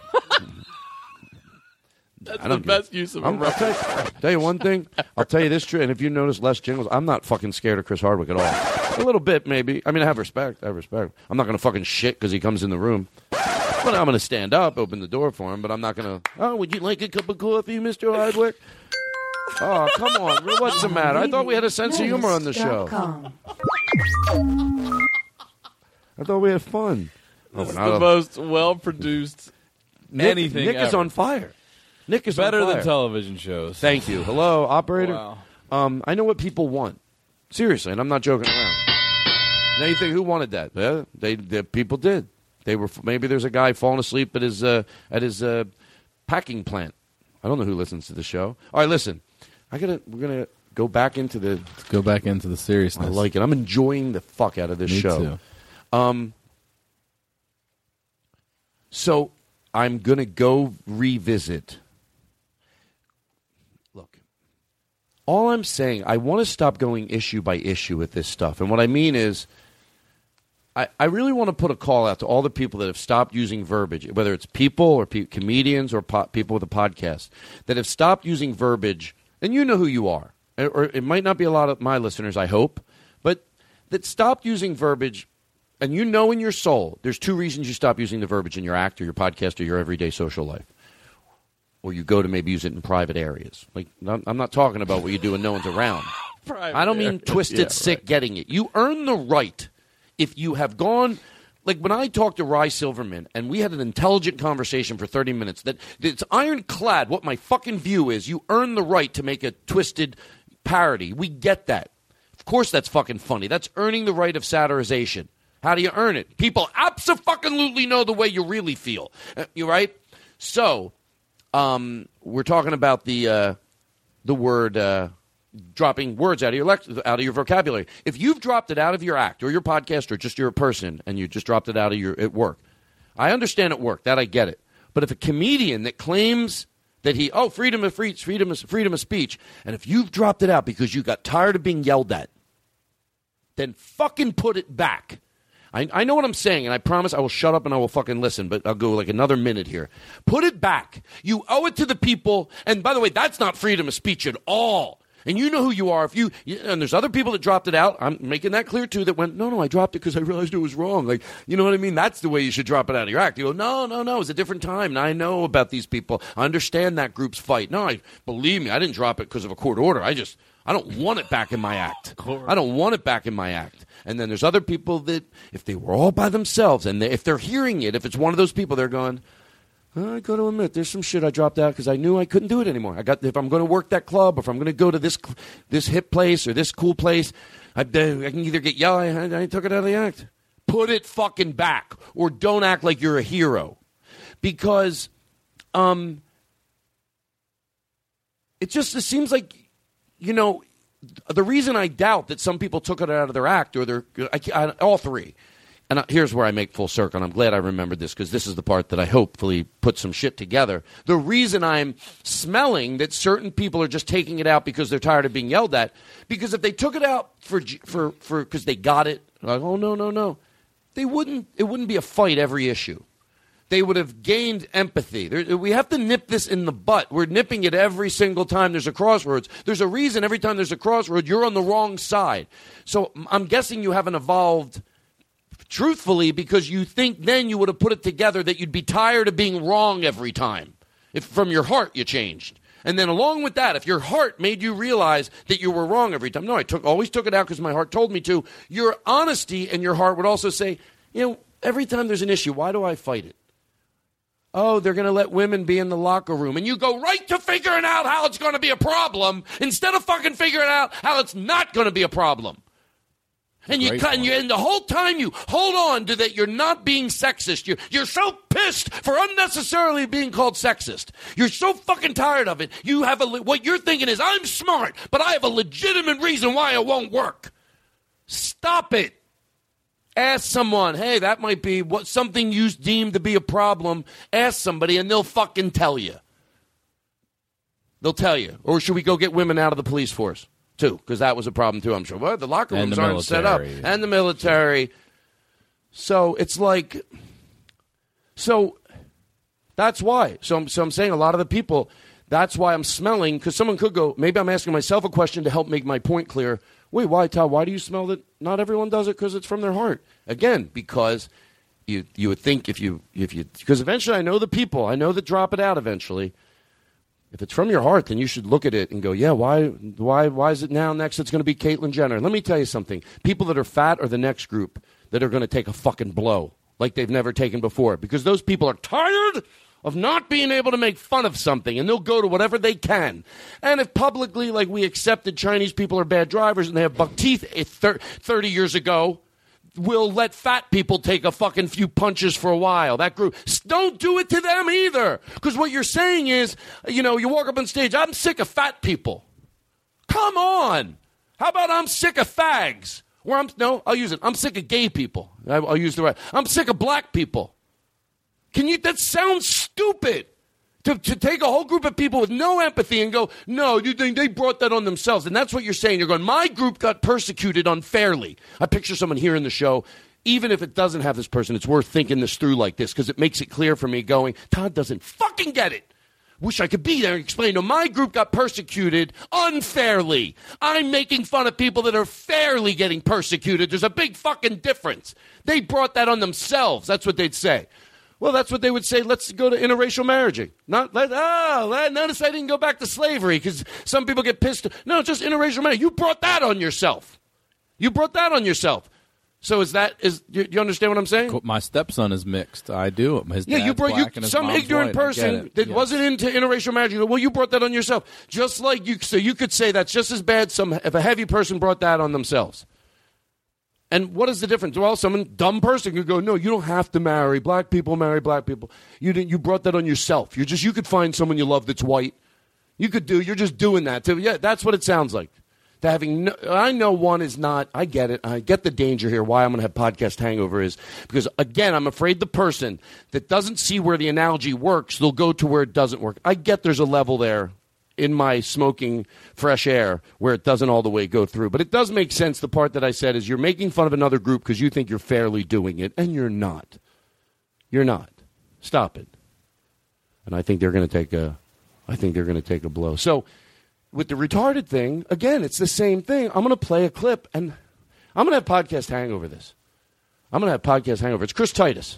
That's the best use of a reference. Tell you one thing. I'll tell you this true, and if you notice less jingles, I'm not fucking scared of Chris Hardwick at all. A little bit, maybe. I mean, I have respect. I'm not going to fucking shit because he comes in the room. But I'm going to stand up, open the door for him, but I'm not going to, would you like a cup of coffee, Mr. Hardwick? Oh, come on. What's the matter? I thought we had a sense of humor on the show. I thought we had fun. This is the most well-produced anything Nick ever. is on fire. Nick is better on fire. than television shows. Thank you. Hello, operator. Wow. I know what people want. Seriously, and I'm not joking around. Now you think, who wanted that? Yeah, the people did. They were maybe there's a guy falling asleep at his packing plant. I don't know who listens to the show. All right, listen. We're gonna go back into the. Let's go back into the seriousness. I like it. I'm enjoying the fuck out of this Me show. Too. So I'm gonna go revisit. Look, all I'm saying, I want to stop going issue by issue with this stuff, and what I mean is, I really want to put a call out to all the people that have stopped using verbiage, whether it's people or comedians or people with a podcast, that have stopped using verbiage, and you know who you are. Or it might not be a lot of my listeners, I hope, but that stopped using verbiage, and you know in your soul, there's 2 reasons you stop using the verbiage in your act or your podcast or your everyday social life. Or you go to maybe use it in private areas. Like, I'm not talking about what you do when no one's around. I don't mean twisted, sick, getting it. You earn the right. If you have gone, like when I talked to Rye Silverman and we had an intelligent conversation for 30 minutes, that it's ironclad what my fucking view is. You earn the right to make a twisted parody. We get that. Of course that's fucking funny. That's earning the right of satirization. How do you earn it? People abso-fucking-lutely know the way you really feel. You right? So, we're talking about the word... dropping words out of your vocabulary. If you've dropped it out of your act or your podcast or just you're a person and you just dropped it out of your at work, I understand at work, that I get it. But if a comedian that claims that freedom of speech, and if you've dropped it out because you got tired of being yelled at, then fucking put it back. I know what I'm saying, and I promise I will shut up and I will fucking listen, but I'll go like another minute here. Put it back. You owe it to the people, and by the way, that's not freedom of speech at all. And you know who you are. And there's other people that dropped it out. I'm making that clear, too, that went, no, I dropped it because I realized it was wrong. Like, you know what I mean? That's the way you should drop it out of your act. You go, no, it was a different time. And I know about these people. I understand that group's fight. No, believe me, I didn't drop it because of a court order. I don't want it back in my act. I don't want it back in my act. And then there's other people that, if they were all by themselves, and if they're hearing it, if it's one of those people, they're going... I got to admit, there's some shit I dropped out because I knew I couldn't do it anymore. If I'm going to work that club, or if I'm going to go to this hip place or this cool place, I can either get yelled. I took it out of the act. Put it fucking back, or don't act like you're a hero, because it seems like, the reason I doubt that some people took it out of their act, or all three. And here's where I make full circle, and I'm glad I remembered this, because this is the part that I hopefully put some shit together. The reason I'm smelling that certain people are just taking it out because they're tired of being yelled at, because if they took it out for because they got it, like, oh, no, it wouldn't be a fight every issue. They would have gained empathy. We have to nip this in the butt. We're nipping it every single time there's a crossroads. There's a reason every time there's a crossroad, you're on the wrong side. So I'm guessing you haven't evolved truthfully, because you think then you would have put it together that you'd be tired of being wrong every time. If from your heart you changed. And then along with that, if your heart made you realize that you were wrong every time. No, I always took it out because my heart told me to. Your honesty and your heart would also say, every time there's an issue, why do I fight it? Oh, they're going to let women be in the locker room. And you go right to figuring out how it's going to be a problem instead of fucking figuring out how it's not going to be a problem. And and the whole time you hold on to that you're not being sexist. You're so pissed for unnecessarily being called sexist. You're so fucking tired of it. You have what you're thinking is, I'm smart, but I have a legitimate reason why it won't work. Stop it. Ask someone, hey, that might be something you deem to be a problem. Ask somebody and they'll fucking tell you. They'll tell you. Or should we go get women out of the police force? Too, because that was a problem too, I'm sure. Well, the locker rooms aren't set up. And the military. So it's like, that's why. So I'm saying a lot of the people, that's why I'm smelling, because someone could go, maybe I'm asking myself a question to help make my point clear. Wait, why, Todd, why do you smell that not everyone does it because it's from their heart? Again, because you would think if you, because eventually I know the people, I know that drop it out eventually. If it's from your heart, then you should look at it and go, yeah, why is it now next it's going to be Caitlyn Jenner? Let me tell you something. People that are fat are the next group that are going to take a fucking blow like they've never taken before, because those people are tired of not being able to make fun of something, and they'll go to whatever they can. And if publicly, like we accepted Chinese people are bad drivers and they have buck teeth 30 years ago, we'll let fat people take a fucking few punches for a while. That group. Don't do it to them either. Because what you're saying is, you walk up on stage, I'm sick of fat people. Come on. How about I'm sick of fags? I'll use it. I'm sick of gay people. I'll use the right. I'm sick of black people. That sounds stupid. To take a whole group of people with no empathy and go, no, you think they brought that on themselves. And that's what you're saying. You're going, my group got persecuted unfairly. I picture someone here in the show, even if it doesn't have this person, it's worth thinking this through like this, because it makes it clear for me going, Todd doesn't fucking get it. Wish I could be there and explain, no, my group got persecuted unfairly. I'm making fun of people that are fairly getting persecuted. There's a big fucking difference. They brought that on themselves. That's what they'd say. Well, that's what they would say. Let's go to interracial marriaging. Notice I didn't go back to slavery, because some people get pissed. No, just interracial marriage. You brought that on yourself. So you understand what I'm saying? My stepson is mixed. I do. His dad's you brought black and his some mom's ignorant white. person that wasn't into interracial marriage. You go, well, you brought that on yourself. Just like you, so you could say that's just as bad. If a heavy person brought that on themselves. And what is the difference? Well, some dumb person could go, no, you don't have to marry. Black people marry black people. You brought that on yourself. You could find someone you love that's white. You're just doing that. Yeah, that's what it sounds like. I know one is not, I get it. I get the danger here. Why I'm going to have podcast hangover is because, again, I'm afraid the person that doesn't see where the analogy works, they'll go to where it doesn't work. I get there's a level there in my smoking fresh air where it doesn't all the way go through. But it does make sense. The part that I said is you're making fun of another group because you think you're fairly doing it, and you're not. You're not. Stop it. And I think they're going to take a blow. So with the retarded thing, again, it's the same thing. I'm going to play a clip, and I'm going to have podcast hangover this. It's Chris Titus.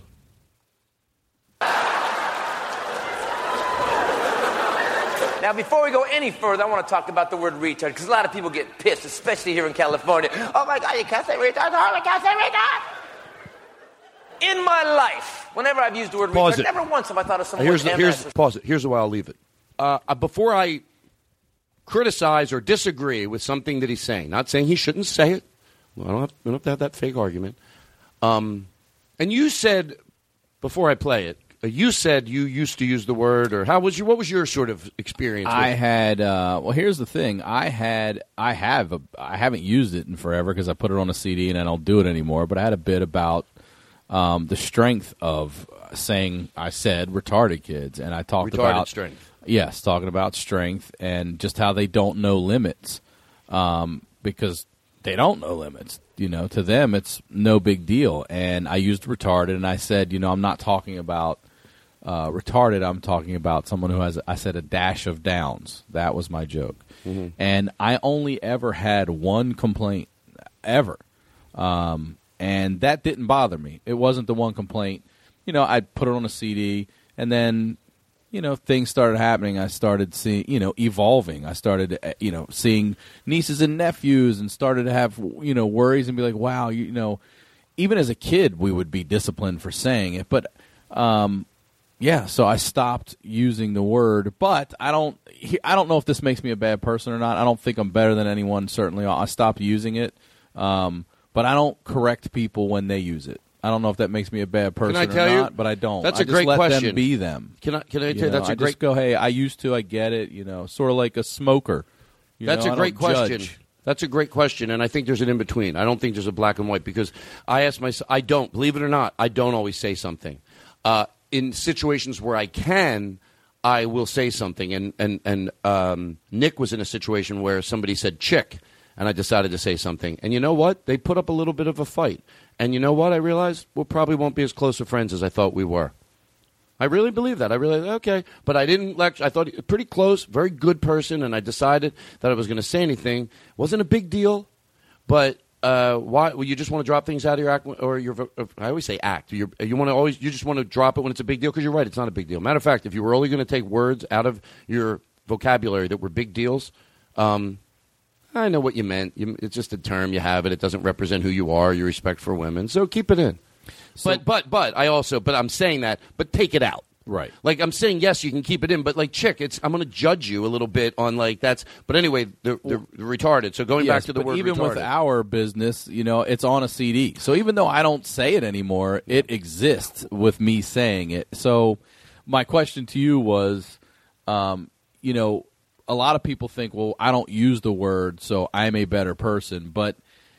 Now, before we go any further, I want to talk about the word retard, because a lot of people get pissed, especially here in California. Oh, my God, you can't say retard. Oh, you can't say retard. In my life, whenever I've used the word retard, never once have I thought of someone with MS. Pause it. Here's the way I'll leave it. Before I criticize or disagree with something that he's saying, not saying he shouldn't say it. Well, we don't have to have that fake argument. And you said, before I play it, you said you used to use the word, or what was your sort of experience? I had. Well, here's the thing. I haven't used it in forever because I put it on a CD and I don't do it anymore. But I had a bit about the strength of saying I said retarded kids, and I talked about strength. Yes, talking about strength and just how they don't know limits because they don't know limits. To them it's no big deal. And I used retarded, and I said, I'm not talking about retarded. I'm talking about someone who has, I said, a dash of downs. That was my joke. Mm-hmm. And I only ever had one complaint, ever. And that didn't bother me. It wasn't the one complaint. I'd put it on a CD, and then, things started happening. I started seeing, evolving. I started, seeing nieces and nephews and started to have, worries and be like, wow, even as a kid, we would be disciplined for saying it. But, so I stopped using the word. But I don't know if this makes me a bad person or not. I don't think I'm better than anyone, certainly. I stopped using it. But I don't correct people when they use it. I don't know if that makes me a bad person or not, but I don't. That's a great just let question. them be them. Can I tell you, that's a great... just go, hey, I used to, I get it, sort of like a smoker. That's a great question. That's a great question, and I think there's an in-between. I don't think there's a black and white, because I ask myself, believe it or not, I don't always say something. In situations where I can, I will say something, and Nick was in a situation where somebody said chick, and I decided to say something. And you know what? They put up a little bit of a fight. And you know what? I realized we probably won't be as close of friends as I thought we were. I really believe that. I really, okay. But I didn't lecture. I thought pretty close, very good person, and I decided that I was going to say anything. Wasn't a big deal, but why? Well, you just want to drop things out of your act, or your, I always say act. You just want to drop it when it's a big deal, because you're right, it's not a big deal. Matter of fact, if you were only going to take words out of your vocabulary that were big deals, I know what you meant. It's just a term. You have it. It doesn't represent who you are, your respect for women. So keep it in. So, but I'm saying that, but take it out. Right. Like, I'm saying, yes, you can keep it in, but like, chick, I'm going to judge you a little bit on like that's. But anyway, they're retarded. So going back to the word even retarded. with our business, it's on a CD. So even though I don't say it anymore, it exists with me saying it. So my question to you was, a lot of people think, well, I don't use the word, so I'm a better person. But,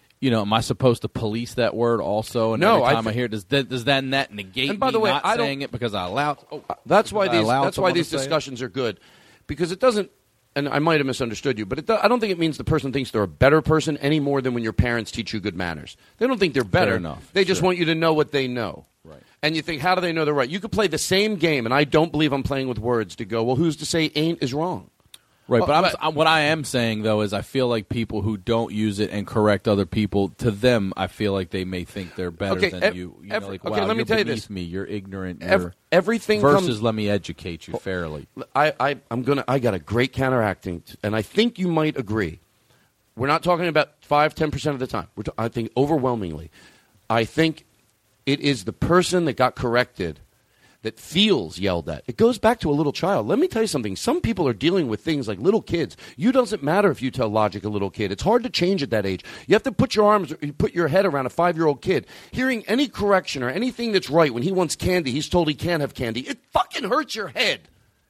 am I supposed to police that word also? And no, every time I hear it, does that negate and by the way, not saying it because I allowed? That's why these discussions are good, because it doesn't. And I might have misunderstood you, but I don't think it means the person thinks they're a better person any more than when your parents teach you good manners. They don't think they're better. Fair enough. They just want you to know what they know. Right. And you think, how do they know they're right? You could play the same game, and I don't believe I'm playing with words to go, well, who's to say ain't is wrong? Right, but what I am saying, though, is I feel like people who don't use it and correct other people, to them, I feel like they may think they're better than you. Wow, let me tell you this. Me, you're ignorant. Everything versus let me educate you fairly. I got a great counteracting, and I think you might agree. We're not talking about 5-10% of the time. I think overwhelmingly. I think it is the person that got corrected that feels yelled at. It goes back to a little child. Let me tell you something. Some people are dealing with things like little kids. You doesn't matter if you tell logic a little kid. It's hard to change at that age. You have to put your head around a 5-year-old kid. Hearing any correction or anything that's right when he wants candy, he's told he can't have candy. It fucking hurts your head.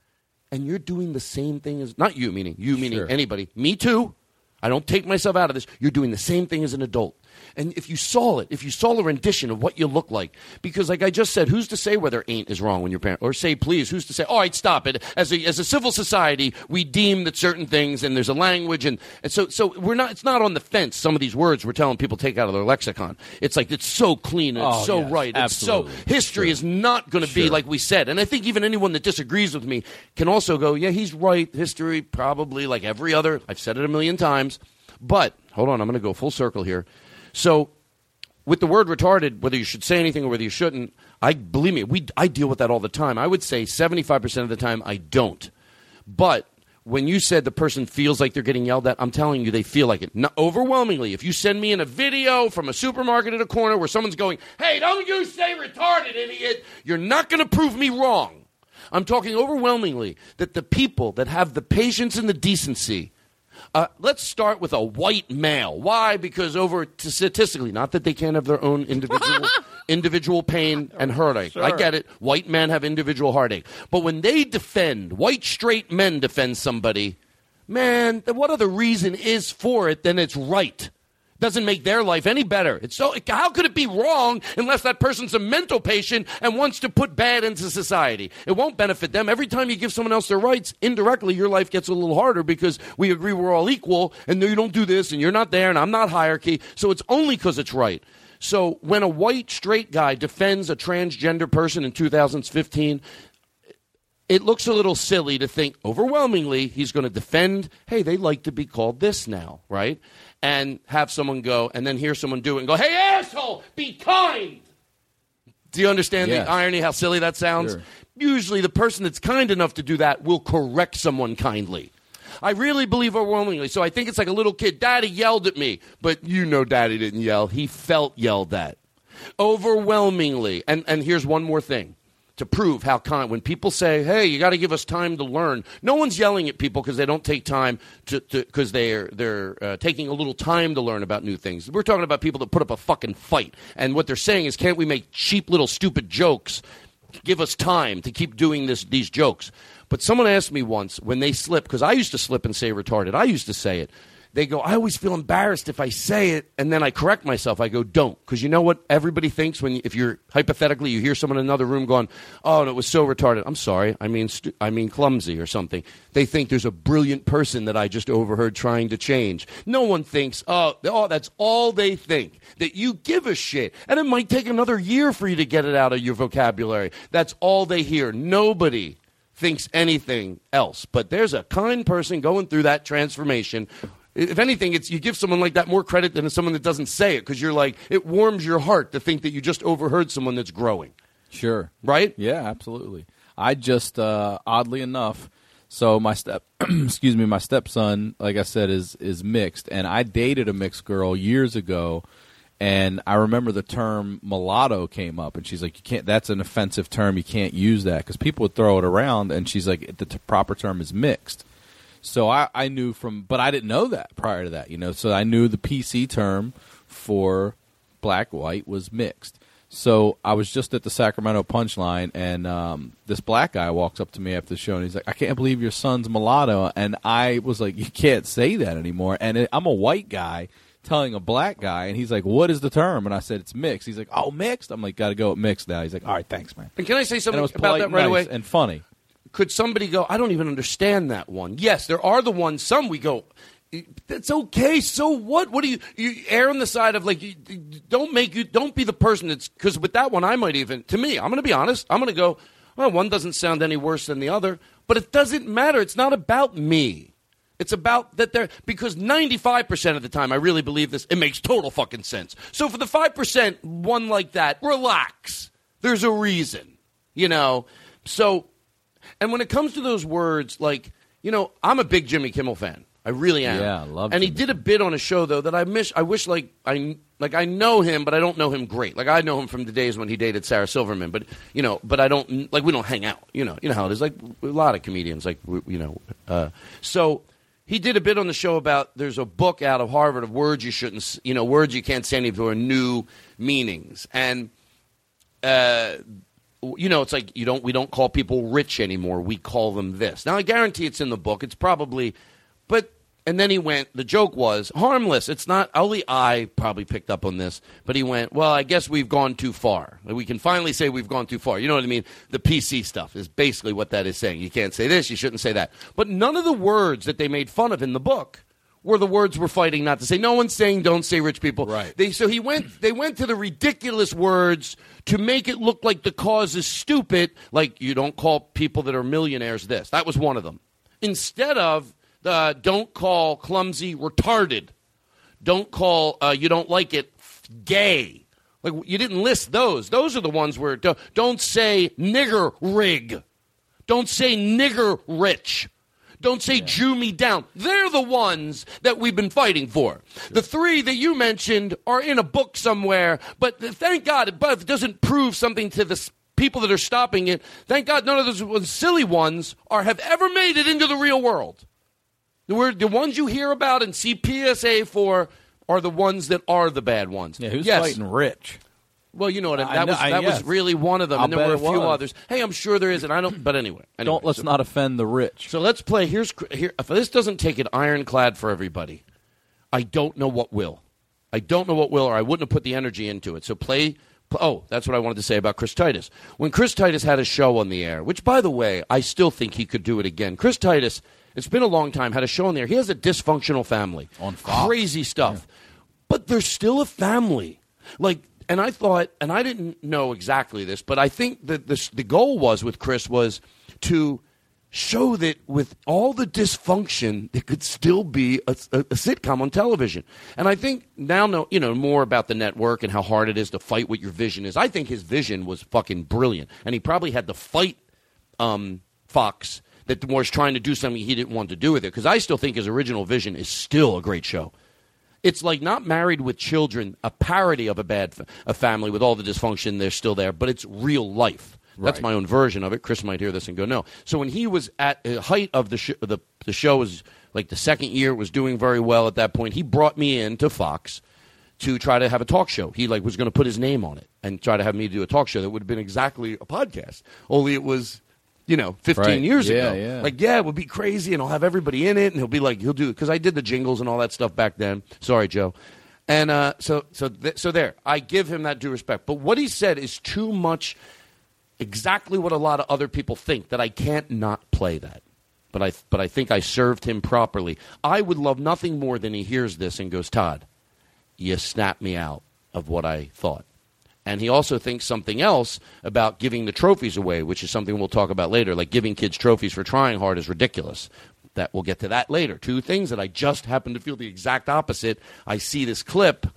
And you're doing the same thing as, not you meaning Sure. anybody. Me too. I don't take myself out of this. You're doing the same thing as an adult. And if you saw a rendition of what you look like, because like I just said, who's to say whether ain't is wrong when your parent, or say please, who's to say, all right, stop it. As a civil society, we deem that certain things, and there's a language, and so we're not, it's not on the fence. Some of these words we're telling people take out of their lexicon. It's like, it's so clean, and it's so yes, right. absolutely. It's so, history is not going to be like we said. And I think even anyone that disagrees with me can also go, yeah, he's right. History probably like every other, I've said it a million times. But, hold on, I'm going to go full circle here. So, with the word retarded, whether you should say anything or whether you shouldn't, believe me, I deal with that all the time. I would say 75% of the time I don't. But when you said the person feels like they're getting yelled at, I'm telling you they feel like it. Not overwhelmingly. If you send me in a video from a supermarket at a corner where someone's going, hey, don't you say retarded, idiot, you're not going to prove me wrong. I'm talking overwhelmingly that the people that have the patience and the decency. Let's start with a white male. Why? Because statistically, not that they can't have their own individual individual pain and heartache. Sure. I get it. White men have individual heartache. But when they defend, white straight men defend somebody, man, what other reason is for it than it's right? Doesn't make their life any better. How could it be wrong unless that person's a mental patient and wants to put bad into society? It won't benefit them. Every time you give someone else their rights, indirectly your life gets a little harder because we agree we're all equal and you don't do this and you're not there and I'm not hierarchy. So it's only because it's right. So when a white straight guy defends a transgender person in 2015, it looks a little silly to think overwhelmingly he's going to defend, hey, they like to be called this now, right? And have someone go and then hear someone do it and go, hey, asshole, be kind. Do you understand the irony, how silly that sounds? Sure. Usually the person that's kind enough to do that will correct someone kindly. I really believe overwhelmingly. So I think it's like a little kid. Daddy yelled at me. But you know Daddy didn't yell. He felt yelled at. Overwhelmingly. And here's one more thing to prove how kind. When people say, hey, you got to give us time to learn, no one's yelling at people because they don't take time because they're taking a little time to learn about new things. We're talking about people that put up a fucking fight. And what they're saying is, can't we make cheap little stupid jokes? Give us time to keep doing these jokes. But someone asked me once when they slip, because I used to slip and say retarded. I used to say it. They go, I always feel embarrassed if I say it, and then I correct myself. I go, don't, because you know what everybody thinks if you're hypothetically you hear someone in another room going, oh, and it was so retarded. I'm sorry, I mean clumsy or something. They think there's a brilliant person that I just overheard trying to change. No one thinks, oh, that's all they think, that you give a shit, and it might take another year for you to get it out of your vocabulary. That's all they hear. Nobody thinks anything else. But there's a kind person going through that transformation. If anything, you give someone like that more credit than someone that doesn't say it, because you're like, it warms your heart to think that you just overheard someone that's growing. Sure. Right? Yeah, absolutely. I just, oddly enough, so my stepson, like I said, is mixed, and I dated a mixed girl years ago, and I remember the term mulatto came up, and she's like, "You can't. That's an offensive term. You can't use that," because people would throw it around, and she's like, "The proper term is mixed." So I knew but I didn't know that prior to that, So I knew the PC term for black white was mixed. So I was just at the Sacramento Punchline, and this black guy walks up to me after the show, and he's like, "I can't believe your son's mulatto," and I was like, "You can't say that anymore." And I'm a white guy telling a black guy, and he's like, "What is the term?" And I said, "It's mixed." He's like, "Oh, mixed?" I'm like, "Got to go with mixed now." He's like, "All right, thanks, man." And can I say something and it was about that right nice away? And funny. Could somebody go, I don't even understand that one? Yes, there are the ones, some we go, that's okay, so what? What do you err on the side of, like, don't be the person that's, because with that one I might even, to me, I'm going to be honest, I'm going to go, well, one doesn't sound any worse than the other, but it doesn't matter. It's not about me. It's about that because 95% of the time, I really believe this, it makes total fucking sense. So for the 5%, one like that, relax. There's a reason, So, and when it comes to those words, like, I'm a big Jimmy Kimmel fan. I really am. Yeah, I love And Jimmy he did a bit on a show, though, that I wish, I know him, but I don't know him great. Like, I know him from the days when he dated Sarah Silverman, but, but I don't, like, we don't hang out. You know how it is. Like, a lot of comedians, like, so he did a bit on the show about there's a book out of Harvard of words you shouldn't, words you can't say anymore, new meanings. And, it's like we don't call people rich anymore. We call them this. Now, I guarantee it's in the book. It's probably, and then he went, the joke was harmless. It's not, only I probably picked up on this, but he went, well, I guess we've gone too far. We can finally say we've gone too far. You know what I mean? The PC stuff is basically what that is saying. You can't say this, you shouldn't say that. But none of the words that they made fun of in the book were the words we're fighting not to say. No one's saying don't say rich people. Right. They went to the ridiculous words to make it look like the cause is stupid, like you don't call people that are millionaires this. That was one of them. Instead of don't call clumsy retarded. Don't call you don't like it gay. Like, you didn't list those. Those are the ones where don't say nigger rig. Don't say nigger rich. Don't say Jew me down. They're the ones that we've been fighting for. Sure. The three that you mentioned are in a book somewhere, but thank God it doesn't prove something to the people that are stopping it. Thank God none of those silly ones have ever made it into the real world. The ones you hear about and see PSA for are the ones that are the bad ones. Yeah, who's yes. fighting rich? Well, you know what I know, that was really one of them, and there bet were a it few was. others. Hey, I'm sure there is, and I don't. But anyway, Let's not offend the rich. So let's play. Here, if this doesn't take it ironclad for everybody, I don't know what will. Or I wouldn't have put the energy into it. So play. Oh, that's what I wanted to say about Chris Titus. When Chris Titus had a show on the air, which, by the way, I still think he could do it again. Chris Titus, it's been a long time, had a show on the air. He has a dysfunctional family. On Fox. Crazy stuff. Yeah. But they're still a family. And I thought, and I didn't know exactly this, but I think that the goal with Chris was to show that with all the dysfunction, there could still be a sitcom on television. And I think now more about the network and how hard it is to fight what your vision is. I think his vision was fucking brilliant. And he probably had to fight Fox that was trying to do something he didn't want to do with it. Because I still think his original vision is still a great show. It's like Not Married with Children, a parody of a family with all the dysfunction. They're still there, but it's real life. That's my own version of it. Chris might hear this and go, no. So when he was at the height of the show was like the second year, was doing very well at that point. He brought me in to Fox to try to have a talk show. He was going to put his name on it and try to have me do a talk show that would have been exactly a podcast. Only it was, 15 years ago. Yeah. It would be crazy, and I'll have everybody in it, and he'll be like, he'll do it because I did the jingles and all that stuff back then. Sorry, Joe. And so there, I give him that due respect. But what he said is too much. Exactly what a lot of other people think, that I can't not play that. But I think I served him properly. I would love nothing more than he hears this and goes, Todd, you snapped me out of what I thought. And he also thinks something else about giving the trophies away, which is something we'll talk about later. Like giving kids trophies for trying hard is ridiculous. That we'll get to that later. Two things that I just happen to feel the exact opposite. I see this clip.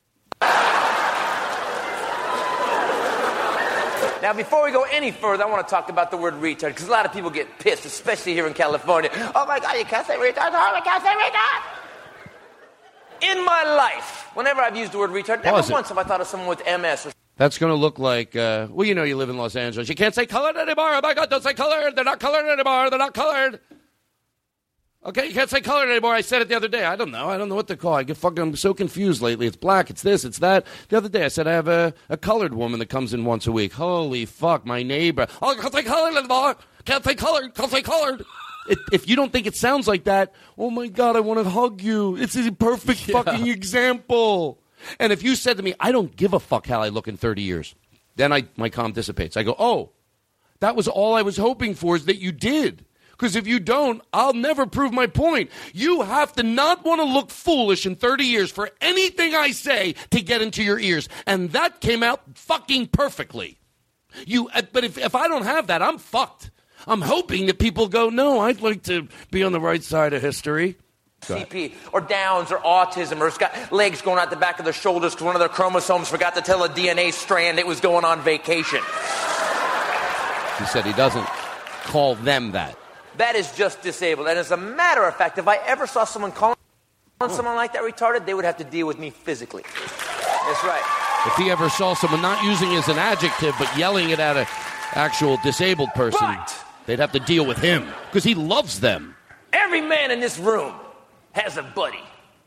Now, before we go any further, I want to talk about the word retard, because a lot of people get pissed, especially here in California. Oh, my God, you can't say retard. Oh, my God, say retard. In my life, whenever I've used the word retard, never once have I thought of someone with MS. That's going to look like, you live in Los Angeles. You can't say colored anymore. Oh, my God, don't say colored. They're not colored anymore. They're not colored. Okay, you can't say colored anymore. I said it the other day. I don't know what to call it. I'm so confused lately. It's black, it's this, it's that. The other day I said I have a colored woman that comes in once a week. Holy fuck, my neighbor. Oh, can't say colored anymore. Can't say colored. Can't say colored. If you don't think it sounds like that, oh my God, I want to hug you. It's a perfect fucking example. And if you said to me, I don't give a fuck how I look in 30 years, then my calm dissipates. I go, oh, that was all I was hoping for, is that you did. Because if you don't, I'll never prove my point. You have to not want to look foolish in 30 years for anything I say to get into your ears. And that came out fucking perfectly. But if I don't have that, I'm fucked. I'm hoping that people go, no, I'd like to be on the right side of history. CP, or Downs, or autism, or it's got legs going out the back of their shoulders because one of their chromosomes forgot to tell a DNA strand it was going on vacation. He said he doesn't call them that. That is just disabled. And as a matter of fact, if I ever saw someone calling someone like that retarded, they would have to deal with me physically. That's right. If he ever saw someone not using it as an adjective, but yelling it at an actual disabled person, they'd have to deal with him because he loves them. Every man in this room has a buddy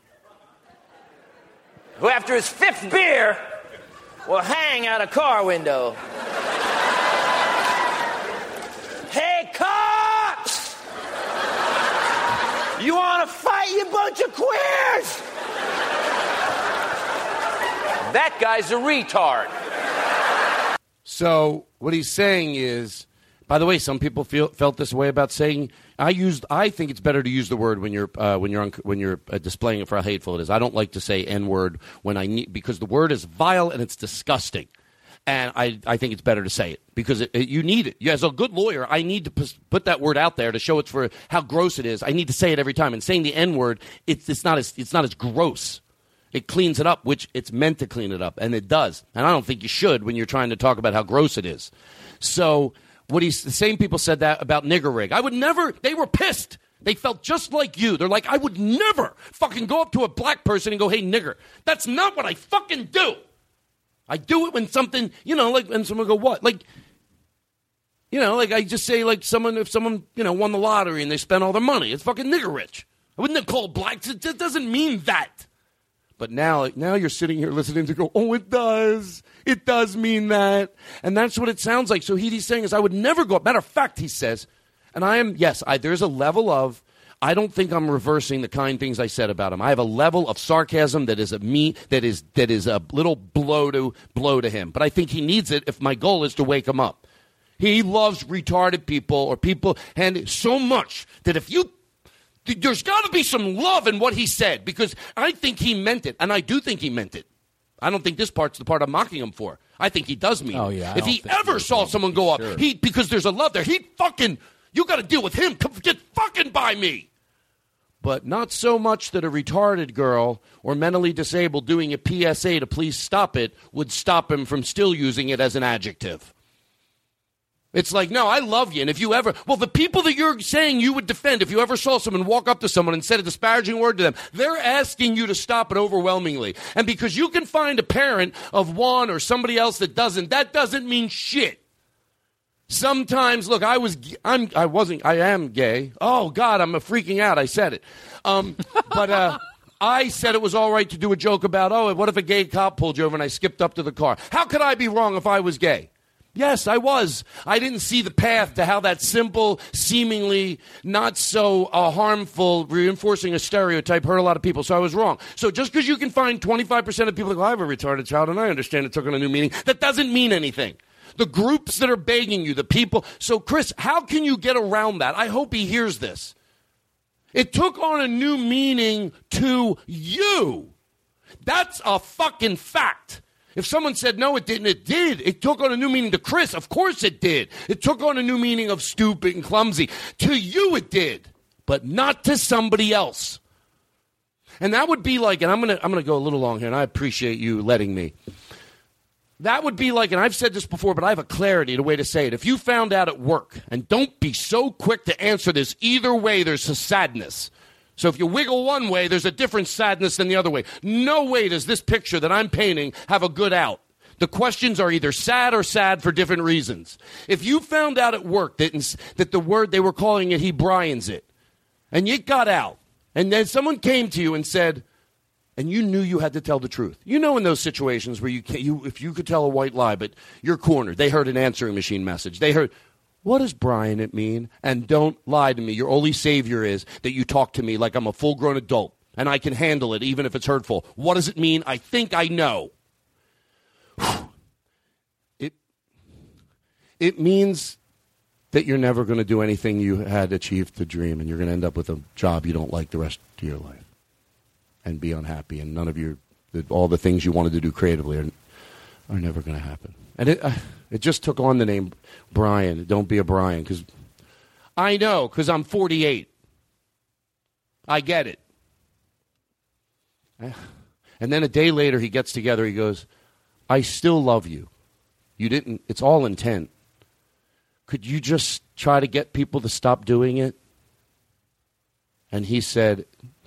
who, after his 5th beer, will hang out a car window. Hey, cops! You want to fight, you bunch of queers? That guy's a retard. So what he's saying is, by the way, some people felt this way about saying. I think it's better to use the word when you're displaying it for how hateful it is. I don't like to say N-word because the word is vile and it's disgusting. And I think it's better to say it because you need it. As a good lawyer, I need to put that word out there to show it for how gross it is. I need to say it every time. And saying the N-word, it's not as gross. It cleans it up, which it's meant to clean it up, and it does. And I don't think you should when you're trying to talk about how gross it is. So the same people said that about nigger rig. I would never. They were pissed. They felt just like you. They're like, I would never fucking go up to a black person and go, hey, nigger. That's not what I fucking do. I do it when something, like when someone go, what? Like I just say, like, if someone, won the lottery and they spent all their money, it's fucking nigger rich. I wouldn't have called blacks. It just doesn't mean that. But now you're sitting here listening to go, oh, it does. It does mean that. And that's what it sounds like. So he's saying is I would never go. Matter of fact, he says, and I am, yes, there's a level of, I don't think I'm reversing the kind things I said about him. I have a level of sarcasm that is a little blow to him. But I think he needs it if my goal is to wake him up. He loves retarded people or people and so much that there's got to be some love in what he said because I think he meant it, and I do think he meant it. I don't think this part's the part I'm mocking him for. I think he does mean it. Yeah, if he ever saw someone go up, because there's a love there, you got to deal with him. Get fucking by me. But not so much that a retarded girl or mentally disabled doing a PSA to please stop it would stop him from still using it as an adjective. It's like, no, I love you. And if you ever, the people that you're saying you would defend, if you ever saw someone walk up to someone and said a disparaging word to them, they're asking you to stop it overwhelmingly. And because you can find a parent of one or somebody else that doesn't mean shit. Sometimes, look, I am gay. Oh, God, I'm freaking out. I said it. But I said it was all right to do a joke about, what if a gay cop pulled you over and I skipped up to the car? How could I be wrong if I was gay? Yes, I was. I didn't see the path to how that simple, seemingly not so harmful, reinforcing a stereotype hurt a lot of people, so I was wrong. So just because you can find 25% of people that go, I have a retarded child, and I understand it took on a new meaning, that doesn't mean anything. The groups that are begging you, the people. So, Chris, how can you get around that? I hope he hears this. It took on a new meaning to you. That's a fucking fact. If someone said, no, it didn't, it did. It took on a new meaning to Chris. Of course it did. It took on a new meaning of stupid and clumsy. To you it did, but not to somebody else. And that would be like, and I'm gonna go a little long here, and I appreciate you letting me. That would be like, and I've said this before, but I have a clarity, the way to say it. If you found out at work, and don't be so quick to answer this, either way there's a sadness. So if you wiggle one way, there's a different sadness than the other way. No way does this picture that I'm painting have a good out. The questions are either sad or sad for different reasons. If you found out at work that the word they were calling it, he Brian's it, and you got out, and then someone came to you and said, and you knew you had to tell the truth. You know in those situations where if you could tell a white lie, but you're cornered. They heard an answering machine message. They heard, what does Brian it mean? And don't lie to me. Your only savior is that you talk to me like I'm a full-grown adult, and I can handle it even if it's hurtful. What does it mean? I think I know. It means that you're never going to do anything you had achieved to dream, and you're going to end up with a job you don't like the rest of your life and be unhappy, and none of all the things you wanted to do creatively are never going to happen. And it just took on the name Brian. Don't be a Brian, because I know, because I'm 48. I get it. And then a day later, he gets together. He goes, I still love you. You didn't. It's all intent. Could you just try to get people to stop doing it? And he said,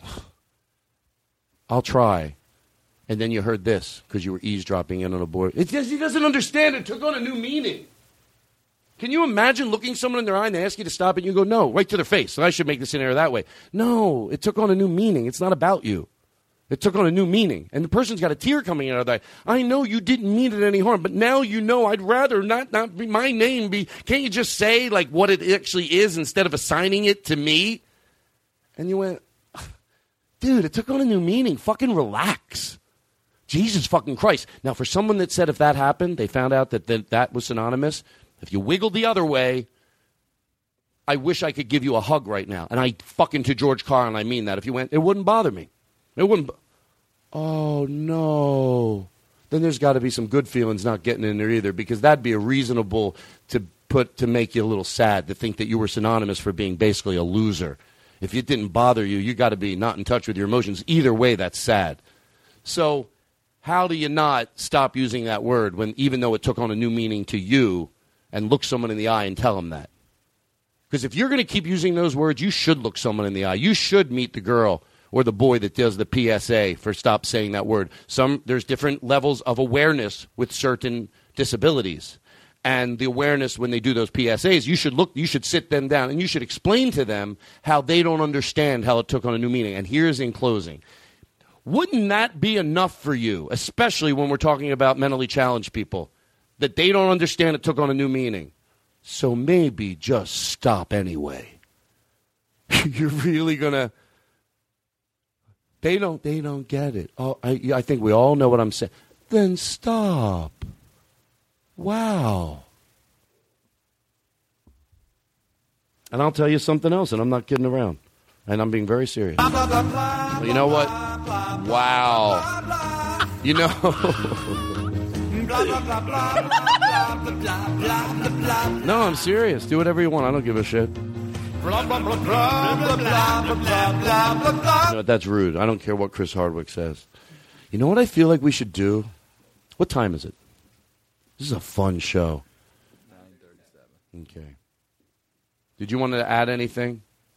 I'll try. And then you heard this because you were eavesdropping in on a board. He doesn't understand. It took on a new meaning. Can you imagine looking someone in their eye and they ask you to stop it and you go, no, right to their face. So I should make the scenario that way. No, it took on a new meaning. It's not about you. It took on a new meaning. And the person's got a tear coming out of their eye. I know you didn't mean it any harm, but now you know I'd rather not be my name be. Can't you just say like what it actually is instead of assigning it to me? And you went, dude, it took on a new meaning. Fucking relax. Jesus fucking Christ. Now, for someone that said if that happened, they found out that was synonymous, if you wiggled the other way, I wish I could give you a hug right now. And I fucking to George Carlin, I mean that. If you went, it wouldn't bother me. It wouldn't. Oh, no. Then there's got to be some good feelings not getting in there either, because that'd be a reasonable to make you a little sad to think that you were synonymous for being basically a loser. If it didn't bother you, you got to be not in touch with your emotions. Either way, that's sad. So how do you not stop using that word when, even though it took on a new meaning to you, and look someone in the eye and tell them that? Because if you're going to keep using those words, you should look someone in the eye. You should meet the girl or the boy that does the PSA for stop saying that word. There's different levels of awareness with certain disabilities. And the awareness when they do those PSAs, you should sit them down and you should explain to them how they don't understand how it took on a new meaning. And here's in closing. Wouldn't that be enough for you, especially when we're talking about mentally challenged people, that they don't understand it took on a new meaning? So maybe just stop anyway. You're really going to... They don't get it. Oh, I think we all know what I'm saying. Then stop. Wow. And I'll tell you something else, and I'm not kidding around. And I'm being very serious. Well, you know what? Wow. You know... No, I'm serious. Do whatever you want. I don't give a shit. No, that's rude. I don't care what Chris Hardwick says. You know what I feel like we should do? What time is it? This is a fun show. 9:37. Okay. Did you want to add anything?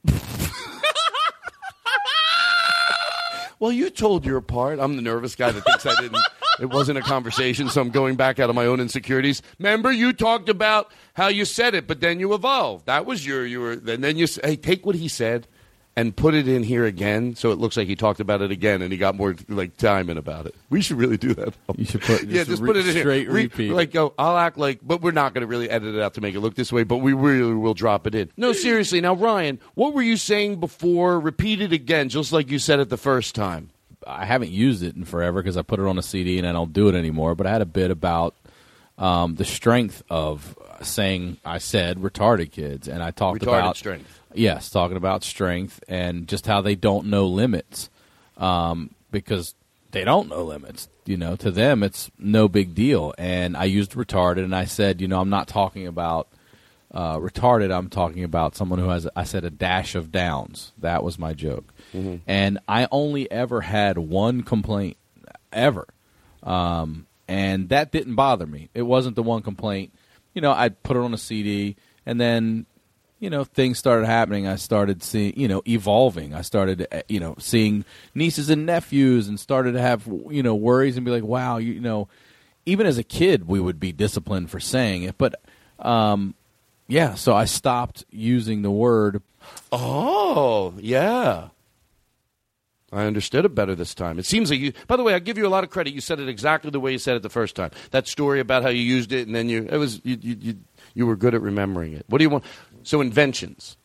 Well, you told your part. I'm the nervous guy that thinks I didn't. It wasn't a conversation, so I'm going back out of my own insecurities. Remember, you talked about how you said it, but then you evolved. That was and then you hey, take what he said and put it in here again, so it looks like he talked about it again and he got more like time in about it. We should really do that. You should put just put it in straight here. repeat. Like go, I'll act like, but we're not going to really edit it out to make it look this way. But we really will drop it in. No, seriously. Now, Ryan, what were you saying before? Repeat it again, just like you said it the first time. I haven't used it in forever because I put it on a CD and I don't do it anymore. But I had a bit about the strength of saying I said retarded kids, and I talked about strength. Yes, talking about strength and just how they don't know limits because they don't know limits. You know, to them it's no big deal. And I used retarded, and I said, you know, I'm not talking about retarded. I'm talking about someone who has, I said, a dash of downs. That was my joke. Mm-hmm. And I only ever had one complaint, ever. And that didn't bother me. It wasn't the one complaint. You know, I put it on a CD, and then, you know, things started happening. I started seeing, you know, evolving. I started, you know, seeing nieces and nephews and started to have, you know, worries and be like, wow, you know, even as a kid, we would be disciplined for saying it. But, yeah, so I stopped using the word. Oh, yeah. I understood it better this time. It seems like you, by the way, I give you a lot of credit. You said it exactly the way you said it the first time. That story about how you used it and then you were good at remembering it. What do you want? So inventions.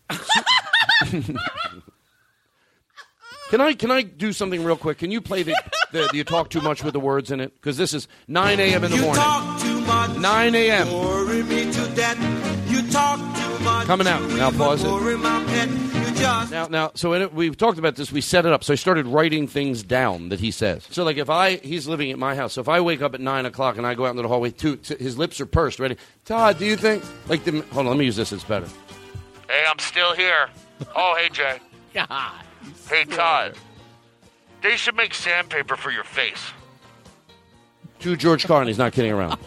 Can I do something real quick? Can you play the you talk too much with the words in it? Because this is 9 a.m. in the morning. Talk too much. 9 a.m. Worry me to death. You talk too much. Coming out. Now pause it. Worry my pet. You just Now, so we've talked about this. We set it up. So I started writing things down that he says. So like he's living at my house. So if I wake up at 9 o'clock and I go out into the hallway, his lips are pursed, ready. Todd, do you think hold on, let me use this. It's better. Hey, I'm still here. Oh, hey, Jay. God. Hey, Todd. They should make sandpaper for your face. To George Carlin. He's not kidding around.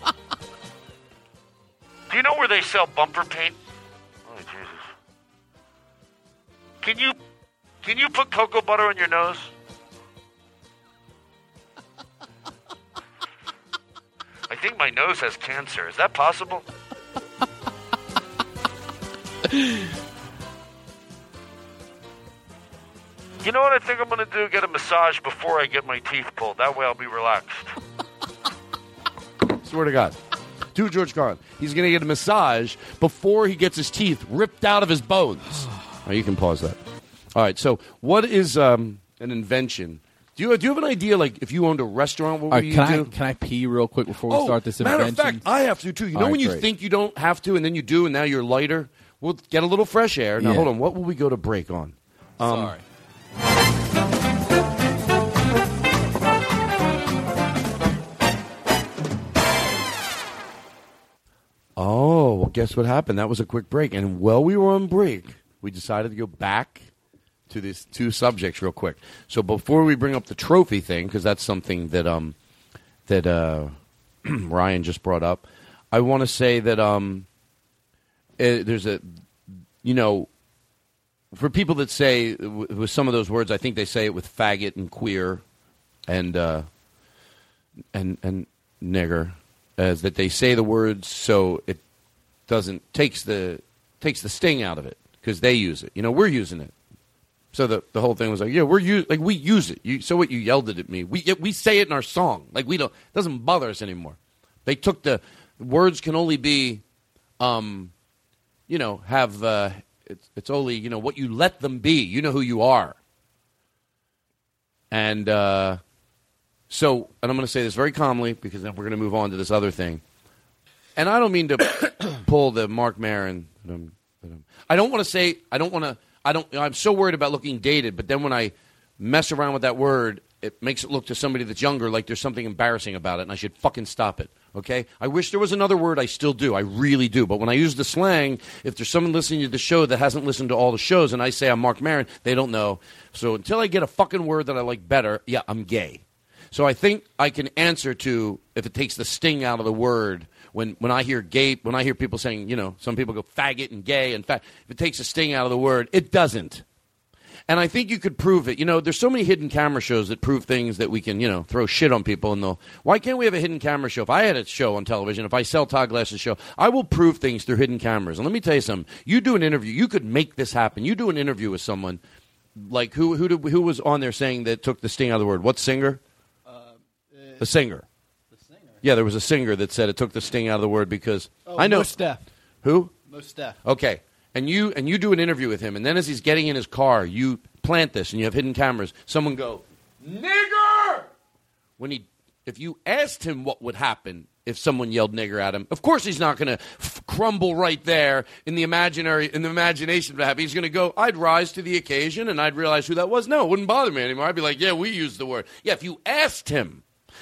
Do you know where they sell bumper paint? Oh, Jesus. Can you put cocoa butter on your nose? I think my nose has cancer. Is that possible? You know what I think I'm going to do? Get a massage before I get my teeth pulled. That way I'll be relaxed. Swear to God. To George Carlin. He's going to get a massage before he gets his teeth ripped out of his bones. Oh, you can pause that. All right, so what is an invention? Do you have an idea, like, if you owned a restaurant, what would you do? Can I pee real quick before we start this invention? Matter of fact, I have to, too. You know when you think you don't have to, and then you do, and now you're lighter? We'll get a little fresh air. Now, hold on. What will we go to break on? Sorry. Oh, well, guess what happened? That was a quick break. And while we were on break, we decided to go back to these two subjects real quick. So before we bring up the trophy thing, because that's something that Ryan just brought up, I want to say that there's a, you know, for people that say with some of those words, I think they say it with faggot and queer and nigger, as that they say the words so it takes the sting out of it because they use it. You know, we're using it. So the whole thing was like, yeah, we use it. So what? You yelled it at me. We say it in our song. Like we don't. It doesn't bother us anymore. They took the words can only be, have it's only what you let them be. You know who you are. And so, and I'm going to say this very calmly because then we're going to move on to this other thing. And I don't mean to pull the Mark Maron. I don't want to say. I'm so worried about looking dated, but then when I mess around with that word, it makes it look to somebody that's younger like there's something embarrassing about it, and I should fucking stop it, okay? I wish there was another word. I still do. I really do. But when I use the slang, if there's someone listening to the show that hasn't listened to all the shows and I say I'm Mark Maron, they don't know. So until I get a fucking word that I like better, yeah, I'm gay. So I think I can answer to, if it takes the sting out of the word, when I hear gay, when I hear people saying, some people go faggot and gay, and if it takes the sting out of the word, it doesn't. And I think you could prove it. There's so many hidden camera shows that prove things that we can, throw shit on people. And why can't we have a hidden camera show? If I had a show on television, if I sell Todd Glass's show, I will prove things through hidden cameras. And let me tell you something. You do an interview. You could make this happen. You do an interview with someone, like who was on there saying that took the sting out of the word? What singer? The singer. Yeah, there was a singer that said it took the sting out of the word because I know. Mos Def. Who? Mos Def. Okay. And you do an interview with him, and then as he's getting in his car, you plant this, and you have hidden cameras. Someone go, nigger! If you asked him what would happen if someone yelled nigger at him, of course he's not going to crumble right there in the imagination of that. He's going to go, I'd rise to the occasion, and I'd realize who that was. No, it wouldn't bother me anymore. I'd be like, yeah, we used the word. Yeah, if you asked him.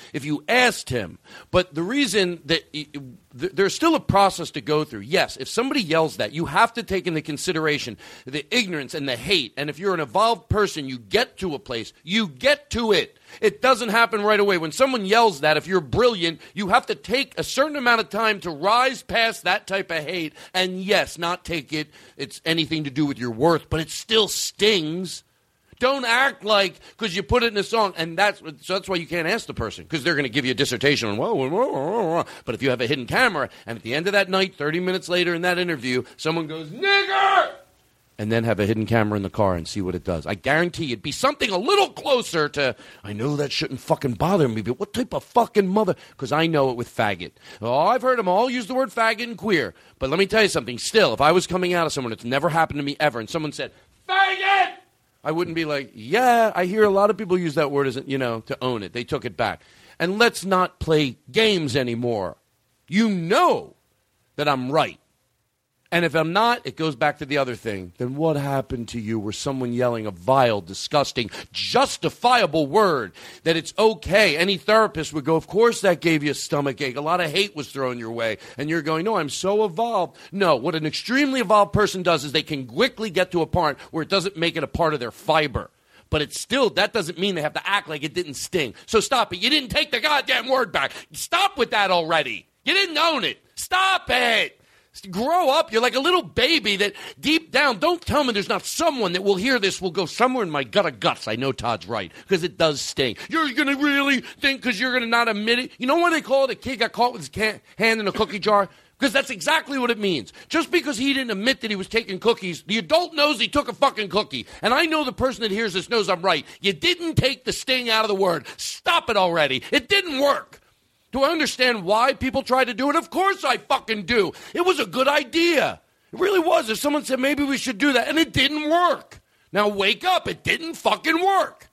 But the reason that there's still a process to go through. Yes, if somebody yells that, you have to take into consideration the ignorance and the hate. And if you're an evolved person, you get to a place. You get to it. It doesn't happen right away. When someone yells that, if you're brilliant, you have to take a certain amount of time to rise past that type of hate. And yes, not take it's anything to do with your worth, but it still stings. Don't act like because you put it in a song, and that's why you can't ask the person because they're going to give you a dissertation on whoa. But if you have a hidden camera, and at the end of that night, 30 minutes later in that interview, someone goes nigger, and then have a hidden camera in the car and see what it does. I guarantee it'd be something a little closer to. I know that shouldn't fucking bother me, but what type of fucking mother? Because I know it with faggot. Oh, I've heard them all use the word faggot and queer. But let me tell you something. Still, if I was coming out of someone, it's never happened to me ever, and someone said faggot. I wouldn't be like, yeah, I hear a lot of people use that word as, to own it. They took it back. And let's not play games anymore. You know that I'm right. And if I'm not, it goes back to the other thing. Then what happened to you where someone yelling a vile, disgusting, justifiable word that it's okay? Any therapist would go, of course that gave you a stomach ache. A lot of hate was thrown your way. And you're going, no, I'm so evolved. No, what an extremely evolved person does is they can quickly get to a point where it doesn't make it a part of their fiber. But it's still, that doesn't mean they have to act like it didn't sting. So stop it. You didn't take the goddamn word back. Stop with that already. You didn't own it. Stop it. Grow up. You're like a little baby that deep down, don't tell me there's not someone that will hear this, will go somewhere in my gut of guts. I know Todd's right because it does sting. You're going to really think because you're going to not admit it? You know what they call it? A kid got caught with his hand in a cookie jar? Because that's exactly what it means. Just because he didn't admit that he was taking cookies, the adult knows he took a fucking cookie. And I know the person that hears this knows I'm right. You didn't take the sting out of the word. Stop it already. It didn't work. Do I understand why people try to do it? Of course I fucking do. It was a good idea. It really was. If someone said maybe we should do that, and it didn't work. Now wake up. It didn't fucking work.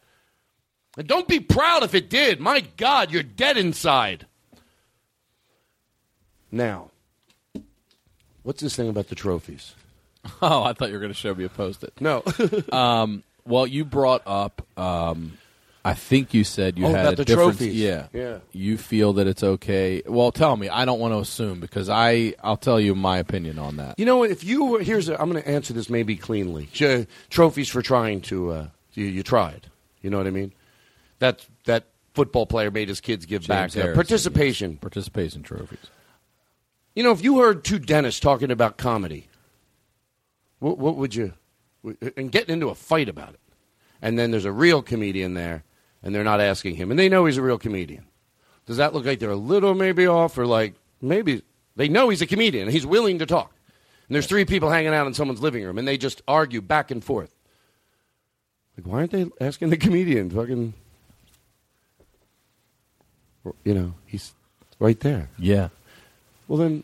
And don't be proud if it did. My God, you're dead inside. Now, what's this thing about the trophies? Oh, I thought you were going to show me a Post-it. No. Well, you brought up... I think you said you had about a the difference. trophies. Yeah. You feel that it's okay. Well, tell me. I don't want to assume because I'll tell you my opinion on that. You know, if you were, I'm going to answer this maybe cleanly. Trophies for trying to, you tried. You know what I mean? That football player made his kids give James back. Harrison, Participation. Yes. Participation trophies. You know, if you heard two dentists talking about comedy, what would you, and getting into a fight about it, and then there's a real comedian there, and they're not asking him, and they know he's a real comedian. Does that look like they're a little maybe off, or like maybe they know he's a comedian, and he's willing to talk? And there's three people hanging out in someone's living room, and they just argue back and forth. Like, why aren't they asking the comedian? Fucking, he's right there. Yeah. Well,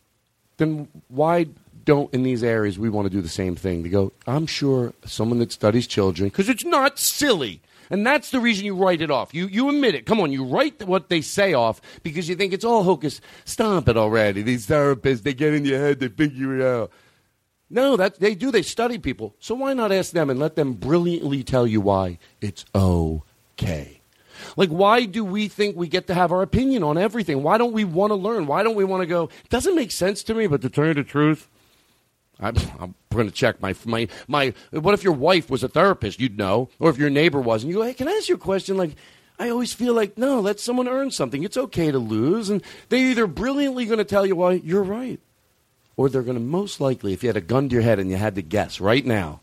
then why don't in these areas we want to do the same thing? To go, I'm sure someone that studies children, because it's not silly. And that's the reason you write it off. You admit it. Come on, you write what they say off because you think it's all hocus. Stop it already. These therapists, they get in your head, they figure it out. No, they do. They study people. So why not ask them and let them brilliantly tell you why it's okay? Like, why do we think we get to have our opinion on everything? Why don't we want to learn? Why don't we want to go, it doesn't make sense to me, but to tell you the truth, I'm going to check my. What if your wife was a therapist? You'd know. Or if your neighbor was, and you go, hey, can I ask you a question? Like, I always feel like, no, let someone earn something. It's okay to lose. And they're either brilliantly going to tell you why you're right, or they're going to most likely, if you had a gun to your head and you had to guess right now,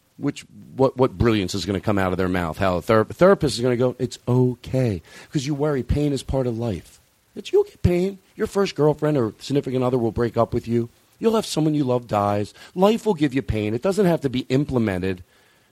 what brilliance is going to come out of their mouth, how a therapist is going to go, it's okay. Because you worry, pain is part of life. You'll get pain. Your first girlfriend or significant other will break up with you. You'll have someone you love dies. Life will give you pain. It doesn't have to be implemented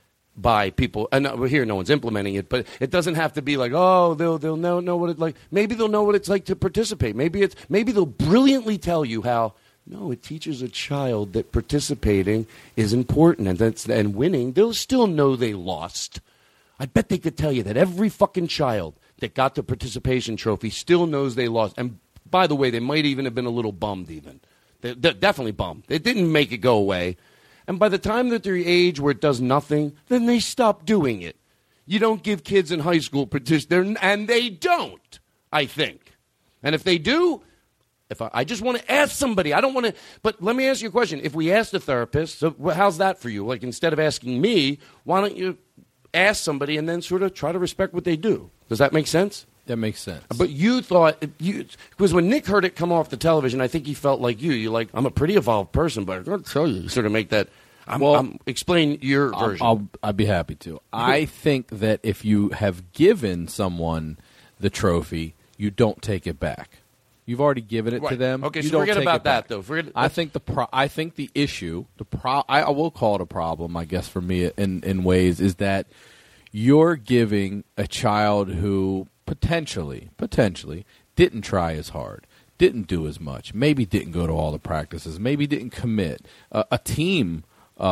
by people. And here, no one's implementing it, but it doesn't have to be like, oh, they'll know what it's like. Maybe they'll know what it's like to participate. Maybe they'll brilliantly tell you how. No, it teaches a child that participating is important and winning. They'll still know they lost. I bet they could tell you that every fucking child that got the participation trophy still knows they lost. And by the way, they might even have been a little bummed even. They're definitely bummed. It didn't make it go away. And by the time that they're age where it does nothing, then they stop doing it. You don't give kids in high school and they don't, I think. And if they do, I just want to ask somebody. I don't want to, but let me ask you a question. If we ask the therapist, so how's that for you? Like, instead of asking me, why don't you ask somebody and then sort of try to respect what they do? Does that make sense? That makes sense. But you thought, because when Nick heard it come off the television, I think he felt like you. You're like, I'm a pretty evolved person, but I'm going to tell you. You sort of make that. Explain your version. I'd be happy to. I think that if you have given someone the trophy, you don't take it back. You've already given it to them. Okay, you so don't forget take about it back. that, though. I think the issue, I will call it a problem, I guess, for me in ways, is that you're giving a child who potentially didn't try as hard, didn't do as much, maybe didn't go to all the practices, maybe didn't commit. A team,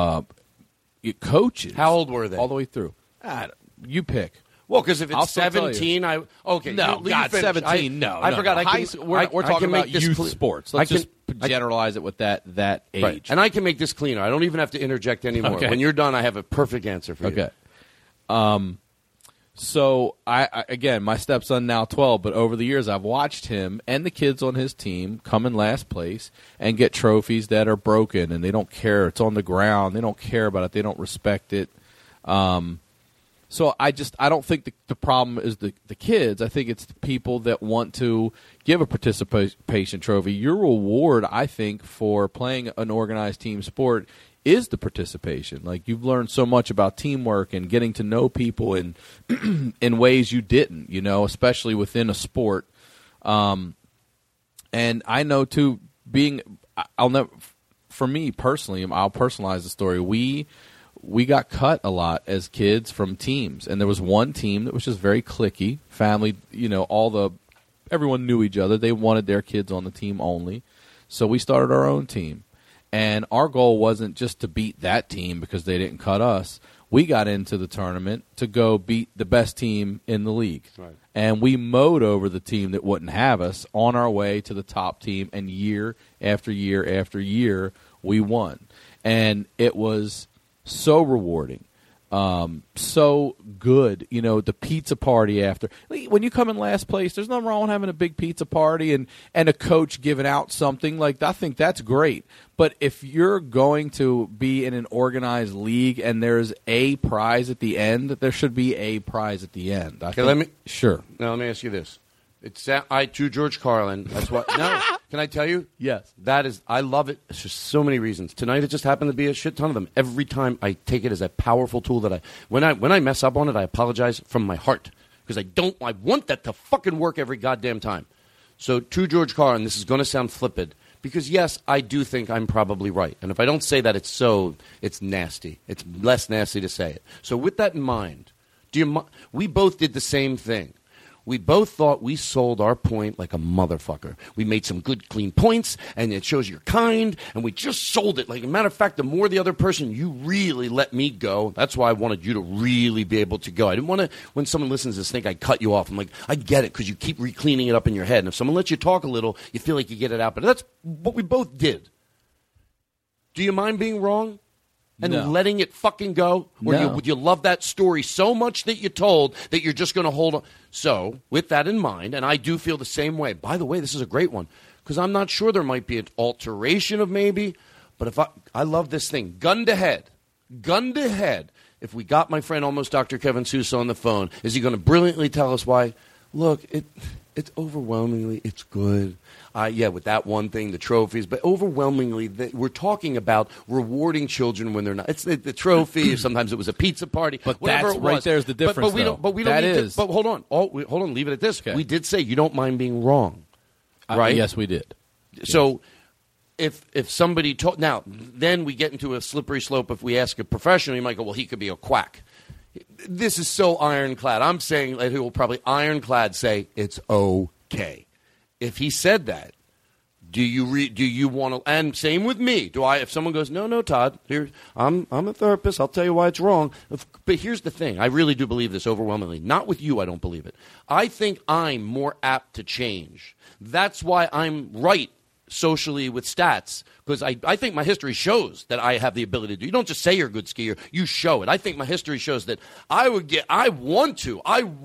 coaches. How old were they? All the way through. You pick. Well, because if it's 17, okay. No, God, 17, no. I forgot. We're talking about youth sports. Let's just generalize it with that age. Right. And I can make this cleaner. I don't even have to interject anymore. Okay. When you're done, I have a perfect answer for you. Okay. So, again, my stepson now 12, but over the years I've watched him and the kids on his team come in last place and get trophies that are broken, and they don't care. It's on the ground. They don't care about it. They don't respect it. So I don't think the problem is the kids. I think it's the people that want to give a participation trophy. Your reward, I think, for playing an organized team sport is the participation. Like, you've learned so much about teamwork and getting to know people in in ways you didn't, especially within a sport. And I know too, for me personally, I'll personalize the story. We got cut a lot as kids from teams, and there was one team that was just very cliquey, family, everyone knew each other. They wanted their kids on the team only. So we started our own team. And our goal wasn't just to beat that team because they didn't cut us. We got into the tournament to go beat the best team in the league. Right. And we mowed over the team that wouldn't have us on our way to the top team, and year after year after year, we won. And it was so rewarding, so good. The pizza party after. When you come in last place, there's nothing wrong with having a big pizza party and a coach giving out something. Like, I think that's great. But if you're going to be in an organized league and there's a prize at the end, there should be a prize at the end. Sure. Now let me ask you this. To George Carlin. That's what. No, can I tell you? Yes. I love it. It's just so many reasons. Tonight it just happened to be a shit ton of them. Every time I take it as a powerful tool that when I mess up on it, I apologize from my heart because I want that to fucking work every goddamn time. So to George Carlin, this is going to sound flippant Because, yes, I do think I'm probably right. And if I don't say that, it's nasty. It's less nasty to say it. So with that in mind, we both did the same thing. We both thought we sold our point like a motherfucker. We made some good, clean points, and it shows you're kind, and we just sold it. Like, a matter of fact, the more the other person, you really let me go. That's why I wanted you to really be able to go. I didn't want to, when someone listens to this, think I cut you off. I'm like, I get it, because you keep re-cleaning it up in your head. And if someone lets you talk a little, you feel like you get it out. But that's what we both did. Do you mind being wrong? And No. letting it fucking go? Or No. would you love that story so much that you told that you're just going to hold on? So, with that in mind, and I do feel the same way. By the way, this is a great one, because I'm not sure there might be an alteration of maybe, but if I love this thing. Gun to head. If we got my friend almost Dr. Kevin Sousa on the phone, is he going to brilliantly tell us why? Look, it's overwhelmingly, it's good. Yeah, with that one thing, the trophies. But overwhelmingly, we're talking about rewarding children when they're not. It's the trophy. Sometimes it was a pizza party. But whatever that's it was. right there's the difference, But we don't. though. But we don't. That need is. To, but hold on. Hold on. Leave it at this. Okay. We did say you don't mind being wrong, right? Yes, we did. So, if somebody told, now then we get into a slippery slope. If we ask a professional, you might go, well, he could be a quack. This is so ironclad. I'm saying that he will probably ironclad say it's okay. If he said that, do you want to? And same with me. If someone goes, no, Todd, I'm a therapist. I'll tell you why it's wrong. But here's the thing. I really do believe this overwhelmingly. Not with you. I don't believe it. I think I'm more apt to change. That's why I'm right socially with stats, because I think my history shows that I have the ability to do. You don't just say you're a good skier, you show it. I think my history shows that I want to.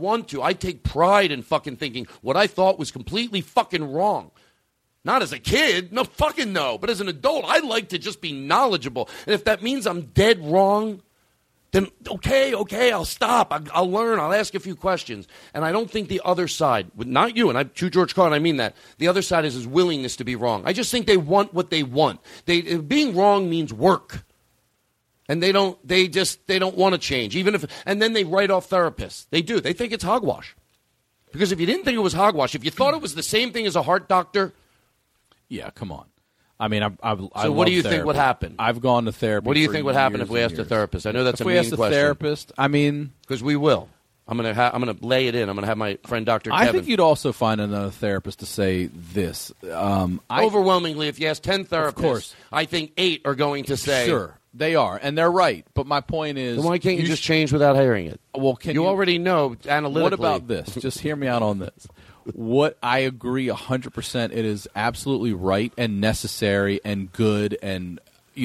I take pride in fucking thinking what I thought was completely fucking wrong. Not as a kid, no fucking no, but as an adult, I like to just be knowledgeable. And if that means I'm dead wrong, then okay, I'll stop. I'll learn. I'll ask a few questions. And I don't think the other side, not you, and I, to George Carlin, I mean that, the other side is his willingness to be wrong. I just think they want what they want. Being wrong means work. And they don't want to change. And then they write off therapists. They do. They think it's hogwash. Because if you didn't think it was hogwash, if you thought it was the same thing as a heart doctor. Yeah, come on. I mean, I So what do you think would happen? I've gone to therapy. What do you for think would happen years if we and asked a years. therapist? I know that's if a we mean asked a question. therapist, I mean, because we will. I'm gonna lay it in. I'm gonna have my friend Dr. I Kevin. think you'd also find another therapist to say this. Overwhelmingly, if you ask 10 therapists, Of course. I think 8 are going to say, Sure, they are, and they're right. But my point is, then why can't you just change without hearing it? Well, you already know analytically. What about this? Just hear me out on this. What I agree 100%. It is absolutely right and necessary and good and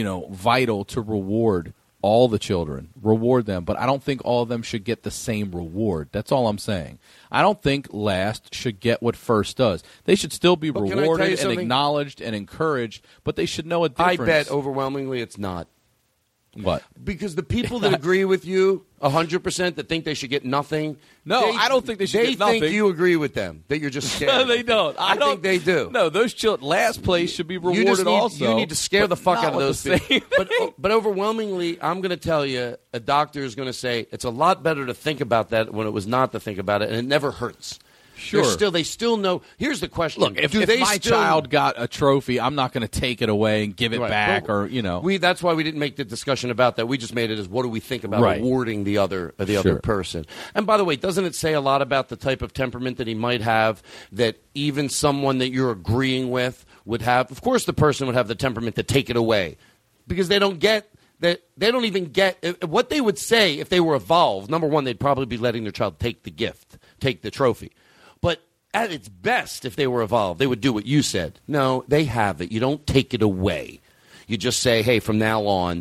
vital to reward all the children, reward them. But I don't think all of them should get the same reward. That's all I'm saying. I don't think last should get what first does. They should still be But can I tell you rewarded and something? acknowledged and encouraged, but they should know a difference. I bet overwhelmingly it's not. What? Because the people that agree with you 100% that think they should get nothing. No, I don't think they should get nothing. They think you agree with them, that you're just scared. No, they don't. I think they do. No, those children, last place should be rewarded You just need, also. You need to scare but the fuck not out of with those the people. same But overwhelmingly, I'm going to tell you, a doctor is going to say it's a lot better to think about that when it was not to think about it, and it never hurts. Sure. They still know. Here's the question. Look, if they my still, child got a trophy, I'm not going to take it away and give it Right. back, Well, or that's why we didn't make the discussion about that. We just made it as what do we think about Right. awarding the other Sure. person. And by the way, doesn't it say a lot about the type of temperament that he might have, that even someone that you're agreeing with would have? Of course, the person would have the temperament to take it away, because they don't get that. They don't even get what they would say if they were evolved. Number one, they'd probably be letting their child take the gift, take the trophy, but at its best, if they were evolved, they would do what you said. No, they have it. You don't take it away. You just say, hey, from now on,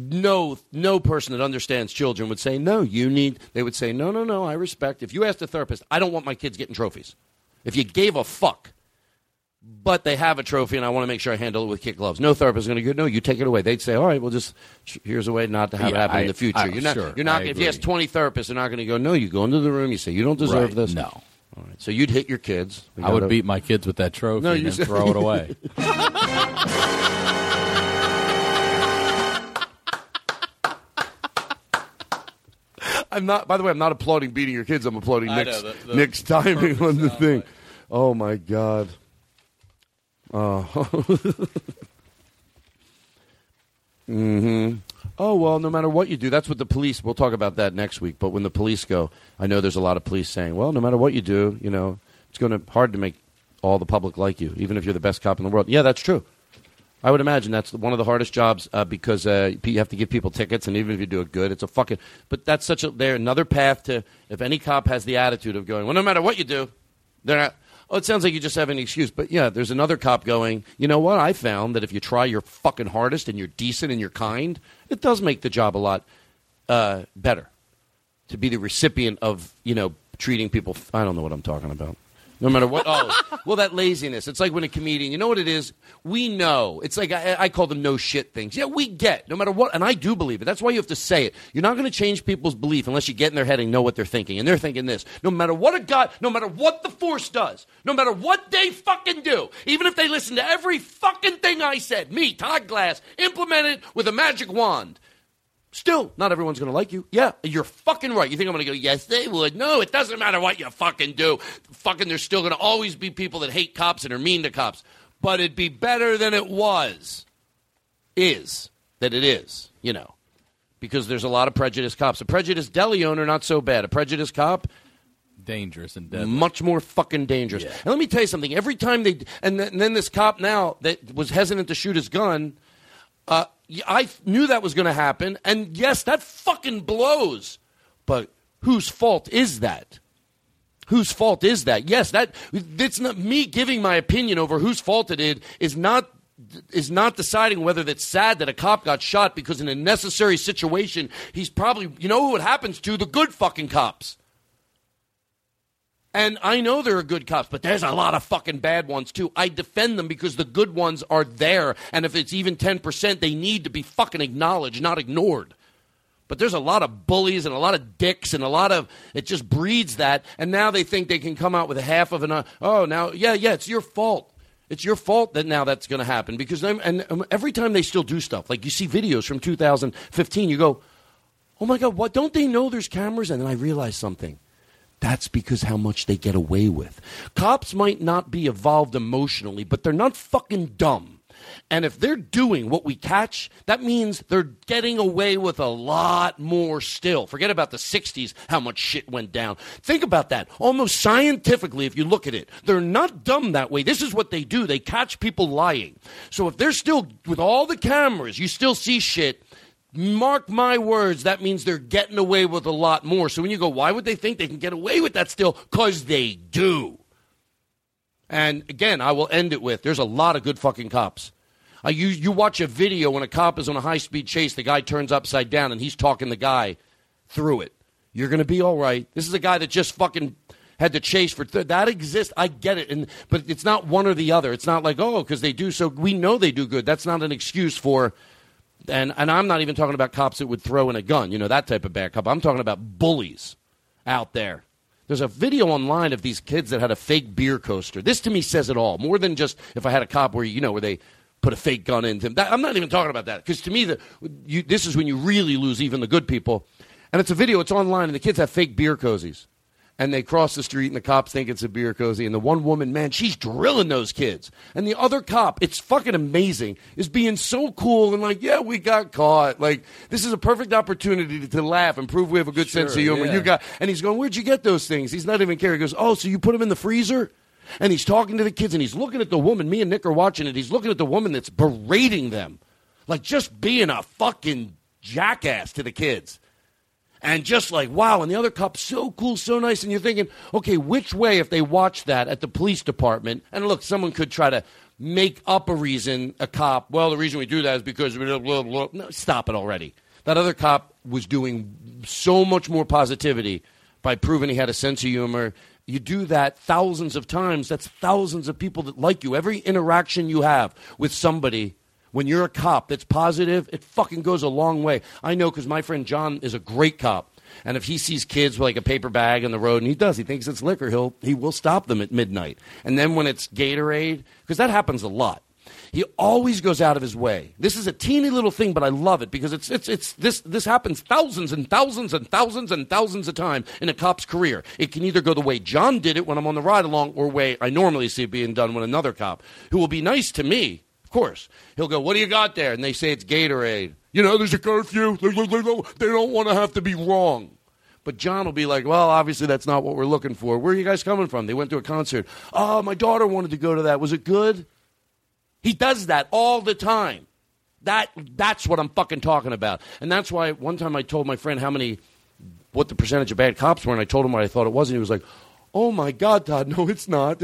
no person that understands children would say, no, you need. They would say, no, I respect. If you asked a therapist, I don't want my kids getting trophies. If you gave a fuck, but they have a trophy and I want to make sure I handle it with kid gloves, no therapist is going to go, no, you take it away. They'd say, all right, well, just here's a way not to have it happen in the future. You're not. If you ask 20 therapists, they're not going to go, no, you go into the room, you say, you don't deserve Right. this. No. All right. So you'd hit your kids. I would beat my kids with that trophy and then throw it away. I'm not. By the way, I'm not applauding beating your kids. I'm applauding I Nick's, know, the Nick's timing perfect on the sound thing. bite. Oh my God! Mm-hmm. Oh, well, no matter what you do, that's what the police, we'll talk about that next week, but when the police go, I know there's a lot of police saying, well, no matter what you do, you know, it's hard to make all the public like you, even if you're the best cop in the world. Yeah, that's true. I would imagine that's one of the hardest jobs because you have to give people tickets, and even if you do it good, it's a fucking, but that's another path to, if any cop has the attitude of going, well, no matter what you do, they're not, oh, it sounds like you just have an excuse. But, yeah, there's another cop going, you know what? I found that if you try your fucking hardest and you're decent and you're kind, it does make the job a lot better to be the recipient of, you know, treating people. I don't know what I'm talking about. No matter what. Oh, well, that laziness. It's like when a comedian, you know what it is? We know. It's like I call them no shit things. Yeah, we get. No matter what. And I do believe it. That's why you have to say it. You're not going to change people's belief unless you get in their head and know what they're thinking. And they're thinking this. No matter what no matter what the force does, no matter what they fucking do, even if they listen to every fucking thing I said, me, Todd Glass, implement it with a magic wand. Still, not everyone's going to like you. Yeah, you're fucking right. You think I'm going to go, yes, they would. No, it doesn't matter what you fucking do. Fucking, there's still going to always be people that hate cops and are mean to cops. But it'd be better than it was. That it is, you know. Because there's a lot of prejudiced cops. A prejudiced deli owner, not so bad. A prejudiced cop, dangerous and deadly. Much more fucking dangerous. Yeah. And let me tell you something. Every time and then this cop now that was hesitant to shoot his gun, I knew that was going to happen, and yes, that fucking blows. But whose fault is that? Whose fault is that? Yes, it's not me giving my opinion over whose fault it is not deciding whether that's sad that a cop got shot because in a necessary situation, he's probably, you know who it happens to? The good fucking cops. And I know there are good cops, but there's a lot of fucking bad ones, too. I defend them because the good ones are there. And if it's even 10%, they need to be fucking acknowledged, not ignored. But there's a lot of bullies and a lot of dicks and it just breeds that. And now they think they can come out with half of it's your fault. It's your fault that now that's going to happen. Because every time they still do stuff, like you see videos from 2015, you go, oh my God, what? Don't they know there's cameras? And then I realize something. That's because how much they get away with. Cops might not be evolved emotionally, but they're not fucking dumb. And if they're doing what we catch, that means they're getting away with a lot more still. Forget about the 60s, how much shit went down. Think about that. Almost scientifically, if you look at it, they're not dumb that way. This is what they do. They catch people lying. So if they're still, with all the cameras, you still see shit, mark my words, that means they're getting away with a lot more. So when you go, why would they think they can get away with that still? Because they do. And again, I will end it with, there's a lot of good fucking cops. You watch a video when a cop is on a high-speed chase, the guy turns upside down and he's talking the guy through it. You're going to be all right. This is a guy that just fucking had to chase for that exists. I get it, but it's not one or the other. It's not like, because they do so. We know they do good. That's not an excuse for. And I'm not even talking about cops that would throw in a gun, you know, that type of bad cop. I'm talking about bullies out there. There's a video online of these kids that had a fake beer coaster. This to me says it all, more than just if I had a cop where they put a fake gun into him. I'm not even talking about that, because to me, this is when you really lose even the good people. And it's a video, it's online, and the kids have fake beer cozies. And they cross the street, and the cops think it's a beer cozy. And the one woman, man, she's drilling those kids. And the other cop, it's fucking amazing, is being so cool and like, yeah, we got caught. Like, this is a perfect opportunity to laugh and prove we have a good sense of humor. Yeah. And he's going, where'd you get those things? He's not even caring. He goes, oh, so you put them in the freezer? And he's talking to the kids, and he's looking at the woman. Me and Nick are watching it. He's looking at the woman that's berating them. Like, just being a fucking jackass to the kids. And just like, wow, and the other cop's so cool, so nice. And you're thinking, okay, which way, if they watch that at the police department, and look, someone could try to make up a reason, a cop, well, the reason we do that is because blah, blah, blah. No, stop it already. That other cop was doing so much more positivity by proving he had a sense of humor. You do that thousands of times. That's thousands of people that like you. Every interaction you have with somebody, when you're a cop that's positive, it fucking goes a long way. I know, because my friend John is a great cop. And if he sees kids with like a paper bag on the road, and he thinks it's liquor, he will stop them at midnight. And then when it's Gatorade, because that happens a lot. He always goes out of his way. This is a teeny little thing, but I love it because this happens thousands and thousands and thousands and thousands of times in a cop's career. It can either go the way John did it when I'm on the ride along, or way I normally see it being done with another cop who will be nice to me. Of course, he'll go, "What do you got there?" And they say it's Gatorade. There's a curfew. They don't want to have to be wrong. But John will be like, "Well, obviously that's not what we're looking for. Where are you guys coming from?" They went to a concert. "Oh, my daughter wanted to go to that. Was it good?" He does that all the time. That's what I'm fucking talking about. And that's why one time I told my friend what the percentage of bad cops were, and I told him what I thought it was, and he was like, "Oh, my God, Todd, no, it's not.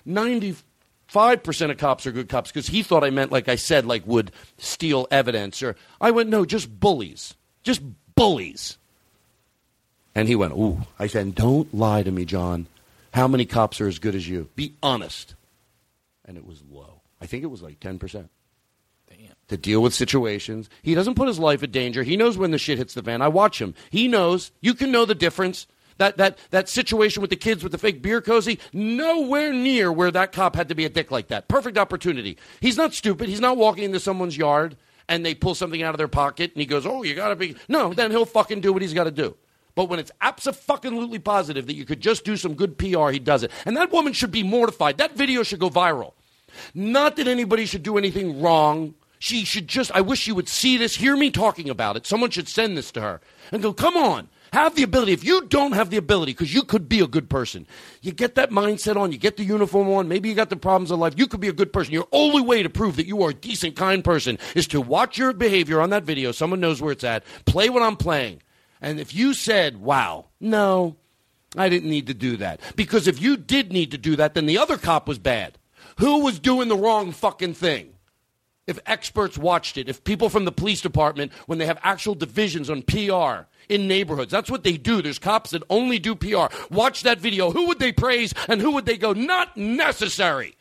95% of cops are good cops," because he thought I meant, like I said, like would steal evidence. Or I went, "No, just bullies. Just bullies." And he went, "Ooh." I said, "Don't lie to me, John. How many cops are as good as you? Be honest." And it was low. I think it was like 10%. Damn. To deal with situations. He doesn't put his life in danger. He knows when the shit hits the fan. I watch him. He knows. You can know the difference. That situation with the kids with the fake beer cozy, nowhere near where that cop had to be a dick like that. Perfect opportunity. He's not stupid. He's not walking into someone's yard and they pull something out of their pocket and he goes, "Oh, you got to be." No, then he'll fucking do what he's got to do. But when it's abso-fucking-lutely positive that you could just do some good PR, he does it. And that woman should be mortified. That video should go viral. Not that anybody should do anything wrong. She should just, I wish she would see this, hear me talking about it. Someone should send this to her and go, "Come on, have the ability." If you don't have the ability, because you could be a good person, you get that mindset on, you get the uniform on, maybe you got the problems of life, you could be a good person. Your only way to prove that you are a decent, kind person is to watch your behavior on that video. Someone knows where it's at. Play what I'm playing. And if you said, "Wow, no, I didn't need to do that." Because if you did need to do that, then the other cop was bad. Who was doing the wrong fucking thing? If experts watched it, if people from the police department, when they have actual divisions on PR in neighborhoods, that's what they do. There's cops that only do PR. Watch that video. Who would they praise and who would they go, "Not necessary"?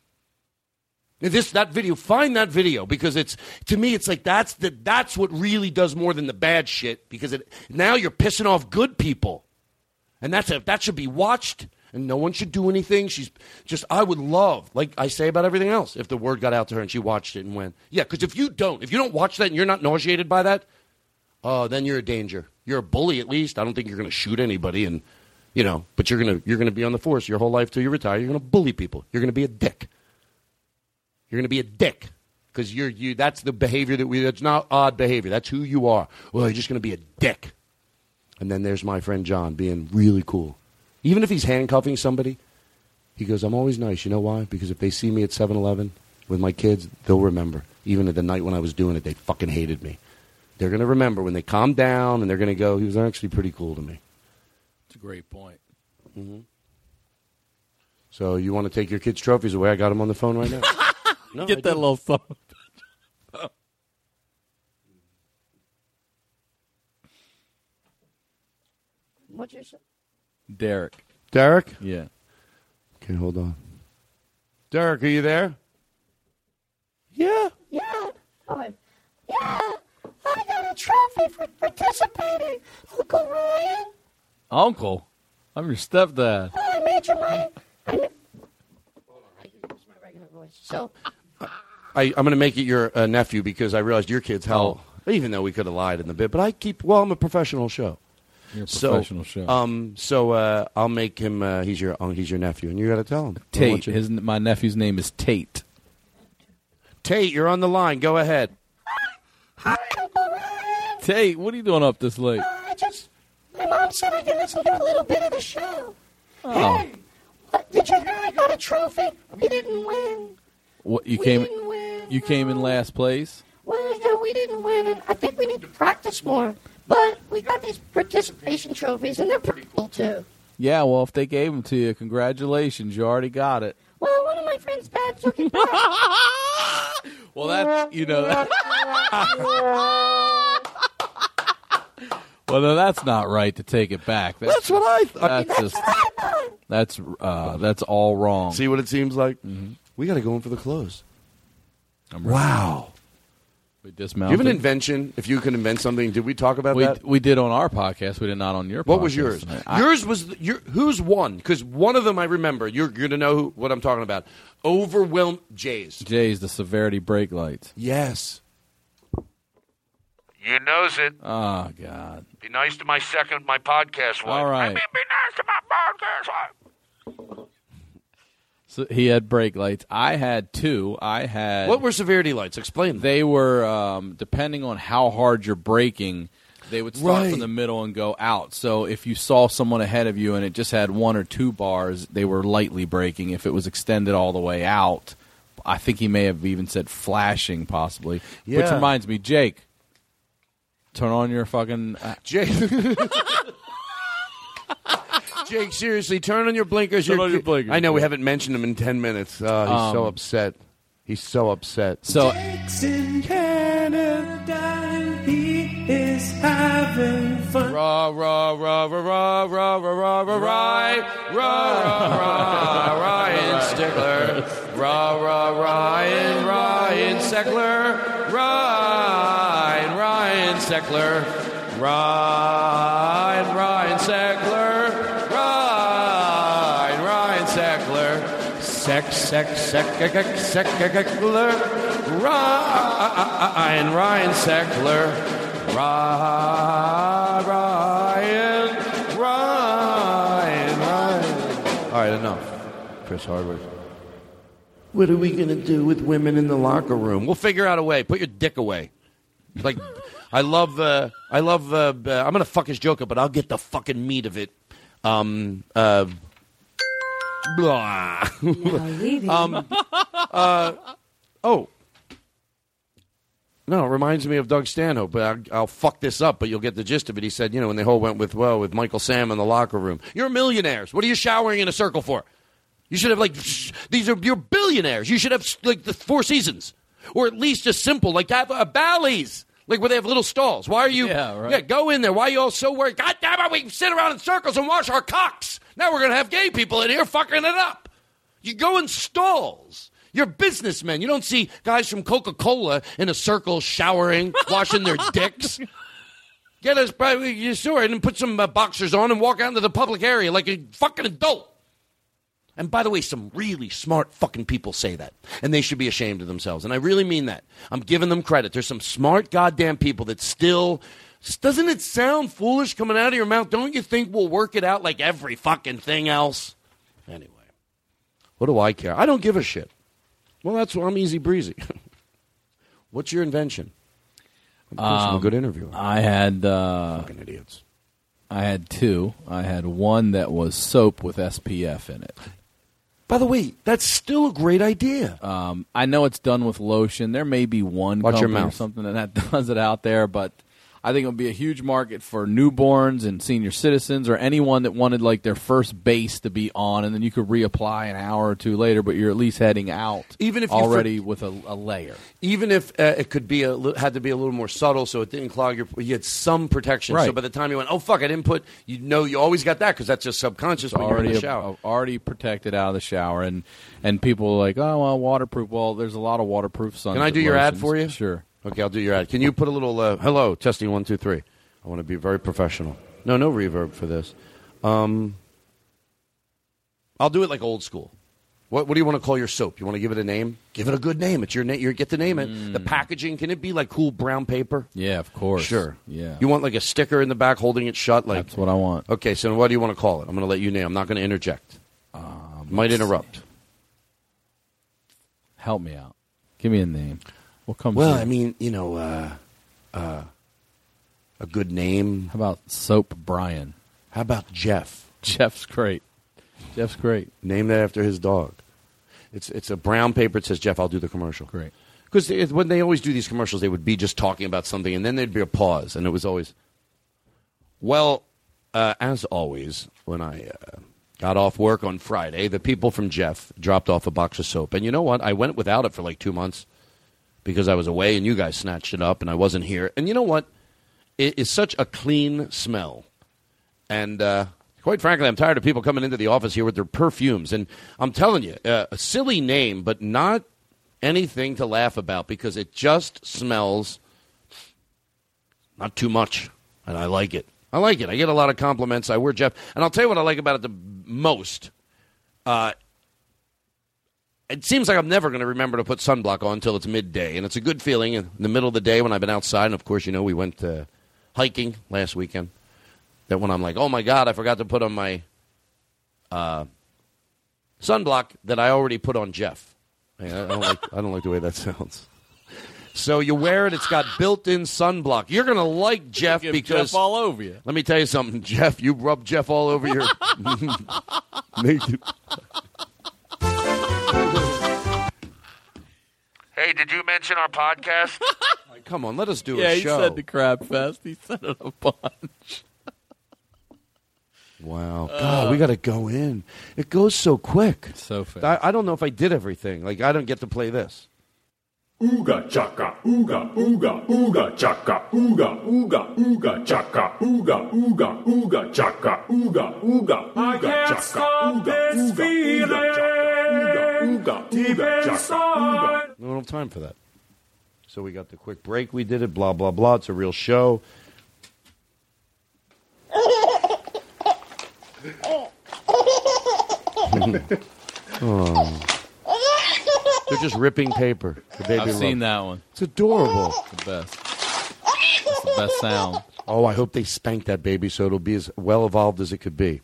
That video, find that video, because to me it's like that's what really does more than the bad shit, because now you're pissing off good people. And that should be watched. And no one should do anything. I would love, like I say about everything else, if the word got out to her and she watched it and went, yeah, because if you don't watch that and you're not nauseated by that, then you're a danger. You're a bully at least. I don't think you're going to shoot anybody, and but you're going to be on the force your whole life till you retire. You're going to bully people. You're going to be a dick. You're going to be a dick because that's the behavior that's not odd behavior. That's who you are. Well, you're just going to be a dick. And then there's my friend John being really cool. Even if he's handcuffing somebody, he goes, "I'm always nice." You know why? Because if they see me at 7-Eleven with my kids, they'll remember. Even at the night when I was doing it, they fucking hated me. They're going to remember when they calm down, and they're going to go, "He was actually pretty cool to me." That's a great point. Mm-hmm. So you want to take your kids' trophies away? I got them on the phone right now. No, Get that little phone. What'd you say? Derek. Derek? Yeah. Okay, hold on. Derek, are you there? Yeah. Yeah. I got a trophy for participating, Uncle Ryan. Uncle? I'm your stepdad. I made you my... Hold on, I can use my regular voice. So... I'm going to make it your nephew because I realized your kid's even though we could have lied in the bit, but I'm a professional show. You're a professional show. I'll make him. He's your nephew, and you got to tell him. Tate. My nephew's name is Tate. Tate, you're on the line. Go ahead. Hi, Uncle Ryan. Tate, what are you doing up this late? My mom said I could listen to a little bit of the show. Oh. Hey, did you hear I got a trophy? We didn't win. What you We came? didn't win. You came in last place. Well, yeah, we didn't win, and I think we need to practice more. But we got these participation trophies, and they're pretty cool, too. Yeah, well, if they gave them to you, congratulations. You already got it. Well, one of my friend's dad took it back. Well, that's, well, no, that's not right to take it back. That's what I thought. That's all wrong. See what it seems like? Mm-hmm. We got to go in for the close. I'm ready. Wow. We Do you dismounted. have an invention? If you could invent something, did we talk about that? We did on our podcast. We did not on your podcast. What was yours? Yours was who's one? Because one of them I remember. You're going to know what I'm talking about. Overwhelmed Jay's. Jay's, the severity brake lights. Yes. You knows it. Oh, God. Be nice to my podcast wife. All right. I mean, be nice to my podcast wife. So he had brake lights. I had two. What were severity lights? Explain them. They were, depending on how hard you're braking, they would start from the middle and go out. So if you saw someone ahead of you and it just had 1 or 2 bars, they were lightly braking. If it was extended all the way out, I think he may have even said flashing, possibly. Yeah. Which reminds me, Jake, turn on your fucking... Jake, seriously, turn on your blinkers. Turn on your blinkers. I know we haven't mentioned him in 10 minutes. He's so upset. He's so upset. So Jake's in Canada, he is having fun. Rah, rah, rah, rah, rah, rah, rah, rah, rah, Ryan Stickler. Rah, rah, Ryan Seckler. Ryan Seckler. Ryan Seckler. Ryan Seckler. Seckler. Ryan Seckler. Ryan. All right, enough. Chris Hardwick. What are we going to do with women in the locker room? We'll figure out a way. Put your dick away. Like, I'm going to fuck his joke up, but I'll get the fucking meat of it. Blah. No, it reminds me of Doug Stanhope, but I'll fuck this up, but you'll get the gist of it. He said, when they whole went with Michael Sam in the locker room. You're millionaires. What are you showering in a circle for? You should have, you're billionaires. You should have, the Four Seasons. Or at least just simple, have a Bally's. Where they have little stalls. Why are you? Yeah, right. Yeah, go in there. Why are you all so worried? God damn it, we can sit around in circles and wash our cocks. Now we're going to have gay people in here fucking it up. You go in stalls. You're businessmen. You don't see guys from Coca-Cola in a circle showering, washing their dicks. Get us your sword and put some boxers on and walk out into the public area like a fucking adult. And by the way, some really smart fucking people say that. And they should be ashamed of themselves. And I really mean that. I'm giving them credit. There's some smart goddamn people that still... Doesn't it sound foolish coming out of your mouth? Don't you think we'll work it out like every fucking thing else? Anyway. What do I care? I don't give a shit. Well, that's why I'm easy breezy. What's your invention? I'm a good interviewer. I had... fucking idiots. I had two. I had one that was soap with SPF in it. By the way, that's still a great idea. I know it's done with lotion. There may be one Watch your company or mouth. something that does it out there, but I think it would be a huge market for newborns and senior citizens or anyone that wanted their first base to be on, and then you could reapply an hour or two later, but you're at least heading out even if already with a layer. Even if it could be had to be a little more subtle, so it didn't clog you had some protection. Right. So by the time you went, oh fuck, I didn't put, you always got that because that's just subconscious when you're in the shower. Already protected out of the shower, and people are like, oh well, waterproof. Well, there's a lot of waterproof sun. Can I do your ad for you? Sure. Okay, I'll do your ad. Can you put a little hello, testing 1, 2, 3. I want to be very professional. No reverb for this. I'll do it like old school. What do you want to call your soap? You want to give it a name? Give it a good name. It's your name. You get to name it. The packaging, can it be like cool brown paper? Yeah, of course. Sure. Yeah. You want like a sticker in the back holding it shut? That's what I want. Okay, so what do you want to call it? I'm going to let you name. I'm not going to interject. Might interrupt. Help me out. Give me a name. What comes? Well, in? I mean, a good name. How about Soap Brian? How about Jeff? Jeff's great. Jeff's great. Name that after his dog. It's a brown paper. It says Jeff. I'll do the commercial. Great. Because when they always do these commercials, they would be just talking about something, and then there'd be a pause, and it was always. Well, as always, when I got off work on Friday, the people from Jeff dropped off a box of soap, and you know what? I went without it for like 2 months. Because I was away and you guys snatched it up and I wasn't here. And you know what? It is such a clean smell. And quite frankly, I'm tired of people coming into the office here with their perfumes. And I'm telling you, a silly name, but not anything to laugh about because it just smells not too much, and I like it. I like it. I get a lot of compliments. I wear Jeff, and I'll tell you what I like about it the most. It seems like I'm never going to remember to put sunblock on until it's midday, and it's a good feeling in the middle of the day when I've been outside. And, of course, we went hiking last weekend. That when I'm like, oh, my God, I forgot to put on my sunblock that I already put on Jeff. I don't like the way that sounds. So you wear it. It's got built-in sunblock. You're going to like Jeff because Jeff all over you. Let me tell you something, Jeff. You rub Jeff all over your naked. Hey, did you mention our podcast? Come on, let us do Yeah, a he show. said the Crab Fest. He said it a bunch. Wow. God, we got to go in. It goes so quick. So fast. I don't know if I did everything. Like, I don't get to play this. Ooga chaka, ooga, ooga, ooga chaka, ooga, ooga, ooga chaka, ooga, ooga, ooga chaka, ooga, ooga, ooga chaka, stop this feeling deep inside. We don't have time for that. So we got the quick break. We did it. Blah, blah, blah. It's a real show. Oh. They're just ripping paper. The baby I've seen that one. It's adorable. It's the best. It's the best sound. Oh, I hope they spank that baby so it'll be as well evolved as it could be.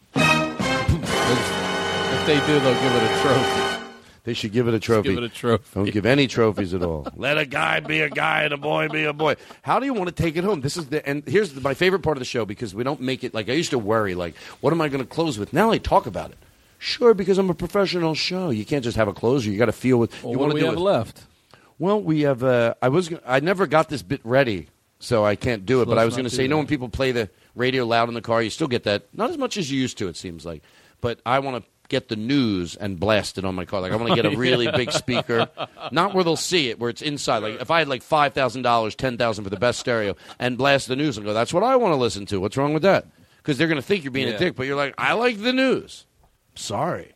If they do, they'll give it a trophy. They should give it a trophy. Give it a trophy. Don't give any trophies at all. Let a guy be a guy and a boy be a boy. How do you want to take it home? Here's my favorite part of the show because we don't make it like I used to worry. Like, what am I going to close with? Now I talk about it. Sure, because I'm a professional show. You can't just have a closer. You got to feel what you want to do. What do we have left? Well, we have. I never got this bit ready, so I can't do it. But I was going to say, when people play the radio loud in the car, you still get that. Not as much as you used to, it seems like. But I want to get the news and blast it on my car. Like I want to get a really big speaker, not where they'll see it, where it's inside. Like if I had like $5,000, $10,000 for the best stereo, and blast the news and go, that's what I want to listen to. What's wrong with that? Because they're going to think you're being a dick, but you're like, I like the news. Sorry.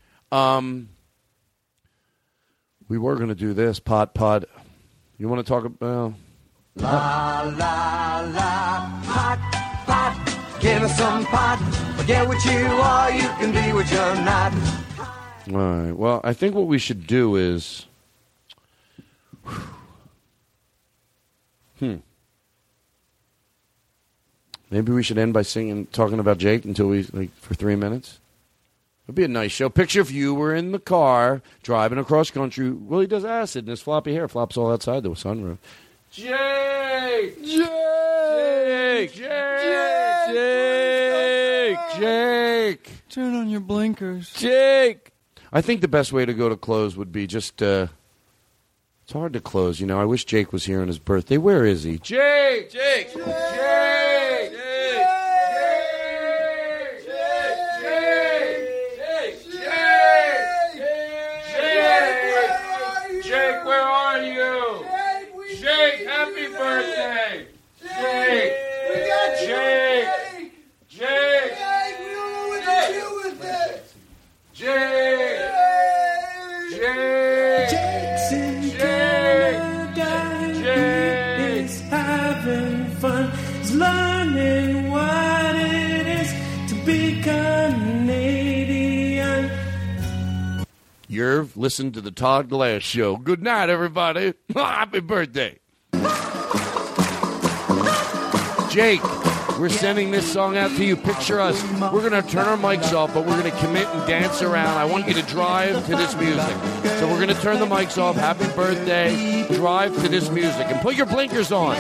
We were going to do this, pod. You want to talk about... La, la, la, pot, give us some pot. Forget what you are, you can be what you're not. All right, well, I think what we should do is... Maybe we should end by talking about Jake until for 3 minutes. It'd be a nice show. Picture if you were in the car driving across country. Well, he does acid, and his floppy hair flops all outside the sunroof. Jake! Turn on your blinkers. Jake! I think the best way to go to close would be just, it's hard to close. I wish Jake was here on his birthday. Where is he? Jake! Jake! Jake, where are you? Jake, happy birthday! Jake! We got you! Jake! We don't know what to do with it! Jake! Jake's in Canada. He's having fun. He's learning what it is to be Canadian. You're listening to the Todd Glass Show. Good night, everybody. Happy birthday. Jake, we're sending this song out to you. Picture us. We're going to turn our mics off, but we're going to commit and dance around. I want you to drive to this music. So we're going to turn the mics off. Happy birthday. Drive to this music. And put your blinkers on.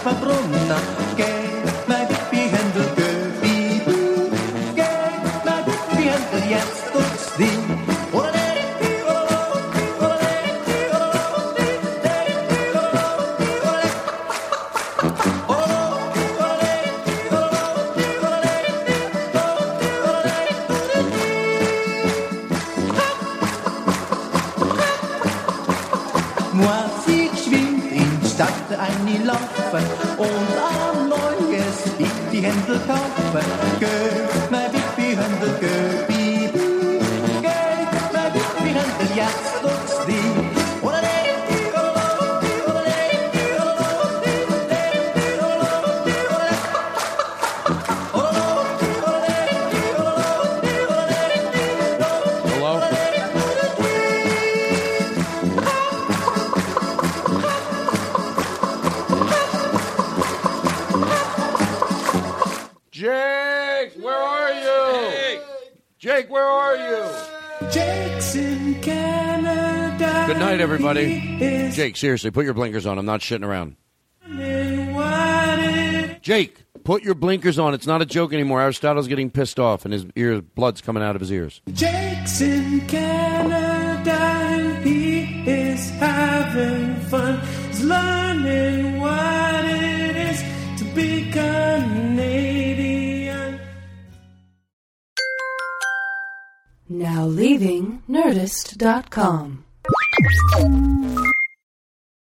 verbrunna. Geef mij Pippi-Hendel, Pippi-Boe. Geef mij Pippi-Hendel, jetzt uns die. Laufen und am Neues Pippi-Händel kaufen. Geh, mein Pippi-Händel, geh, Pippi. Geh, mein Pippi-Händel, jetzt uns die. Jake, where are you? Jake's in Canada. Good night, everybody. Jake, seriously, put your blinkers on. I'm not shitting around. Jake, put your blinkers on. It's not a joke anymore. Aristotle's getting pissed off, and his blood's coming out of his ears. Jake's in Canada, and he is having fun. He's learning what it is to be Canadian. Now leaving Nerdist.com.